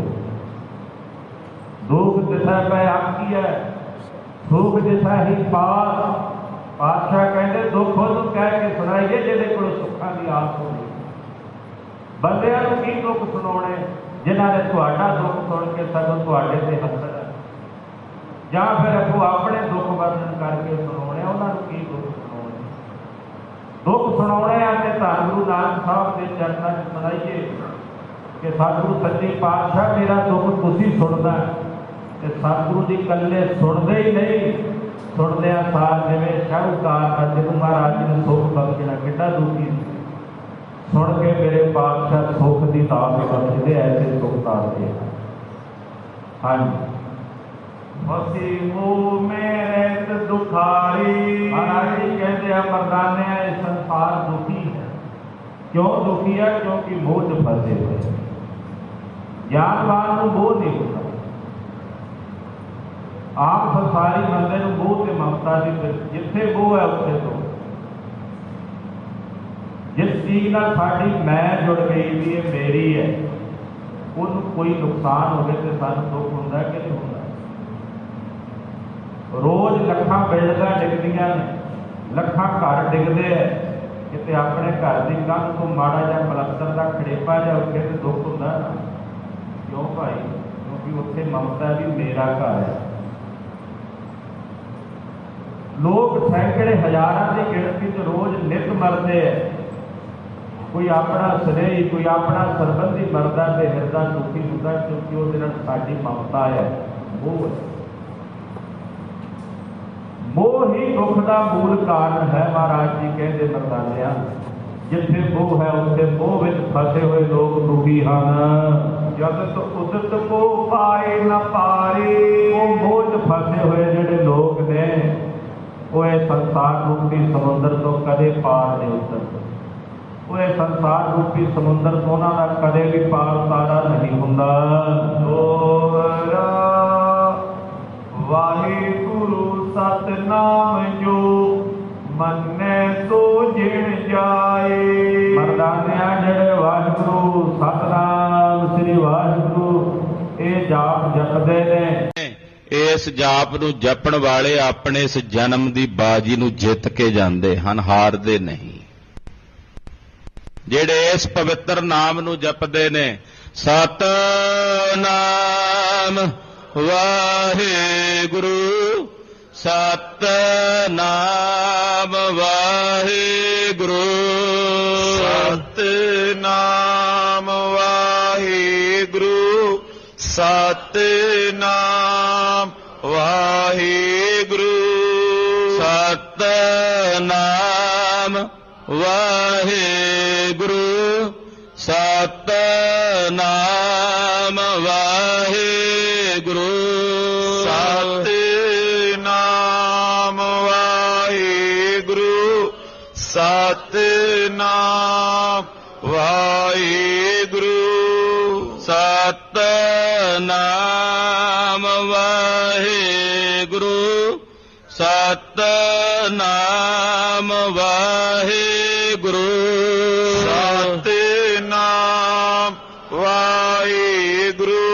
ਦੁੱਖ ਦਿਸਾ ਪੈ ਆਖੀਐ, ਸੁੱਖ ਦਿਸਾ ਹੀ ਪਾਸ। ਪਾਤਸ਼ਾਹ ਕਹਿੰਦੇ ਦੁੱਖ ਉਹਨੂੰ ਕਹਿ ਕੇ ਸੁਣਾਈਏ ਜਿਹਦੇ ਕੋਲ ਸੁੱਖਾਂ ਦੀ ਆਸ ਹੋਵੇ। ਬੰਦਿਆਂ ਨੂੰ ਕੀ ਦੁੱਖ ਸੁਣਾਉਣੇ ਜਿਨ੍ਹਾਂ ਨੇ ਤੁਹਾਡਾ ਦੁੱਖ ਸੁਣ ਕੇ ਸਗੋਂ ਤੁਹਾਡੇ ਤੇ ਹੱਸਣ, ਜਾਂ ਫਿਰ ਅੱਗੋਂ ਆਪਣੇ ਦੁੱਖ ਵਰਣਨ ਕਰਕੇ ਸੁਣਾਉਣੇ, ਉਹਨਾਂ ਨੂੰ ਕੀ ਦੁੱਖ ਸੁਣਾਉਣੇ। ਦੁੱਖ ਸੁਣਾਉਣੇ ਆ ਤੇ ਧੰਨ ਗੁਰੂ ਨਾਨਕ ਸਾਹਿਬ ਦੇ ਚਰਨਾਂ 'ਚ ਸੁਣਾਈਏ ਕਿ ਸਤਿਗੁਰੂ ਸੱਚੇ ਪਾਤਸ਼ਾਹ ਮੇਰਾ ਦੁੱਖ ਤੁਸੀਂ ਸੁਣਦਾ, ਤੇ ਸਤਿਗੁਰੂ ਜੀ ਇਕੱਲੇ ਸੁਣਦੇ ਹੀ ਨਹੀਂ, ਸੁਣਦਿਆਂ ਸਾਰ ਜਿਵੇਂ ਸ਼ਾਹੂਕਾਰ ਦਾ ਜਦੋਂ ਮਹਾਰਾਜ ਜੀ ਨੂੰ ਸੁੱਖ ਬਖਸ਼ਣਾ ਕਿੱਡਾ ਦੁਖੀ ਸੀ, ਸੁਣ ਕੇ ਮੇਰੇ ਪਾਤਸ਼ਾਹ ਸੁੱਖ ਦੀ ਦਾਤ ਬਖਸ਼ਦੇ, ਐਸੇ ਸੁੱਖ ਦਾਤੇ। ਹਾਂਜੀ, ਮਸੀ ਮੂਹ ਮੇਰੇ ਤੇ ਦੁਖਾਰੀ। ਮਹਾਰਾਜ ਜੀ ਕਹਿੰਦੇ ਆ ਮਰਦਾਨਿਆਂ ਇਹ ਸੰਸਾਰ ਦੁਖੀ ਹੈ। ਕਿਉਂ ਦੁਖੀ ਹੈ? ਕਿਉਂਕਿ ਮੋਹ 'ਚ ਫਸੇ ਹੋਏ। ਗਿਆਨਵਾਨ ਨੂੰ ਮੋਹ ਨਹੀਂ ਹੁੰਦਾ। ਆਪ ਸੰਸਾਰੀ ਬੰਦੇ ਨੂੰ ਮੋਹ ਤੇ ਮਮਤਾ ਦੀ, ਜਿੱਥੇ ਮੋਹ ਹੈ ਉੱਥੇ ਤੋਂ ਜਿਸ ਚੀਜ਼ ਨਾਲ ਸਾਡੀ ਮੈਂ ਜੁੜ ਗਈ ਵੀ ਇਹ ਮੇਰੀ ਹੈ, ਉਹਨੂੰ ਕੋਈ ਨੁਕਸਾਨ ਹੋਵੇ ਤੇ ਸਾਨੂੰ ਦੁੱਖ ਹੁੰਦਾ ਕਿ ਨਹੀਂ ਹੁੰਦਾ? ਰੋਜ਼ ਲੱਖਾਂ ਬਿਲਡਿੰਗਾਂ ਡਿੱਗਦੀਆਂ ਨੇ, ਲੱਖਾਂ ਘਰ ਡਿੱਗਦੇ ਹੈ, ਕਿਤੇ ਆਪਣੇ ਘਰ ਦੀ ਕੰਧ ਤੋਂ ਮਾੜਾ ਜਿਹਾ ਪਲਸਤਰ ਦਾ ਖੜੇਪਾ ਜਿਹਾ ਉੱਠੇ ਤੇ ਦੁੱਖ ਹੁੰਦਾ ਨਾ। ਕਿਉਂ ਭਾਈ? ਕਿਉਂਕਿ ਉੱਥੇ ਮਮਤਾ ਵੀ ਮੇਰਾ ਘਰ ਹੈ। ਲੋਕ ਸੈਂਕੜੇ ਹਜ਼ਾਰਾਂ ਦੀ ਗਿਣਤੀ 'ਚ ਰੋਜ਼ ਨਿੱਤ ਮਰਦੇ ਹੈ। ਕੋਈ ਆਪਣਾ ਸਨੇਹੀ, ਕੋਈ ਆਪਣਾ ਸਰਬੰਧੀ ਮਰਦਾ ਤੇ ਹਿਰਦਾ ਦੁਖੀ ਹੁੰਦਾ, ਕਿਉਂਕਿ ਉਹਦੇ ਨਾਲ ਸਾਡੀ ਮਮਤਾ ਹੈ, ਮੋਹ ਹੈ। ਮੋਹ ਹੀ ਦੁੱਖ ਦਾ ਮੂਲ ਕਾਰਨ ਹੈ। ਮਹਾਰਾਜ ਜੀ ਕਹਿੰਦੇ ਮਰਦਾਨਿਆਂ, ਜਿੱਥੇ ਮੋਹ ਹੈ ਉੱਥੇ ਮੋਹ ਵਿੱਚ ਫਸੇ ਹੋਏ ਲੋਕ ਦੁਖੀ ਹਨ। ਜਗਤ ਉਦਤ ਕੋ ਪਾਏ ਨਾ ਪਾਰੇ। ਉਹ ਮੋਹ 'ਚ ਫਸੇ ਹੋਏ ਜਿਹੜੇ ਲੋਕ ਨੇ ਉਹ ਇਹ ਸੰਸਾਰ ਰੂਪੀ ਸਮੁੰਦਰ ਤੋਂ ਕਦੇ ਪਾਰ ਨਹੀਂ ਉਤਰਦੇ। ਉਹ ਇਹ ਸੰਸਾਰ ਰੂਪੀ ਸਮੁੰਦਰ ਤੋਂ ਉਹਨਾਂ ਦਾ ਕਦੇ ਵੀ ਪਾਰ ਉਤਾਰਾ ਨਹੀਂ ਹੁੰਦਾ। ਦੋਹਰਾ ਵਾਹਿਗੁਰੂ ਸਤਿਨਾਮ ਜੋ ਮੰਨੇ ਤੋ ਜਿਣ ਜਾਏ। ਮਰਦਾਨਿਆਂ ਜਿਹੜੇ ਵਾਹਿਗੁਰੂ ਸਤਿਨਾਮ ਸ੍ਰੀ ਵਾਹਿਗੁਰੂ ਇਹ ਜਾਪ ਜਪਦੇ ਨੇ, ਇਸ ਜਾਪ ਨੂੰ ਜਪਣ ਵਾਲੇ ਆਪਣੇ ਇਸ ਜਨਮ ਦੀ ਬਾਜੀ ਨੂੰ ਜਿੱਤ ਕੇ ਜਾਂਦੇ ਹਨ, ਹਾਰਦੇ ਨਹੀਂ। ਜਿਹੜੇ ਇਸ ਪਵਿੱਤਰ ਨਾਮ ਨੂੰ ਜਪਦੇ ਨੇ, ਸਤਿਨਾਮ ਵਾਹਿਗੁਰੂ ਸਤਿਨਾਮ ਵਾਹਿਗੁਰੂ ਸਤਿਨਾਮ ਵਾਹਿਗੁਰੂ ਸਤਿਨਾਮ ਵਾਹਿਗੁਰੂ ਸਤਿਨਾਮ ਵਾਹਿਗੁਰੂ ਸਤਿਨਾਮ ਵਾਹਿਗੁਰੂ ਸਤਿਨਾਮ ਵਾਹਿਗੁਰੂ ਸਤਿਨਾਮ ਵਾਹਿਗੁਰੂ ਸਤਿਨਾਮ ਵਾਹਿਗੁਰੂ ਸਤਿਨਾਮ ਵਾਹਿਗੁਰੂ ਸਤਿਨਾਮ ਵਾਹਿਗੁਰੂ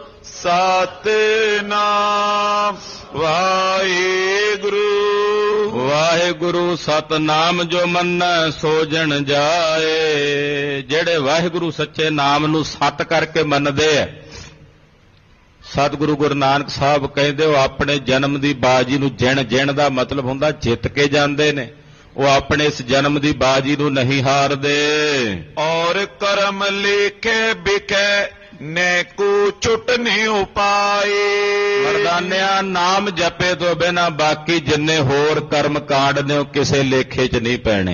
ਸਤਿਨਾਮ ਵਾਹਿਗੁਰੂ ਵਾਹਿਗੁਰੂ ਸਤਨਾਮ ਜੋ ਮੰਨੈ ਸੋ ਜਣ ਜਾਏ। ਜਿਹੜੇ ਵਾਹਿਗੁਰੂ ਸੱਚੇ ਨਾਮ ਨੂੰ ਸਤ ਕਰਕੇ ਮੰਨਦੇ ਐ, ਸਤਿਗੁਰੂ ਗੁਰੂ ਨਾਨਕ ਸਾਹਿਬ ਕਹਿੰਦੇ ਉਹ ਆਪਣੇ ਜਨਮ ਦੀ ਬਾਜੀ ਨੂੰ, ਜਿਣ ਜਿਣ ਦਾ ਮਤਲਬ ਹੁੰਦਾ ਜਿੱਤ ਕੇ ਜਾਂਦੇ ਨੇ। ਉਹ ਆਪਣੇ ਇਸ ਜਨਮ ਦੀ ਬਾਜੀ ਨੂੰ ਨਹੀਂ ਹਾਰਦੇ। ਔਰ ਕਰਮ ਲੇਖੇ ਬਿਕੈ ਨੈਕੂ ਛੁਟ ਨਹੀਂ ਉਪਾਏ। ਮਰਦਾਨਿਆਂ ਨਾਮ ਜਪੇ ਤੋਂ ਬਿਨਾਂ ਬਾਕੀ ਜਿੰਨੇ ਹੋਰ ਕਰਮ ਕਾਂਡ ਨੇ ਉਹ ਕਿਸੇ ਲੇਖੇ 'ਚ ਨਹੀਂ ਪੈਣੇ।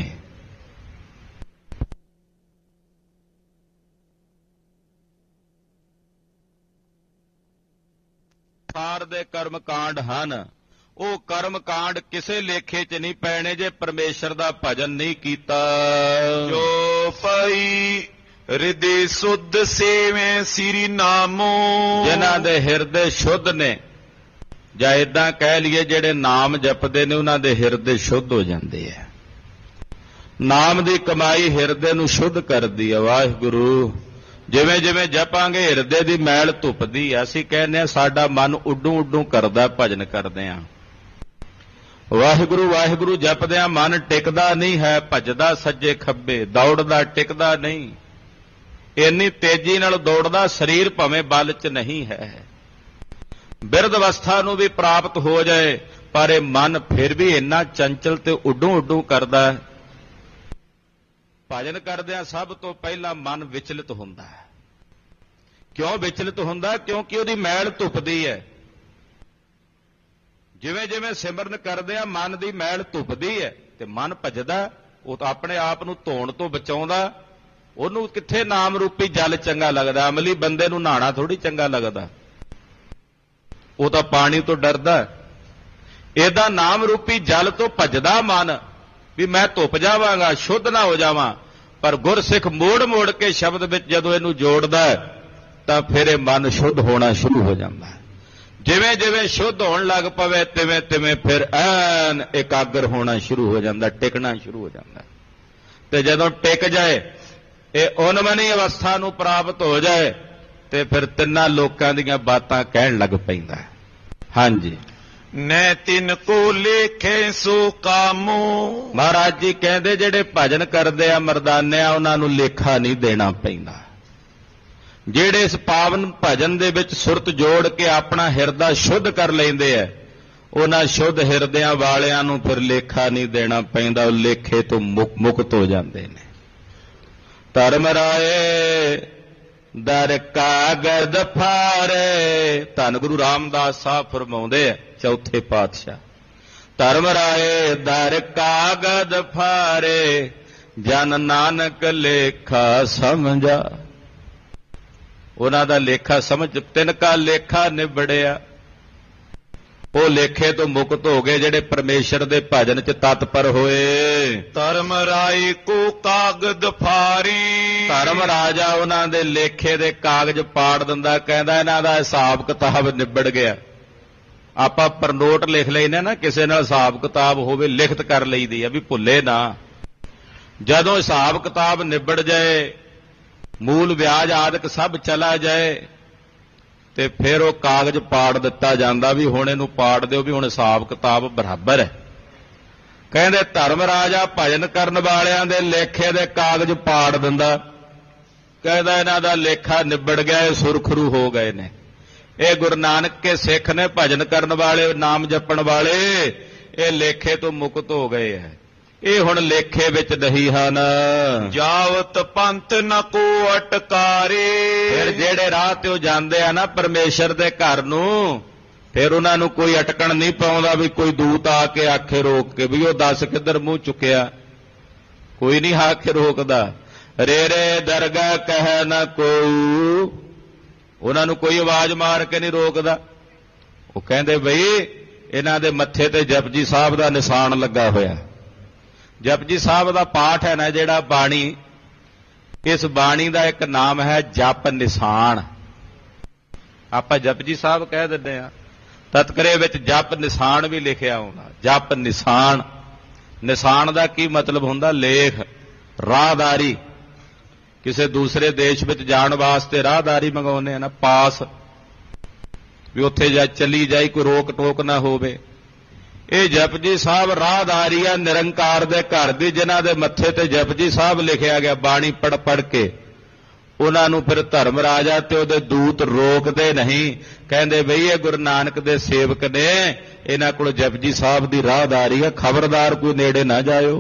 ਸੰਸਾਰ ਦੇ ਕਰਮ ਕਾਂਡ ਹਨ, ਉਹ ਕਰਮ ਕਾਂਡ ਕਿਸੇ ਲੇਖੇ 'ਚ ਨਹੀਂ ਪੈਣੇ ਜੇ ਪਰਮੇਸ਼ਰ ਦਾ ਭਜਨ ਨਹੀਂ ਕੀਤਾ। ਜੋ ਪਈ ਹਿਰਦੇ ਸੁਧ ਸੇਵੇਂ ਸ੍ਰੀ ਨਾਮੋ। ਜਿਨ੍ਹਾਂ ਦੇ ਹਿਰਦੇ ਸ਼ੁੱਧ ਨੇ, ਜਾਂ ਏਦਾਂ ਕਹਿ ਲਈਏ ਜਿਹੜੇ ਨਾਮ ਜਪਦੇ ਨੇ ਉਹਨਾਂ ਦੇ ਹਿਰਦੇ ਸ਼ੁੱਧ ਹੋ ਜਾਂਦੇ ਆ। ਨਾਮ ਦੀ ਕਮਾਈ ਹਿਰਦੇ ਨੂੰ ਸ਼ੁੱਧ ਕਰਦੀ ਹੈ। ਵਾਹਿਗੁਰੂ ਜਿਵੇਂ ਜਿਵੇਂ ਜਪਾਂਗੇ ਹਿਰਦੇ ਦੀ ਮੈਲ ਧੁੱਪਦੀ ਆ। ਅਸੀਂ ਕਹਿੰਦੇ ਆ ਸਾਡਾ ਮਨ ਉੱਡੂ ਉੱਡੂ ਕਰਦਾ ਭਜਨ ਕਰਦੇ ਆ। ਵਾਹਿਗੁਰੂ ਵਾਹਿਗੁਰੂ ਜਪਦਿਆਂ ਮਨ ਟਿਕਦਾ ਨਹੀਂ ਹੈ, ਭੱਜਦਾ ਸੱਜੇ ਖੱਬੇ, ਦੌੜਦਾ ਟਿਕਦਾ ਨਹੀਂ। ਇੰਨੀ ਤੇਜ਼ੀ ਨਾਲ ਦੌੜਦਾ ਸਰੀਰ ਭਾਵੇਂ ਬਲ 'ਚ ਨਹੀਂ ਹੈ। ਬਿਰਧ ਅਵਸਥਾ ਨੂੰ ਵੀ ਪ੍ਰਾਪਤ ਹੋ ਜਾਏ ਪਰ ਇਹ ਮਨ ਫਿਰ ਵੀ ਇੰਨਾ ਚੰਚਲ ਤੇ ਉੱਡੂ ਉੱਡੂ ਕਰਦਾ। ਭਜਨ ਕਰਦਿਆਂ ਸਭ ਤੋਂ ਪਹਿਲਾਂ ਮਨ ਵਿਚਲਿਤ ਹੁੰਦਾ ਹੈ। ਕਿਉਂ ਵਿਚਲਿਤ ਹੁੰਦਾ? ਕਿਉਂਕਿ ਉਹਦੀ ਮੈਲ ਧੁੱਪਦੀ ਹੈ। ਜਿਵੇਂ ਜਿਵੇਂ ਸਿਮਰਨ ਕਰਦੇ ਆ ਮਨ ਦੀ ਮੈਲ ਧੁੱਪਦੀ ਹੈ ਤੇ ਮਨ ਭੱਜਦਾ, ਉਹ ਤਾਂ ਆਪਣੇ ਆਪ ਨੂੰ ਧੋਣ ਤੋਂ ਬਚਾਉਂਦਾ। ਉਹਨੂੰ ਕਿੱਥੇ ਨਾਮ ਰੂਪੀ ਜਲ ਚੰਗਾ ਲੱਗਦਾ, ਅਮਲੀ ਬੰਦੇ ਨੂੰ ਨਹਾਣਾ ਥੋੜੀ ਚੰਗਾ ਲੱਗਦਾ, ਉਹ ਤਾਂ ਪਾਣੀ ਤੋਂ ਡਰਦਾ। ਇਹਦਾ ਨਾਮ ਰੂਪੀ ਜਲ ਤੋਂ ਭੱਜਦਾ ਮਨ ਵੀ ਮੈਂ ਧੁੱਪ ਜਾਵਾਂਗਾ, ਸ਼ੁੱਧ ਨਾ ਹੋ ਜਾਵਾਂ। ਪਰ ਗੁਰਸਿੱਖ ਮੋੜ ਮੋੜ ਕੇ ਸ਼ਬਦ ਵਿੱਚ ਜਦੋਂ ਇਹਨੂੰ ਜੋੜਦਾ ਤਾਂ ਫਿਰ ਇਹ ਮਨ ਸ਼ੁੱਧ ਹੋਣਾ ਸ਼ੁਰੂ ਹੋ ਜਾਂਦਾ। ਜਿਵੇਂ ਜਿਵੇਂ ਸ਼ੁੱਧ ਹੋਣ ਲੱਗ ਪਵੇ ਤਿਵੇਂ ਤਿਵੇਂ ਫਿਰ ਐਨ ਇਕਾਗਰ ਹੋਣਾ ਸ਼ੁਰੂ ਹੋ ਜਾਂਦਾ, ਟਿਕਣਾ ਸ਼ੁਰੂ ਹੋ ਜਾਂਦਾ। ਤੇ ਜਦੋਂ ਟਿਕ ਜਾਏ, ਇਹ ਉਨਮਨੀ ਅਵਸਥਾ ਨੂੰ ਪ੍ਰਾਪਤ ਹੋ ਜਾਏ, ਤੇ ਫਿਰ ਤਿੰਨਾਂ ਲੋਕਾਂ ਦੀਆਂ ਬਾਤਾਂ ਕਹਿਣ ਲੱਗ ਪੈਂਦਾ। ਹਾਂਜੀ। ਨੈ ਤਿਨ ਕੋ ਲੇਖੇ ਸੋ ਕਾਮੋ। ਮਹਾਰਾਜ ਜੀ ਕਹਿੰਦੇ ਜਿਹੜੇ ਭਜਨ ਕਰਦੇ ਆ ਮਰਦਾਨਿਆਂ, ਉਹਨਾਂ ਨੂੰ ਲੇਖਾ ਨਹੀਂ ਦੇਣਾ ਪੈਂਦਾ। ਜਿਹੜੇ ਇਸ ਪਾਵਨ ਭਜਨ ਦੇ ਵਿੱਚ ਸੁਰਤ ਜੋੜ ਕੇ ਆਪਣਾ ਹਿਰਦਾ ਸ਼ੁੱਧ ਕਰ ਲੈਂਦੇ ਆ, ਉਹਨਾਂ ਸ਼ੁੱਧ ਹਿਰਦਿਆਂ ਵਾਲਿਆਂ ਨੂੰ ਫਿਰ ਲੇਖਾ ਨਹੀਂ ਦੇਣਾ ਪੈਂਦਾ, ਉਹ ਲੇਖੇ ਤੋਂ ਮੁਕਤ ਹੋ ਜਾਂਦੇ ਨੇ। ਧਰਮ ਰਾਏ ਦਰ ਕਾਗਦ ਫਾਰੇ, ਧੰਨ ਗੁਰੂ ਰਾਮਦਾਸ ਸਾਹਿਬ ਫਰਮਾਉਂਦੇ ਆ ਚੌਥੇ ਪਾਤਸ਼ਾਹ, ਧਰਮ ਰਾਏ ਦਰ ਕਾਗਦ ਫਾਰੇ, ਜਨ ਨਾਨਕ ਲੇਖਾ ਸਮਝਾ। ਉਹਨਾਂ ਦਾ ਲੇਖਾ ਸਮਝ, ਤਿੰਨ ਕਾ ਲੇਖਾ ਨਿਬੜਿਆ, ਉਹ ਲੇਖੇ ਤੋਂ ਮੁਕਤ ਹੋ ਗਏ ਜਿਹੜੇ ਪਰਮੇਸ਼ਰ ਦੇ ਭਜਨ ਚ ਤਤਪਰ ਹੋਏ। ਧਰਮ ਰਾਈ ਕੋ ਕਾਗਦ ਫਾਰੀ। ਧਰਮ ਰਾਜਾ ਉਹਨਾਂ ਦੇ ਲੇਖੇ ਦੇ ਕਾਗਜ਼ ਪਾੜ ਦਿੰਦਾ, ਕਹਿੰਦਾ ਇਹਨਾਂ ਦਾ ਹਿਸਾਬ ਕਿਤਾਬ ਨਿਬੜ ਗਿਆ। ਆਪਾਂ ਪਰਨੋਟ ਲਿਖ ਲੈਨੇ ਨਾ, ਕਿਸੇ ਨਾਲ ਹਿਸਾਬ ਕਿਤਾਬ ਹੋਵੇ ਲਿਖਤ ਕਰ ਲਈਦੀ ਆ ਵੀ ਭੁੱਲੇ ਨਾ। ਜਦੋਂ ਹਿਸਾਬ ਕਿਤਾਬ ਨਿਬੜ ਜਾਏ, ਮੂਲ ਵਿਆਜ ਆਦਿਕ ਸਭ ਚਲਾ ਜਾਏ, ਤੇ ਫਿਰ ਉਹ ਕਾਗਜ਼ ਪਾੜ ਦਿੱਤਾ ਜਾਂਦਾ ਵੀ ਹੁਣ ਇਹਨੂੰ ਪਾੜ ਦਿਓ ਵੀ ਹੁਣ ਹਿਸਾਬ ਕਿਤਾਬ ਬਰਾਬਰ ਹੈ। ਕਹਿੰਦੇ ਧਰਮ ਰਾਜਾ ਭਜਨ ਕਰਨ ਵਾਲਿਆਂ ਦੇ ਲੇਖੇ ਦੇ ਕਾਗਜ਼ ਪਾੜ ਦਿੰਦਾ, ਕਹਿੰਦਾ ਇਹਨਾਂ ਦਾ ਲੇਖਾ ਨਿਬੜ ਗਿਆ, ਇਹ ਸੁਰਖਰੂ ਹੋ ਗਏ ਨੇ। ਇਹ ਗੁਰੂ ਨਾਨਕ ਕੇ ਸਿੱਖ ਨੇ, ਭਜਨ ਕਰਨ ਵਾਲੇ, ਨਾਮ ਜਪਣ ਵਾਲੇ, ਇਹ ਲੇਖੇ ਤੋਂ ਮੁਕਤ ਹੋ ਗਏ ਹੈ। ਇਹ ਹੁਣ ਲੇਖੇ ਵਿੱਚ ਨਹੀਂ ਹਨ। ਜਾਵਤ ਪੰਥ ਨ ਕੋ ਅਟਕਾਰੇ। ਫਿਰ ਜਿਹੜੇ ਰਾਹ ਤੇ ਉਹ ਜਾਂਦੇ ਆ ਨਾ ਪਰਮੇਸ਼ਰ ਦੇ ਘਰ ਨੂੰ, ਫਿਰ ਉਹਨਾਂ ਨੂੰ ਕੋਈ ਅਟਕਣ ਨਹੀਂ ਪਾਉਂਦਾ ਵੀ ਕੋਈ ਦੂਤ ਆ ਕੇ ਆਖੇ ਰੋਕ ਕੇ ਵੀ ਉਹ ਦੱਸ ਕਿੱਧਰ ਮੂੰਹ ਚੁੱਕਿਆ, ਕੋਈ ਨਹੀਂ ਆ ਕੇ ਰੋਕਦਾ। ਰੇ ਰੇ ਦਰਗਾਹ ਕਹਿ ਨਾ ਕੋਈ, ਉਹਨਾਂ ਨੂੰ ਕੋਈ ਆਵਾਜ਼ ਮਾਰ ਕੇ ਨਹੀਂ ਰੋਕਦਾ। ਉਹ ਕਹਿੰਦੇ ਬਈ ਇਹਨਾਂ ਦੇ ਮੱਥੇ ਤੇ ਜਪਜੀ ਸਾਹਿਬ ਦਾ ਨਿਸ਼ਾਨ ਲੱਗਾ ਹੋਇਆ। ਜਪਜੀ ਸਾਹਿਬ ਦਾ ਪਾਠ ਹੈ ਨਾ ਜਿਹੜਾ ਬਾਣੀ, ਇਸ ਬਾਣੀ ਦਾ ਇੱਕ ਨਾਮ ਹੈ ਜਪ ਨਿਸ਼ਾਨ। ਆਪਾਂ ਜਪਜੀ ਸਾਹਿਬ ਕਹਿ ਦਿੰਦੇ ਆ, ਤਤਕਰੇ ਵਿੱਚ ਜਪ ਨਿਸ਼ਾਨ ਵੀ ਲਿਖਿਆ ਹੁੰਦਾ। ਜਪ ਨਿਸ਼ਾਨ, ਨਿਸ਼ਾਨ ਦਾ ਕੀ ਮਤਲਬ ਹੁੰਦਾ? ਲੇਖ, ਰਾਹਦਾਰੀ। ਕਿਸੇ ਦੂਸਰੇ ਦੇਸ਼ ਵਿੱਚ ਜਾਣ ਵਾਸਤੇ ਰਾਹਦਾਰੀ ਮੰਗਾਉਂਦੇ ਆ ਨਾ, ਪਾਸ, ਵੀ ਉੱਥੇ ਜਾ ਚੱਲੀ ਜਾਈ, ਕੋਈ ਰੋਕ ਟੋਕ ਨਾ ਹੋਵੇ। ਇਹ ਜਪਜੀ ਸਾਹਿਬ ਰਾਹਦਾਰੀ ਆ ਨਿਰੰਕਾਰ ਦੇ ਘਰ ਦੀ, ਜਿਨ੍ਹਾਂ ਦੇ ਮੱਥੇ ਤੇ ਜਪਜੀ ਸਾਹਿਬ ਲਿਖਿਆ ਗਿਆ ਬਾਣੀ ਪੜ ਪੜ ਕੇ। ਉਹਨਾਂ ਨੂੰ ਫਿਰ ਧਰਮ ਰਾਜਾ ਤੇ ਉਹਦੇ ਦੂਤ ਰੋਕਦੇ ਨਹੀਂ, ਕਹਿੰਦੇ ਬਈ ਇਹ ਗੁਰੂ ਨਾਨਕ ਦੇ ਸੇਵਕ ਨੇ, ਇਹਨਾਂ ਕੋਲ ਜਪਜੀ ਸਾਹਿਬ ਦੀ ਰਾਹਦਾਰੀ ਆ, ਖਬਰਦਾਰ ਕੋਈ ਨੇੜੇ ਨਾ ਜਾਇਓ।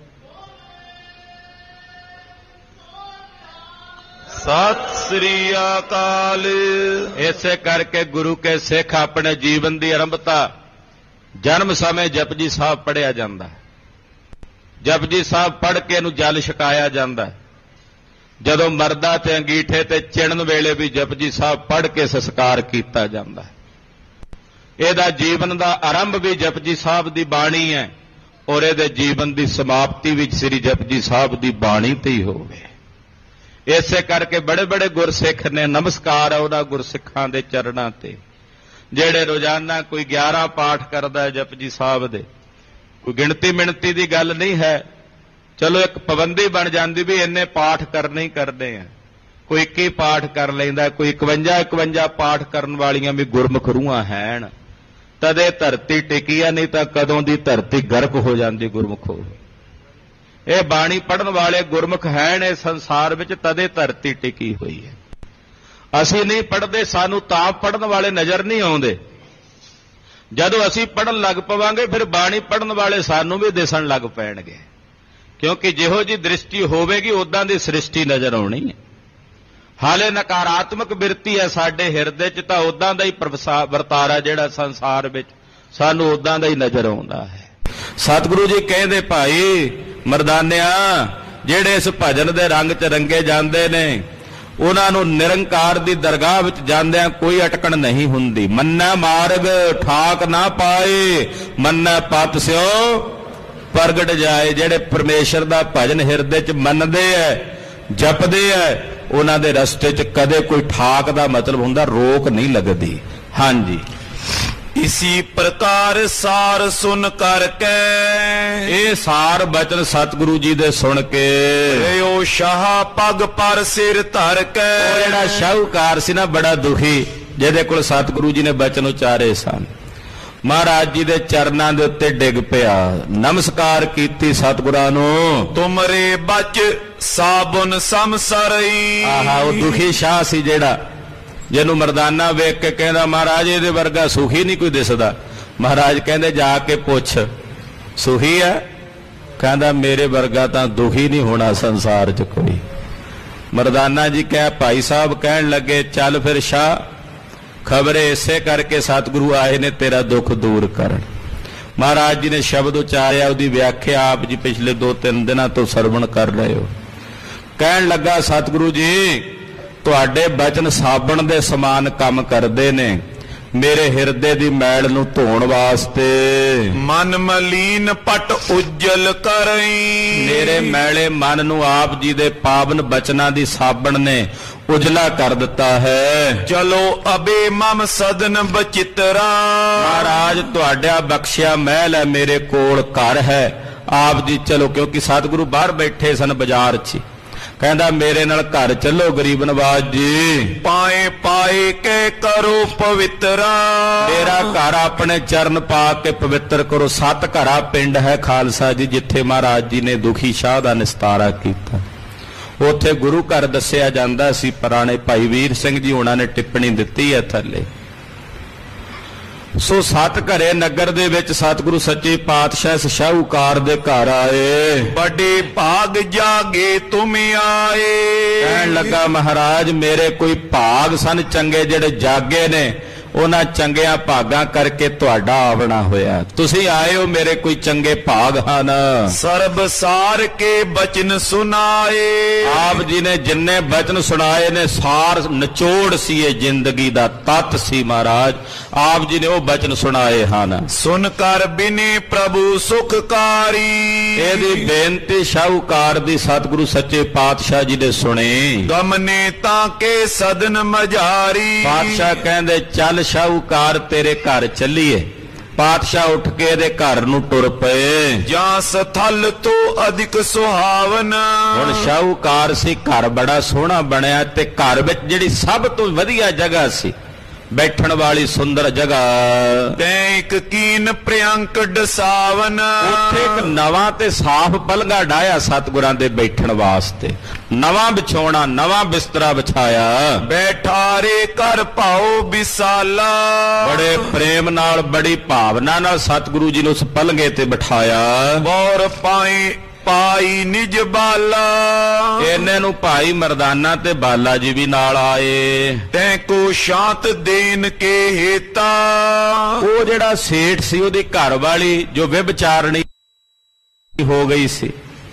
ਸਤਿ ਸ੍ਰੀ ਅਕਾਲ। ਇਸੇ ਕਰਕੇ ਗੁਰੂ ਕੇ ਸਿੱਖ ਆਪਣੇ ਜੀਵਨ ਦੀ ਆਰੰਭਤਾ ਜਨਮ ਸਮੇਂ ਜਪਜੀ ਸਾਹਿਬ ਪੜ੍ਹਿਆ ਜਾਂਦਾ। ਜਪਜੀ ਸਾਹਿਬ ਪੜ੍ਹ ਕੇ ਇਹਨੂੰ ਜਲ ਛਕਾਇਆ ਜਾਂਦਾ। ਜਦੋਂ ਮਰਦਾ ਤੇ ਅੰਗੀਠੇ ਤੇ ਚਿਣਨ ਵੇਲੇ ਵੀ ਜਪਜੀ ਸਾਹਿਬ ਪੜ੍ਹ ਕੇ ਸੰਸਕਾਰ ਕੀਤਾ ਜਾਂਦਾ। ਇਹਦਾ ਜੀਵਨ ਦਾ ਆਰੰਭ ਵੀ ਜਪਜੀ ਸਾਹਿਬ ਦੀ ਬਾਣੀ ਹੈ, ਔਰ ਇਹਦੇ ਜੀਵਨ ਦੀ ਸਮਾਪਤੀ ਵੀ ਸ੍ਰੀ ਜਪਜੀ ਸਾਹਿਬ ਦੀ ਬਾਣੀ ਤੇ ਹੀ ਹੋਵੇ। ਇਸੇ ਕਰਕੇ ਬੜੇ ਬੜੇ ਗੁਰਸਿੱਖ ਨੇ, ਨਮਸਕਾਰ ਹੈ ਉਹਨਾਂ ਗੁਰਸਿੱਖਾਂ ਦੇ ਚਰਨਾਂ ਤੇ, ਜਿਹੜੇ ਰੋਜ਼ਾਨਾ ਕੋਈ ਗਿਆਰਾਂ ਪਾਠ ਕਰਦਾ ਜਪਜੀ ਸਾਹਿਬ ਦੇ। ਕੋਈ ਗਿਣਤੀ ਮਿਣਤੀ ਦੀ ਗੱਲ ਨਹੀਂ ਹੈ, ਚਲੋ ਇੱਕ ਪਾਬੰਦੀ ਬਣ ਜਾਂਦੀ ਵੀ ਇੰਨੇ ਪਾਠ ਕਰਨੇ ਹੀ ਕਰਨੇ ਆ। ਕੋਈ ਇੱਕੀ ਪਾਠ ਕਰ ਲੈਂਦਾ, ਕੋਈ ਇਕਵੰਜਾ ਇਕਵੰਜਾ ਪਾਠ ਕਰਨ ਵਾਲੀਆਂ ਵੀ ਗੁਰਮੁਖ ਰੂਹਾਂ ਹੈਣ, ਤਦੇ ਧਰਤੀ ਟਿਕੀ ਆ, ਨਹੀਂ ਤਾਂ ਕਦੋਂ ਦੀ ਧਰਤੀ ਗਰਕ ਹੋ ਜਾਂਦੀ ਗੁਰਮੁਖੋ। ਇਹ ਬਾਣੀ ਪੜ੍ਹਨ ਵਾਲੇ ਗੁਰਮੁਖ ਹੈਣ ਇਸ ਸੰਸਾਰ ਵਿੱਚ, ਤਦੇ ਧਰਤੀ ਟਿਕੀ ਹੋਈ ਹੈ। ਅਸੀਂ ਨਹੀਂ ਪੜ੍ਹਦੇ, ਸਾਨੂੰ ਤਾਂ ਪੜ੍ਹਨ ਵਾਲੇ ਨਜ਼ਰ ਨਹੀਂ ਆਉਂਦੇ। ਜਦੋਂ ਅਸੀਂ ਪੜ੍ਹਨ ਲੱਗ ਪਵਾਂਗੇ ਫਿਰ ਬਾਣੀ ਪੜ੍ਹਨ ਵਾਲੇ ਸਾਨੂੰ ਵੀ ਦਿਸਣ ਲੱਗ ਪੈਣਗੇ, ਕਿਉਂਕਿ ਜਿਹੋ ਜੀ ਦ੍ਰਿਸ਼ਟੀ ਹੋਵੇਗੀ ਉਦਾਂ ਦੀ ਸ੍ਰਿਸ਼ਟੀ ਨਜ਼ਰ ਆਉਣੀ ਹੈ। ਹਾਲੇ ਨਕਾਰਾਤਮਕ ਬਿਰਤੀ ਹੈ ਸਾਡੇ ਹਿਰਦੇ 'ਚ, ਤਾਂ ਉਦਾਂ ਦਾ ਹੀ ਵਰਤਾਰਾ ਜਿਹੜਾ ਸੰਸਾਰ ਵਿੱਚ ਸਾਨੂੰ ਉਦਾਂ ਦਾ ਹੀ ਨਜ਼ਰ ਆਉਂਦਾ ਹੈ। ਸਤਿਗੁਰੂ ਜੀ ਕਹਿੰਦੇ ਭਾਈ ਮਰਦਾਨਿਆ, ਜਿਹੜੇ ਇਸ ਭਜਨ ਦੇ ਰੰਗ 'ਚ ਰੰਗੇ ਜਾਂਦੇ ਨੇ ਉਹਨਾਂ ਨੂੰ ਨਿਰੰਕਾਰ ਦੀ ਦਰਗਾਹ ਵਿੱਚ ਜਾਂਦਿਆਂ ਕੋਈ ਅਟਕਣ ਨਹੀਂ ਹੁੰਦੀ। ਮੰਨੈ ਮਾਰਗ ਠਾਕ ਨਾ ਪਾਏ, ਮੰਨੈ ਪਤ ਸਿਓ ਪ੍ਰਗਟ ਜਾਏ। ਜਿਹੜੇ ਪਰਮੇਸ਼ਰ ਦਾ ਭਜਨ ਹਿਰਦੇ 'ਚ ਮੰਨਦੇ ਐ, ਜਪਦੇ ਐ, ਉਹਨਾਂ ਦੇ ਰਸਤੇ 'ਚ ਕਦੇ ਕੋਈ ਠਾਕ ਦਾ ਮਤਲਬ ਹੁੰਦਾ ਰੋਕ ਨਹੀਂ ਲੱਗਦੀ। ਹਾਂਜੀ, ਇਸੀ ਪ੍ਰਕਾਰ ਸਾਰ ਸੁਨ ਕਰਕੇ, ਇਹ ਸਾਰ ਬਚਨ ਸਤਿਗੁਰੂ ਜੀ ਦੇ ਸੁਣ ਕੇ ਰਿਓ ਸ਼ਾਹ ਪਗ ਪਰ ਸਿਰ ਧਰ ਕੇ। ਉਹ ਜਿਹੜਾ ਸ਼ਾਹੂਕਾਰ ਸੀ ਨਾ, ਬੜਾ ਦੁਖੀ, ਜਿਹਦੇ ਕੋਲ ਸਤਿਗੁਰੂ ਜੀ ਨੇ ਬਚਨ ਉਚਾਰੇ ਸਨ, ਮਹਾਰਾਜ ਜੀ ਦੇ ਚਰਨਾਂ ਦੇ ਉੱਤੇ ਡਿੱਗ ਪਿਆ, ਨਮਸਕਾਰ ਕੀਤੀ ਸਤਿਗੁਰਾਂ ਨੂੰ। ਤੁਮਰੇ ਬਚ ਸਾਬੁਨ ਸਮਸਰਈ। ਆਹਾ, ਉਹ ਦੁਖੀ ਸ਼ਾਹ ਸੀ ਜਿਹੜਾ, ਜਿਹਨੂੰ ਮਰਦਾਨਾ ਵੇਖ ਕੇ ਕਹਿੰਦਾ ਮਹਾਰਾਜ ਇਹਦੇ ਵਰਗਾ ਸੁਖੀ ਨਹੀਂ ਕੋਈ ਦਿਸਦਾ। ਮਹਾਰਾਜ ਕਹਿੰਦੇ ਜਾ ਕੇ ਪੁੱਛ ਸੁਖੀ ਹੈ? ਕਹਿੰਦਾ ਮੇਰੇ ਵਰਗਾ ਤਾਂ ਦੁਖੀ ਨਹੀਂ ਹੋਣਾ ਸੰਸਾਰ 'ਚ ਕੋਈ। ਮਰਦਾਨਾ ਜੀ ਕਹਿ ਭਾਈ ਸਾਹਿਬ ਕਹਿਣ ਲੱਗੇ ਚੱਲ ਫਿਰ ਸ਼ਾਹ, ਖਬਰੇ ਇਸੇ ਕਰਕੇ ਸਤਿਗੁਰੂ ਆਏ ਨੇ ਤੇਰਾ ਦੁੱਖ ਦੂਰ ਕਰਨ। ਮਹਾਰਾਜ ਜੀ ਨੇ ਸ਼ਬਦ ਉਚਾਰਿਆ, ਉਹਦੀ ਵਿਆਖਿਆ ਆਪ ਜੀ ਪਿਛਲੇ ਦੋ ਤਿੰਨ ਦਿਨਾਂ ਤੋਂ ਸਰਵਣ ਕਰ ਰਹੇ ਹੋ। ਕਹਿਣ ਲੱਗਾ ਸਤਿਗੁਰੂ ਜੀ ਤੁਹਾਡੇ ਬਚਨ ਸਾਬਣ ਦੇ ਸਮਾਨ ਕੰਮ ਕਰਦੇ ਨੇ ਮੇਰੇ ਹਿਰਦੇ ਦੀ ਮੈਲ ਨੂੰ ਧੋਣ ਵਾਸਤੇ। ਮਨ ਮਲੀਨ ਪਟ ਉਜਲ ਕਰਈ। ਮੇਰੇ ਮੈਲੇ ਮਨ ਨੂੰ ਆਪ ਜੀ ਦੇ ਪਾਵਨ ਬਚਨਾਂ ਦੀ ਸਾਬਣ ਨੇ ਉਜਲਾ ਕਰ ਦਿੱਤਾ ਹੈ। ਚਲੋ ਅਬੇ ਮਮ ਸਦਨ ਬਚਿਤਰਾ। ਮਹਾਰਾਜ ਤੁਹਾਡਾ ਬਖਸ਼ਿਆ ਮਹਿਲ ਹੈ, ਮੇਰੇ ਕੋਲ ਘਰ ਹੈ। ਆਪ ਜੀ ਚਲੋ, ਕਿਉਂਕਿ ਸਤਿਗੁਰੂ ਬਾਹਰ ਬੈਠੇ ਸਨ ਬਾਜ਼ਾਰ 'ਚ। ਕਹਿੰਦਾ ਮੇਰੇ ਨਾਲ ਘਰ ਚੱਲੋ ਗਰੀਬ ਨਵਾਜ਼ ਜੀ। ਪਾਏ ਪਾਏ ਕੇ ਕਰੋ ਪਵਿੱਤਰਾ। ਮੇਰਾ ਘਰ ਆਪਣੇ ਚਰਨ ਪਾ ਕੇ ਪਵਿੱਤਰ ਕਰੋ। ਸੱਤ ਘਰਾ ਪਿੰਡ ਹੈ ਖਾਲਸਾ ਜੀ, ਜਿੱਥੇ ਮਹਾਰਾਜ ਜੀ ਨੇ ਦੁਖੀ ਸ਼ਾਹ ਦਾ ਨਿਸਤਾਰਾ ਕੀਤਾ। ਉੱਥੇ ਗੁਰੂ ਘਰ ਦੱਸਿਆ ਜਾਂਦਾ ਸੀ। ਪੁਰਾਣੇ ਭਾਈ ਵੀਰ ਸਿੰਘ ਜੀ ਉਹਨਾਂ ਨੇ ਟਿੱਪਣੀ ਦਿੱਤੀ ਹੈ ਥੱਲੇ। ਸੋ ਸੱਤ ਘਰੇ ਨਗਰ ਦੇ ਵਿੱਚ ਸਤਿਗੁਰੂ ਸੱਚੇ ਪਾਤਸ਼ਾਹ ਇਸ ਸ਼ਾਹੂਕਾਰ ਦੇ ਘਰ ਆਏ। ਬੜੇ ਭਾਗ ਜਾਗੇ ਤੁਮ ਆਏ। ਕਹਿਣ ਲੱਗਾ ਮਹਾਰਾਜ ਮੇਰੇ ਕੋਈ ਭਾਗ ਸਨ ਚੰਗੇ ਜਿਹੜੇ ਜਾਗੇ ਨੇ, ਉਹਨਾਂ ਚੰਗਿਆਂ ਭਾਗਾਂ ਕਰਕੇ ਤੁਹਾਡਾ ਆਵਣਾ ਹੋਇਆ। ਤੁਸੀਂ ਆਏ ਹੋ, ਮੇਰੇ ਕੋਈ ਚੰਗੇ ਭਾਗ ਹਨ। ਸਰਬ ਸਾਰ ਕੇ ਬਚਨ ਸੁਨਾਏ। ਆਪ ਜੀ ਨੇ ਜਿੰਨੇ ਬਚਨ ਸੁਣਾਏ ਨੇ ਸਾਰ ਨਿਚੋੜ ਸੀ, ਇਹ ਜ਼ਿੰਦਗੀ ਦਾ ਤੱਤ ਸੀ। ਮਹਾਰਾਜ ਆਪ ਜੀ ਨੇ ਉਹ ਬਚਨ ਸੁਣਾਏ ਹਨ। ਸੁਨ ਕਰ ਬਿਨੇ ਪ੍ਰਭੂ ਸੁਖਕਾਰੀ। ਇਹਦੀ ਬੇਨਤੀ ਸ਼ਾਹੂਕਾਰ ਦੀ ਸਤਿਗੁਰੂ ਸੱਚੇ ਪਾਤਸ਼ਾਹ ਜੀ ਨੇ ਸੁਣੀ। ਗਮਨੇ ਤਾਂ ਕੇ ਸਦਨ ਮਝਾਰੀ। ਪਾਤਸ਼ਾਹ ਕਹਿੰਦੇ ਚੱਲ ਸ਼ਾਹੂਕਾਰ ਤੇਰੇ ਘਰ ਚੱਲੀਏ। ਪਾਤਸ਼ਾਹ ਉੱਠ ਕੇ ਇਹਦੇ ਘਰ ਨੂੰ ਟੁਰ ਪਏ। ਜਾਂ ਸਥਲ ਤੋਂ ਅਧਿਕ ਸੁਹਾਵਨ। ਹੁਣ ਸ਼ਾਹੂਕਾਰ ਸੀ, ਘਰ ਬੜਾ ਸੋਹਣਾ ਬਣਿਆ ਤੇ ਘਰ ਵਿੱਚ ਜਿਹੜੀ ਸਭ ਤੋਂ ਵਧੀਆ ਜਗ੍ਹਾ ਸੀ, ਬੈਠਣ ਵਾਲੀ ਸੁੰਦਰ ਜਗ੍ਹਾ, ਤੈਂ ਇੱਕ ਕੀਨ ਪ੍ਰਿਅੰਕ ਡਸਾਵਨ। ਉੱਥੇ ਇੱਕ ਨਵਾਂ ਤੇ ਸਾਫ਼ ਪਲੰਘਾ ਡਾਇਆ ਸਤਿਗੁਰਾਂ ਦੇ ਬੈਠਣ ਵਾਸਤੇ। ਨਵਾਂ ਵਿਛਾਉਣਾ, ਨਵਾਂ ਬਿਸਤਰਾ ਵਿਛਾਇਆ। ਬੈਠਾਰੇ ਕਰ ਭਾਉ ਵਿਸਾਲਾ। ਬੜੇ ਪ੍ਰੇਮ ਨਾਲ, ਬੜੀ ਭਾਵਨਾ ਨਾਲ ਸਤਿਗੁਰੂ ਜੀ ਨੂੰ ਉਸ ਪਲੰਘੇ ਤੇ ਬਿਠਾਇਆ। ਬੌਰ ਪਾਏ ਪਾਈ ਨਿਜ ਬਾਲਾ। ਇਹਨੇ ਨੂੰ ਭਾਈ ਮਰਦਾਨਾ ਤੇ ਬਾਲਾ ਜੀ ਵੀ ਨਾਲ ਆਏ। ਤੈਂ ਕੋ ਸ਼ਾਂਤ ਦੇਨ ਕੇ ਹੇਤਾ। ਉਹ ਜਿਹੜਾ ਸੇਠ ਸੀ, ਉਹਦੀ ਘਰ ਵਾਲੀ ਜੋ ਵਿਭਚਾਰਣੀ ਹੋ ਗਈ ਸੀ,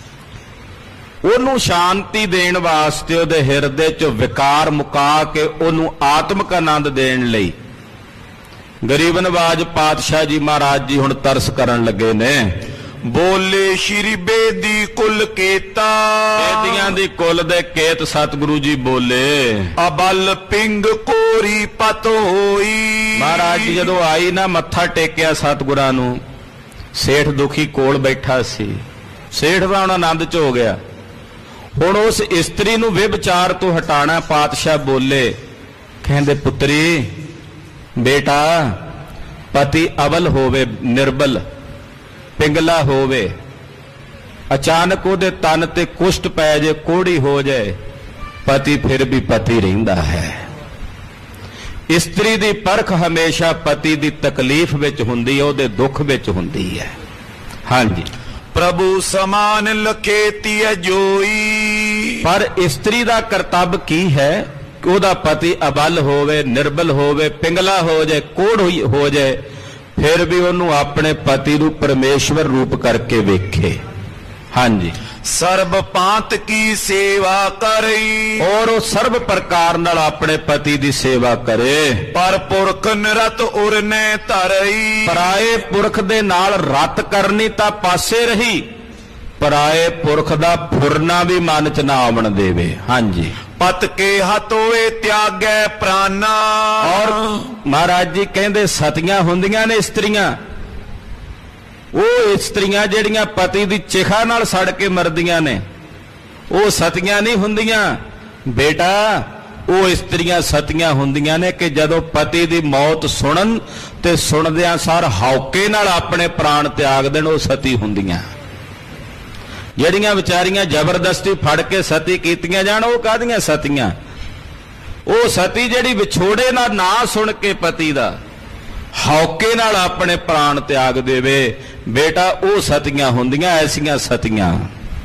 ਉਹਨੂੰ ਸ਼ਾਂਤੀ ਦੇਣ ਵਾਸਤੇ ਉਹਦੇ ਹਿਰਦੇ 'ਚ ਵਿਕਾਰ ਮੁਕਾ ਕੇ ਉਹਨੂੰ ਆਤਮਿਕ ਆਨੰਦ ਦੇਣ ਲਈ ਗਰੀਬ ਨਵਾਜ ਪਾਤਸ਼ਾਹ ਜੀ ਮਹਾਰਾਜ ਜੀ ਹੁਣ ਤਰਸ ਕਰਨ ਲੱਗੇ ਨੇ। ਬੋਲੇ ਸ਼੍ਰੀ ਬੇਦੀ ਕੁਲ ਕੇਤਾ। ਬੇਦੀਆਂ ਦੀ ਕੁਲ ਦੇ ਕੇਤ ਸਤਿਗੁਰੂ ਜੀ ਬੋਲੇ। ਅਬਲ ਪਿੰਗ ਕੋਰੀ ਪਤ ਹੋਈ। ਮਹਾਰਾਜ ਜੀ ਜਦੋਂ ਆਈ ਨਾ, ਮੱਥਾ ਟੇਕਿਆ ਸਤਿਗੁਰਾਂ ਨੂੰ। ਸੇਠ ਦੁਖੀ ਕੋਲ ਬੈਠਾ ਸੀ। ਸੇਠ ਦਾ ਹੁਣ ਆਨੰਦ 'ਚ ਹੋ ਗਿਆ। ਹੁਣ ਉਸ ਇਸਤਰੀ ਨੂੰ ਵਿਭਚਾਰ ਤੋਂ ਹਟਾਣਾ। ਪਾਤਸ਼ਾਹ ਬੋਲੇ, ਕਹਿੰਦੇ ਪੁੱਤਰੀ ਬੇਟਾ, ਪਤੀ ਅਵਲ ਹੋਵੇ, ਨਿਰਬਲ ਪਿੰਗਲਾ ਹੋਵੇ, ਅਚਾਨਕ ਉਹਦੇ ਤਨ ਤੇ ਕੁਸ਼ਟ ਪੈ ਜੇ, ਕੋੜੀ ਹੋ ਜਾਏ, ਪਤੀ ਫਿਰ ਵੀ ਪਤੀ ਰਹਿੰਦਾ ਹੈ। ਇਸਤਰੀ ਦੀ ਪਰਖ ਹਮੇਸ਼ਾ ਪਤੀ ਦੀ ਤਕਲੀਫ ਵਿੱਚ ਹੁੰਦੀ ਹੈ, ਉਹਦੇ ਦੁੱਖ ਵਿੱਚ ਹੁੰਦੀ ਹੈ। ਹਾਂਜੀ, ਪ੍ਰਭੂ ਸਮਾਨ ਲਖੇਤੀ ਜੋਈ। ਪਰ ਇਸਤਰੀ ਦਾ ਕਰਤੱਵ ਕੀ ਹੈ ਕਿ ਉਹਦਾ ਪਤੀ ਅਬਲ ਹੋਵੇ, ਨਿਰਬਲ ਹੋਵੇ, ਪਿੰਗਲਾ ਹੋ ਜਾਏ, ਕੋੜ ਹੋ ਜਾਏ, ਫਿਰ ਵੀ ਉਹਨੂੰ ਆਪਣੇ ਪਤੀ ਨੂੰ ਪਰਮੇਸ਼ਵਰ ਰੂਪ ਕਰਕੇ ਵੇਖੇ। ਹਾਂਜੀ, ਸਰਬ ਪਾਂਤ ਕੀ ਸੇਵਾ ਕਰਈ, ਔਰ ਉਹ ਸਰਬ ਪ੍ਰਕਾਰ ਨਾਲ ਆਪਣੇ ਪਤੀ ਦੀ ਸੇਵਾ ਕਰੇ। ਪਰ ਪੁਰਖ ਨਿਰਤ ਉਰਨੇ ਧਰਈ, ਪਰਾਏ ਪੁਰਖ ਦੇ ਨਾਲ ਰਤ ਕਰਨੀ ਤਾਂ ਪਾਸੇ ਰਹੀ, ਪਰਾਏ ਪੁਰਖ ਦਾ ਫੁਰਨਾ ਵੀ ਮਨ ਚ ਨਾ ਆਵਣ ਦੇਵੇ। ਹਾਂਜੀ, ਪਤ ਕੇ ਹੱਥ ਹੋਏ ਤਿਆਗੈ ਪ੍ਰਾਨਾ। ਔਰ ਮਹਾਰਾਜ ਜੀ ਕਹਿੰਦੇ ਸਤੀਆਂ ਹੁੰਦੀਆਂ ਨੇ ਇਸਤਰੀਆਂ, ਉਹ ਇਸਤਰੀਆਂ ਜਿਹੜੀਆਂ ਪਤੀ ਦੀ ਚਿਖਾ ਨਾਲ ਸੜ ਕੇ ਮਰਦੀਆਂ ਨੇ, ਉਹ ਸਤੀਆਂ ਨਹੀਂ ਹੁੰਦੀਆਂ ਬੇਟਾ। ਉਹ ਇਸਤਰੀਆਂ ਸਤੀਆਂ ਹੁੰਦੀਆਂ ਨੇ ਕਿ ਜਦੋਂ ਪਤੀ ਦੀ ਮੌਤ ਸੁਣਨ ਤੇ ਸੁਣਦਿਆਂ ਸਾਰ ਹੌਕੇ ਨਾਲ ਆਪਣੇ ਪ੍ਰਾਣ ਤਿਆਗ ਦੇਣ, ਉਹ ਸਤੀ ਹੁੰਦੀਆਂ। ਜਿਹੜੀਆਂ ਵਿਚਾਰੀਆਂ ਜ਼ਬਰਦਸਤੀ ਫੜ ਕੇ ਸਤੀ ਕੀਤੀਆਂ ਜਾਣ, ਉਹ ਕਾਹਦੀਆਂ ਸਤੀਆਂ? ਉਹ ਸਤੀ ਜਿਹੜੀ ਵਿਛੋੜੇ ਨਾਲ ਨਾ ਸੁਣ ਕੇ ਪਤੀ ਦਾ ਹੌਕੇ ਨਾਲ ਆਪਣੇ ਪ੍ਰਾਣ ਤਿਆਗ ਦੇਵੇ ਬੇਟਾ, ਉਹ ਸਤੀਆਂ ਹੁੰਦੀਆਂ। ਐਸੀਆਂ ਸਤੀਆਂ।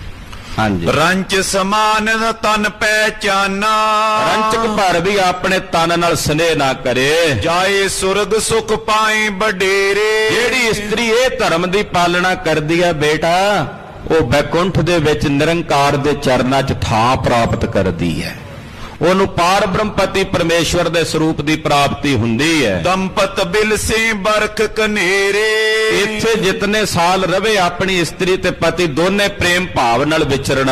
ਹਾਂਜੀ, ਰੰਚ ਸਮਾਨ ਤਨ ਪਹਿਚਾਨਾ, ਰੰਚਕ ਭਰ ਵੀ ਆਪਣੇ ਤਨ ਨਾਲ ਸਨੇਹ ਨਾ ਕਰੇ। ਜਾਏ ਸੁਰਗ ਸੁਖ ਪਾਏ ਵਡੇਰੇ, ਜਿਹੜੀ ਇਸਤਰੀ ਇਹ ਧਰਮ ਦੀ ਪਾਲਣਾ ਕਰਦੀ ਹੈ ਬੇਟਾ, ਉਹ ਬੈਕੁੰਠ ਦੇ ਵਿੱਚ ਨਿਰੰਕਾਰ ਦੇ ਚਰਨਾਂ 'ਚ ਥਾਂ ਪ੍ਰਾਪਤ ਕਰਦੀ ਹੈ। ਉਹਨੂੰ ਪਾਰ ਬ੍ਰਹਮਪਤੀ ਪਰਮੇਸ਼ਵਰ ਦੇ ਸਰੂਪ ਦੀ ਪ੍ਰਾਪਤੀ ਹੁੰਦੀ ਹੈ। ਦੰਪਤ ਬਿਲਸੇ ਬਰਖ ਕਨੇਰੇ, ਇੱਥੇ ਜਿਤਨੇ ਸਾਲ ਰਵੇ ਆਪਣੀ ਇਸਤਰੀ ਤੇ ਪਤੀ ਦੋਨੇ ਪ੍ਰੇਮ ਭਾਵ ਨਾਲ ਵਿਚਰਣ।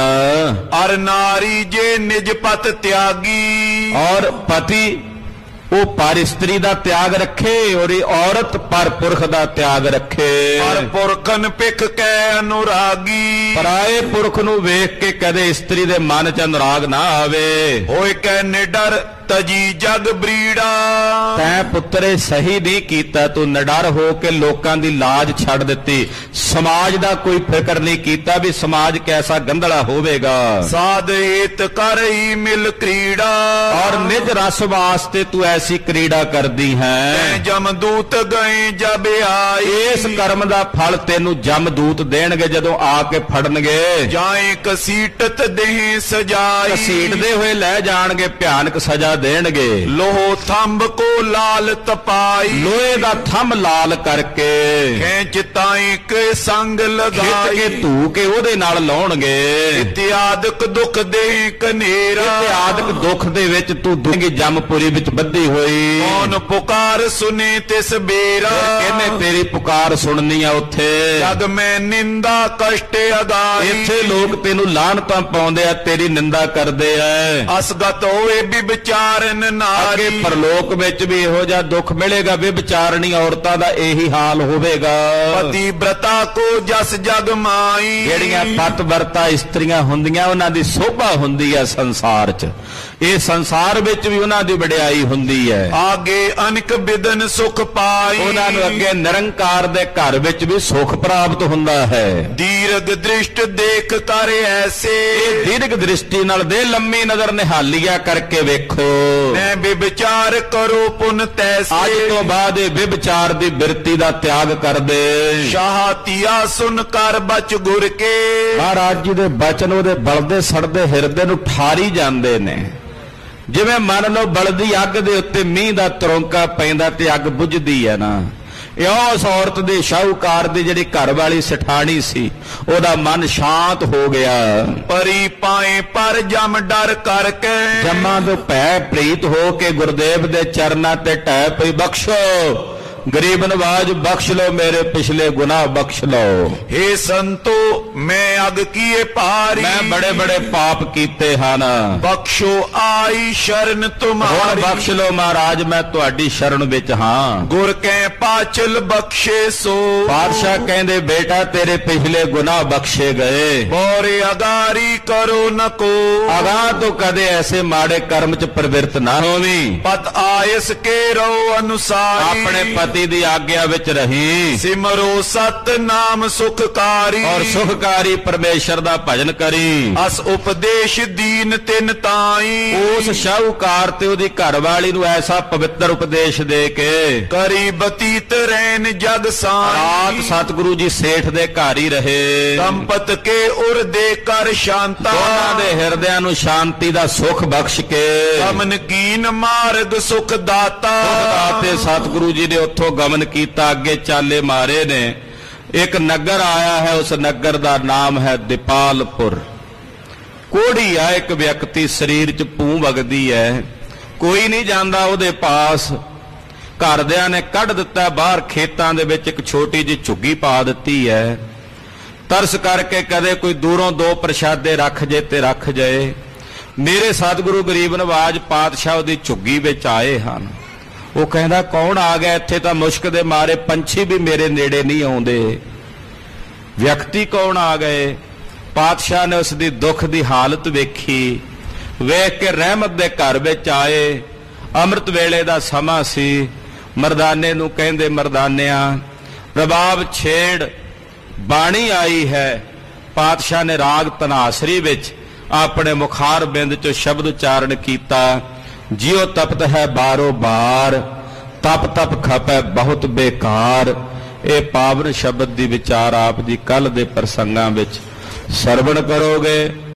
ਅਰ ਨਾਰੀ ਜੇ ਨਿਜ ਪਤ ਤਿਆਗੀ, ਔਰ ਪਤੀ ਉਹ ਪਰ ਇਸਤਰੀ ਦਾ ਤਿਆਗ ਰੱਖੇ, ਔਰ ਇਹ ਔਰਤ ਪਰ ਪੁਰਖ ਦਾ ਤਿਆਗ ਰੱਖੇ। ਪਰ ਪੁਰਖਨ ਪਿਖ ਕੈ ਅਨੁਰਾਗੀ, ਪਰਾਏ ਪੁਰਖ ਨੂੰ ਵੇਖ ਕੇ ਕਦੇ ਇਸਤਰੀ ਦੇ ਮਨ 'ਚ ਅਨੁਰਾਗ ਨਾ ਆਵੇ। ਹੋਏ ਕੈ ਨਿਡਰ ਤਜੀ ਜਗ ਬਰੀੜਾ, ਤੈਂ ਪੁੱਤਰੇ ਸਹੀ ਨਹੀਂ ਕੀਤਾ, ਤੂੰ ਨਿਡਰ ਹੋ ਕੇ ਲੋਕਾਂ ਦੀ ਲਾਜ ਛੱਡ ਦਿੱਤੀ, ਸਮਾਜ ਦਾ ਕੋਈ ਫਿਕਰ ਨਹੀਂ ਕੀਤਾ ਵੀ ਸਮਾਜ ਕੈਸਾ ਗੰਧਲਾ ਹੋਵੇਗਾ। ਸਾਧ ਏਤ ਕਰਈ ਮਿਲ ਕ੍ਰੀੜਾ, ਔਰ ਨਿਜ ਰਸ ਵਾਸਤੇ ਤੂੰ ਐਸੀ ਕ੍ਰੀੜਾ ਕਰਦੀ ਹੈ। ਜਮਦੂਤ ਗਏ ਜਬ ਆਈ, ਇਸ ਕਰਮ ਦਾ ਫਲ ਤੈਨੂੰ ਜਮਦੂਤ ਦੇਣਗੇ ਜਦੋਂ ਆ ਕੇ ਫੜਨਗੇ। ਜਾਏ ਕਸੀਟਤ ਦੇਹ ਸਜਾਈ, ਘਸੀਟਦੇ ਹੋਏ ਲੈ ਜਾਣਗੇ, ਭਿਆਨਕ ਸਜ਼ਾ ਦੇਣਗੇ। ਲੋਹ ਥੰਬ ਕੋ ਲਾਲ ਤਪਾਈ, ਲੋਹੇ ਦਾ ਥੰਮ ਲਾਲ ਕਰਕੇ ਖੇਚ ਤਾਈ ਕੇ ਸੰਗ ਲਗਾਈ, ਕੇ ਧੂ ਕੇ ਉਹਦੇ ਨਾਲ ਲਾਉਣਗੇ। ਇਤਿਆਦਿਕ ਦੁਖ ਦੇ ਕਨੇਰਾ, ਇਤਿਆਦਿਕ ਦੁੱਖ ਦੇ ਵਿੱਚ ਤੂੰ ਦੁਖੀ ਜਮਪੁਰੀ ਵਿੱਚ ਬੱਧੀ ਹੋਈ। ਕੌਣ ਪੁਕਾਰ ਸੁਨੇ ਤਿਸ ਬੇਰਾ, ਕਿਹਨੇ ਤੇਰੀ ਪੁਕਾਰ ਸੁਣਨੀ ਆ ਉੱਥੇ? ਜਗ ਮੈਂ ਨਿੰਦਾ ਕਸ਼ਟ ਅਗਾਈ, ਇੱਥੇ ਲੋਕ ਤੈਨੂੰ ਲਾਹਨਤਾਂ ਪਾਉਂਦੇ ਆ, ਤੇਰੀ ਨਿੰਦਾ ਕਰਦੇ ਆ। ਅਸਗਤ ਹੋਏ ਵੀ ਵਿਚਾਰਨ ਨਾਰੀ, ਅੱਗੇ ਪਰਲੋਕ ਵਿੱਚ ਵੀ ਇਹੋ ਜਿਹਾ ਦੁੱਖ ਮਿਲੇਗਾ, ਵਿਚਾਰਣੀ ਔਰਤਾਂ ਦਾ ਇਹੀ ਹਾਲ ਹੋਵੇਗਾ। ਪਤੀ ਬ੍ਰਤਾ ਕੋ ਜਸ ਜਗ ਮਾਈ, ਜਿਹੜੀਆਂ ਪਤਵਰਤਾ ਇਸਤਰੀਆਂ ਹੁੰਦੀਆਂ ਉਹਨਾਂ ਦੀ ਸੋਭਾ ਹੁੰਦੀ ਹੈ ਸੰਸਾਰ 'ਚ, ਇਹ ਸੰਸਾਰ ਵਿੱਚ ਵੀ ਉਹਨਾਂ ਦੀ ਵਡਿਆਈ ਹੁੰਦੀ ਹੈ। ਆਗੇ ਅਨਕ ਬਿਦਨ ਸੁਖ ਪਾਈ, ਉਹਨਾਂ ਨੂੰ ਅੱਗੇ ਨਿਰੰਕਾਰ ਦੇ ਘਰ ਵਿੱਚ ਵੀ ਸੁਖ ਪ੍ਰਾਪਤ ਹੁੰਦਾ ਹੈ। ਦੀਰਘ ਦ੍ਰਿਸ਼ਟ ਦੇਖ ਕਰ ਐਸੇ, ਇਹ ਦੀਰਘ ਦ੍ਰਿਸ਼ਟੀ ਨਾਲ ਦੇ ਲੰਮੀ ਨਜ਼ਰ ਨਿਹਾਲੀਆ ਕਰਕੇ ਵੇਖੋ। ਮੈਂ ਵਿਚਾਰ ਕਰੋ ਪੁਨ ਤੈਸੇ, ਅੱਜ ਤੋਂ ਬਾਅਦ ਇਹ ਵਿਚਾਰ ਦੀ ਬਿਰਤੀ ਦਾ ਤਿਆਗ ਕਰ ਦੇ। ਸ਼ਾਹਤੀਆ ਸੁਨ ਕਰ ਬਚ ਗੁਰ ਕੇ, ਮਹਾਰਾਜ ਜੀ ਦੇ ਬਚਨ ਉਹਦੇ ਬਲਦੇ ਸੜਦੇ ਹਿਰਦੇ ਨੂੰ ਠਾਰੀ ਜਾਂਦੇ ਨੇ। ਜਿਵੇਂ ਮੰਨ ਲਓ ਬਲਦੀ ਅੱਗ ਦੇ ਉੱਤੇ ਮੀਂਹ ਦਾ ਤਰੋਂਕਾ ਪੈਂਦਾ ਤੇ ਅੱਗ ਬੁਝਦੀ ਹੈ ਨਾ, ਇਹ ਉਸ ਔਰਤ ਦੇ ਸ਼ਾਹੂਕਾਰ ਦੀ ਜਿਹੜੀ ਘਰ ਵਾਲੀ ਸਠਾਣੀ ਸੀ, ਉਹਦਾ ਮਨ ਸ਼ਾਂਤ ਹੋ ਗਿਆ। ਪਰੀ ਪਾਏ ਪਰ ਜਮ ਡਰ ਕਰਕੇ, ਜਮਾਂ ਤੋਂ ਭੈ ਪ੍ਰੀਤ ਹੋ ਕੇ ਗੁਰਦੇਵ ਦੇ ਚਰਨਾਂ ਤੇ ਢਹਿ ਪਈ। ਬਖਸ਼ੋ ਗਰੀਬ ਨਵਾਜ, ਬਖਸ਼ ਲੋ ਮੇਰੇ ਪਿਛਲੇ ਗੁਨਾਹ, ਬਖਸ਼ ਲੋ। हे ਸੰਤੋ ਮੈਂ ਅਗ ਕੀਏ ਭਾਰੀ, ਮੈਂ ਬੜੇ ਬੜੇ ਪਾਪ ਕੀਤੇ ਹਨ, ਬਖਸ਼ੋ ਆਈ ਸ਼ਰਨ ਤੁਮਾਰੀ। ਬਖਸ਼ ਲੋ ਮਹਾਰਾਜ, ਮੈਂ ਤੁਹਾਡੀ ਸ਼ਰਨ ਵਿੱਚ ਹਾਂ। ਗੁਰ ਕੈ ਪਾਚਲ ਬਖਸ਼ੇ ਸੋ, ਬਾਦਸ਼ਾਹ ਕਹਿੰਦੇ ਬੇਟਾ ਤੇਰੇ ਪਿਛਲੇ ਗੁਨਾਹ ਬਖਸ਼ੇ ਗਏ। ਬੋਰੇ ਅਗਾਰੀ ਕਰੋ ਨ ਕੋ, ਅਗਾਹ ਤੋਂ ਕਦੇ ਐਸੇ ਮਾੜੇ ਕਰਮ 'ਚ ਪ੍ਰਵਿਰਤ ਨਾ ਹੋਵੀਂ। ਪਤ ਆਇਸ ਕੇ ਰੋ ਅਨੁਸਾਰੀ, ਆਪਣੇ ਪਤੀ ਦੀ ਆਗਿਆ ਵਿੱਚ ਰਹੀ। ਸਿਮਰੋ ਸਤ ਨਾਮ ਸੁਖਕਾਰੀ, ਔਰ ਸੁਖਕਾਰੀ ਪਰਮੇਸ਼ਰ ਦਾ ਭਜਨ ਕਰੀ। ਅਸ ਉਪਦੇਸ਼ ਦੀਨ ਤਿਨ ਤਾਈ, ਉਸ ਸ਼ਾਹੂਕਾਰ ਤੇ ਉਹਦੀ ਘਰਵਾਲੀ ਨੂੰ ਐਸਾ ਪਵਿੱਤਰ ਉਪਦੇਸ਼ ਦੇ ਕੇ ਕਰੀ ਬਤੀਤ ਰਹਿਨ ਜਗ ਸਾਈ। ਰਾਤ ਸਤਿਗੁਰੂ ਜੀ ਸੇਠ ਦੇ ਘਰ ਹੀ ਰਹੇ। ਦੰਪਤ ਕੇ ਉਰ ਦੇ ਕਰ ਸ਼ਾਂਤਾ, ਦੋਨਾਂ ਦੇ ਹਿਰਦਿਆਂ ਨੂੰ ਸ਼ਾਂਤੀ ਦਾ ਸੁਖ ਬਖਸ਼ ਕੇ ਸਮਨ ਕੀਨ ਮਾਰਗ ਸੁਖ ਦਾਤਾ। ਤੇ ਸਤਿਗੁਰੂ ਜੀ ਨੇ ਉੱਥੋਂ ਉੱਥੋਂ ਗਮਨ ਕੀਤਾ, ਅੱਗੇ ਚਾਲੇ ਮਾਰੇ ਨੇ। ਇੱਕ ਨਗਰ ਆਇਆ ਹੈ, ਉਸ ਨਗਰ ਦਾ ਨਾਮ ਹੈ ਦੀਪਾਲਪੁਰ। ਕੋੜੀ ਆ ਇੱਕ ਵਿਅਕਤੀ, ਸਰੀਰ 'ਚ ਪੂੰ ਵਗਦੀ ਹੈ, ਕੋਈ ਨਹੀਂ ਜਾਂਦਾ ਉਹਦੇ ਪਾਸ। ਘਰਦਿਆਂ ਨੇ ਕੱਢ ਦਿੱਤਾ ਬਾਹਰ, ਖੇਤਾਂ ਦੇ ਵਿੱਚ ਇੱਕ ਛੋਟੀ ਜਿਹੀ ਝੁੱਗੀ ਪਾ ਦਿੱਤੀ ਹੈ। ਤਰਸ ਕਰਕੇ ਕਦੇ ਕੋਈ ਦੂਰੋਂ ਦੋ ਪ੍ਰਸ਼ਾਦੇ ਰੱਖ ਜੇ ਤੇ ਰੱਖ ਜਾਏ। ਮੇਰੇ ਸਤਿਗੁਰੂ ਗਰੀਬ ਨਵਾਜ ਪਾਤਸ਼ਾਹ ਉਹਦੀ ਝੁੱਗੀ ਵਿੱਚ ਆਏ ਹਨ। ਉਹ ਕਹਿੰਦਾ ਕੌਣ ਆ ਗਿਆ ਇੱਥੇ? ਤਾਂ ਮੁਸ਼ਕ ਦੇ ਮਾਰੇ ਪੰਛੀ ਵੀ ਮੇਰੇ ਨੇੜੇ ਨਹੀਂ ਆਉਂਦੇ। ਵਿਅਕਤੀ ਕੌਣ ਆ ਗਏ? ਪਾਤਸ਼ਾਹ ਨੇ ਉਸ ਦੀ ਦੁੱਖ ਦੀ ਹਾਲਤ ਵੇਖੀ, ਵੇਖ ਕੇ ਰਹਿਮਤ ਦੇ ਘਰ ਵਿੱਚ ਆਏ। ਅੰਮ੍ਰਿਤ ਵੇਲੇ ਦਾ ਸਮਾਂ ਸੀ। ਮਰਦਾਨੇ ਨੂੰ ਕਹਿੰਦੇ, ਮਰਦਾਨਿਆਂ ਰਬਾਬ ਛੇੜ, ਬਾਣੀ ਆਈ ਹੈ। ਪਾਤਸ਼ਾਹ ਨੇ ਰਾਗ ਧਨਾਸਰੀ ਵਿੱਚ ਆਪਣੇ ਮੁਖਾਰ ਬਿੰਦ ਚੋਂ ਸ਼ਬਦ ਉਚਾਰਨ ਕੀਤਾ, ਜਿਉ ਤਪਤ ਹੈ ਬਾਰੋ ਬਾਰ, ਤਪ ਤਪ ਖਪੈ ਬਹੁਤ ਬੇਕਾਰ। ਇਹ ਪਾਵਨ ਸ਼ਬਦ ਦੀ ਵਿਚਾਰ ਆਪ ਜੀ ਕੱਲ ਦੇ ਪ੍ਰਸੰਗਾਂ ਵਿੱਚ ਸਰਵਣ ਕਰੋਗੇ।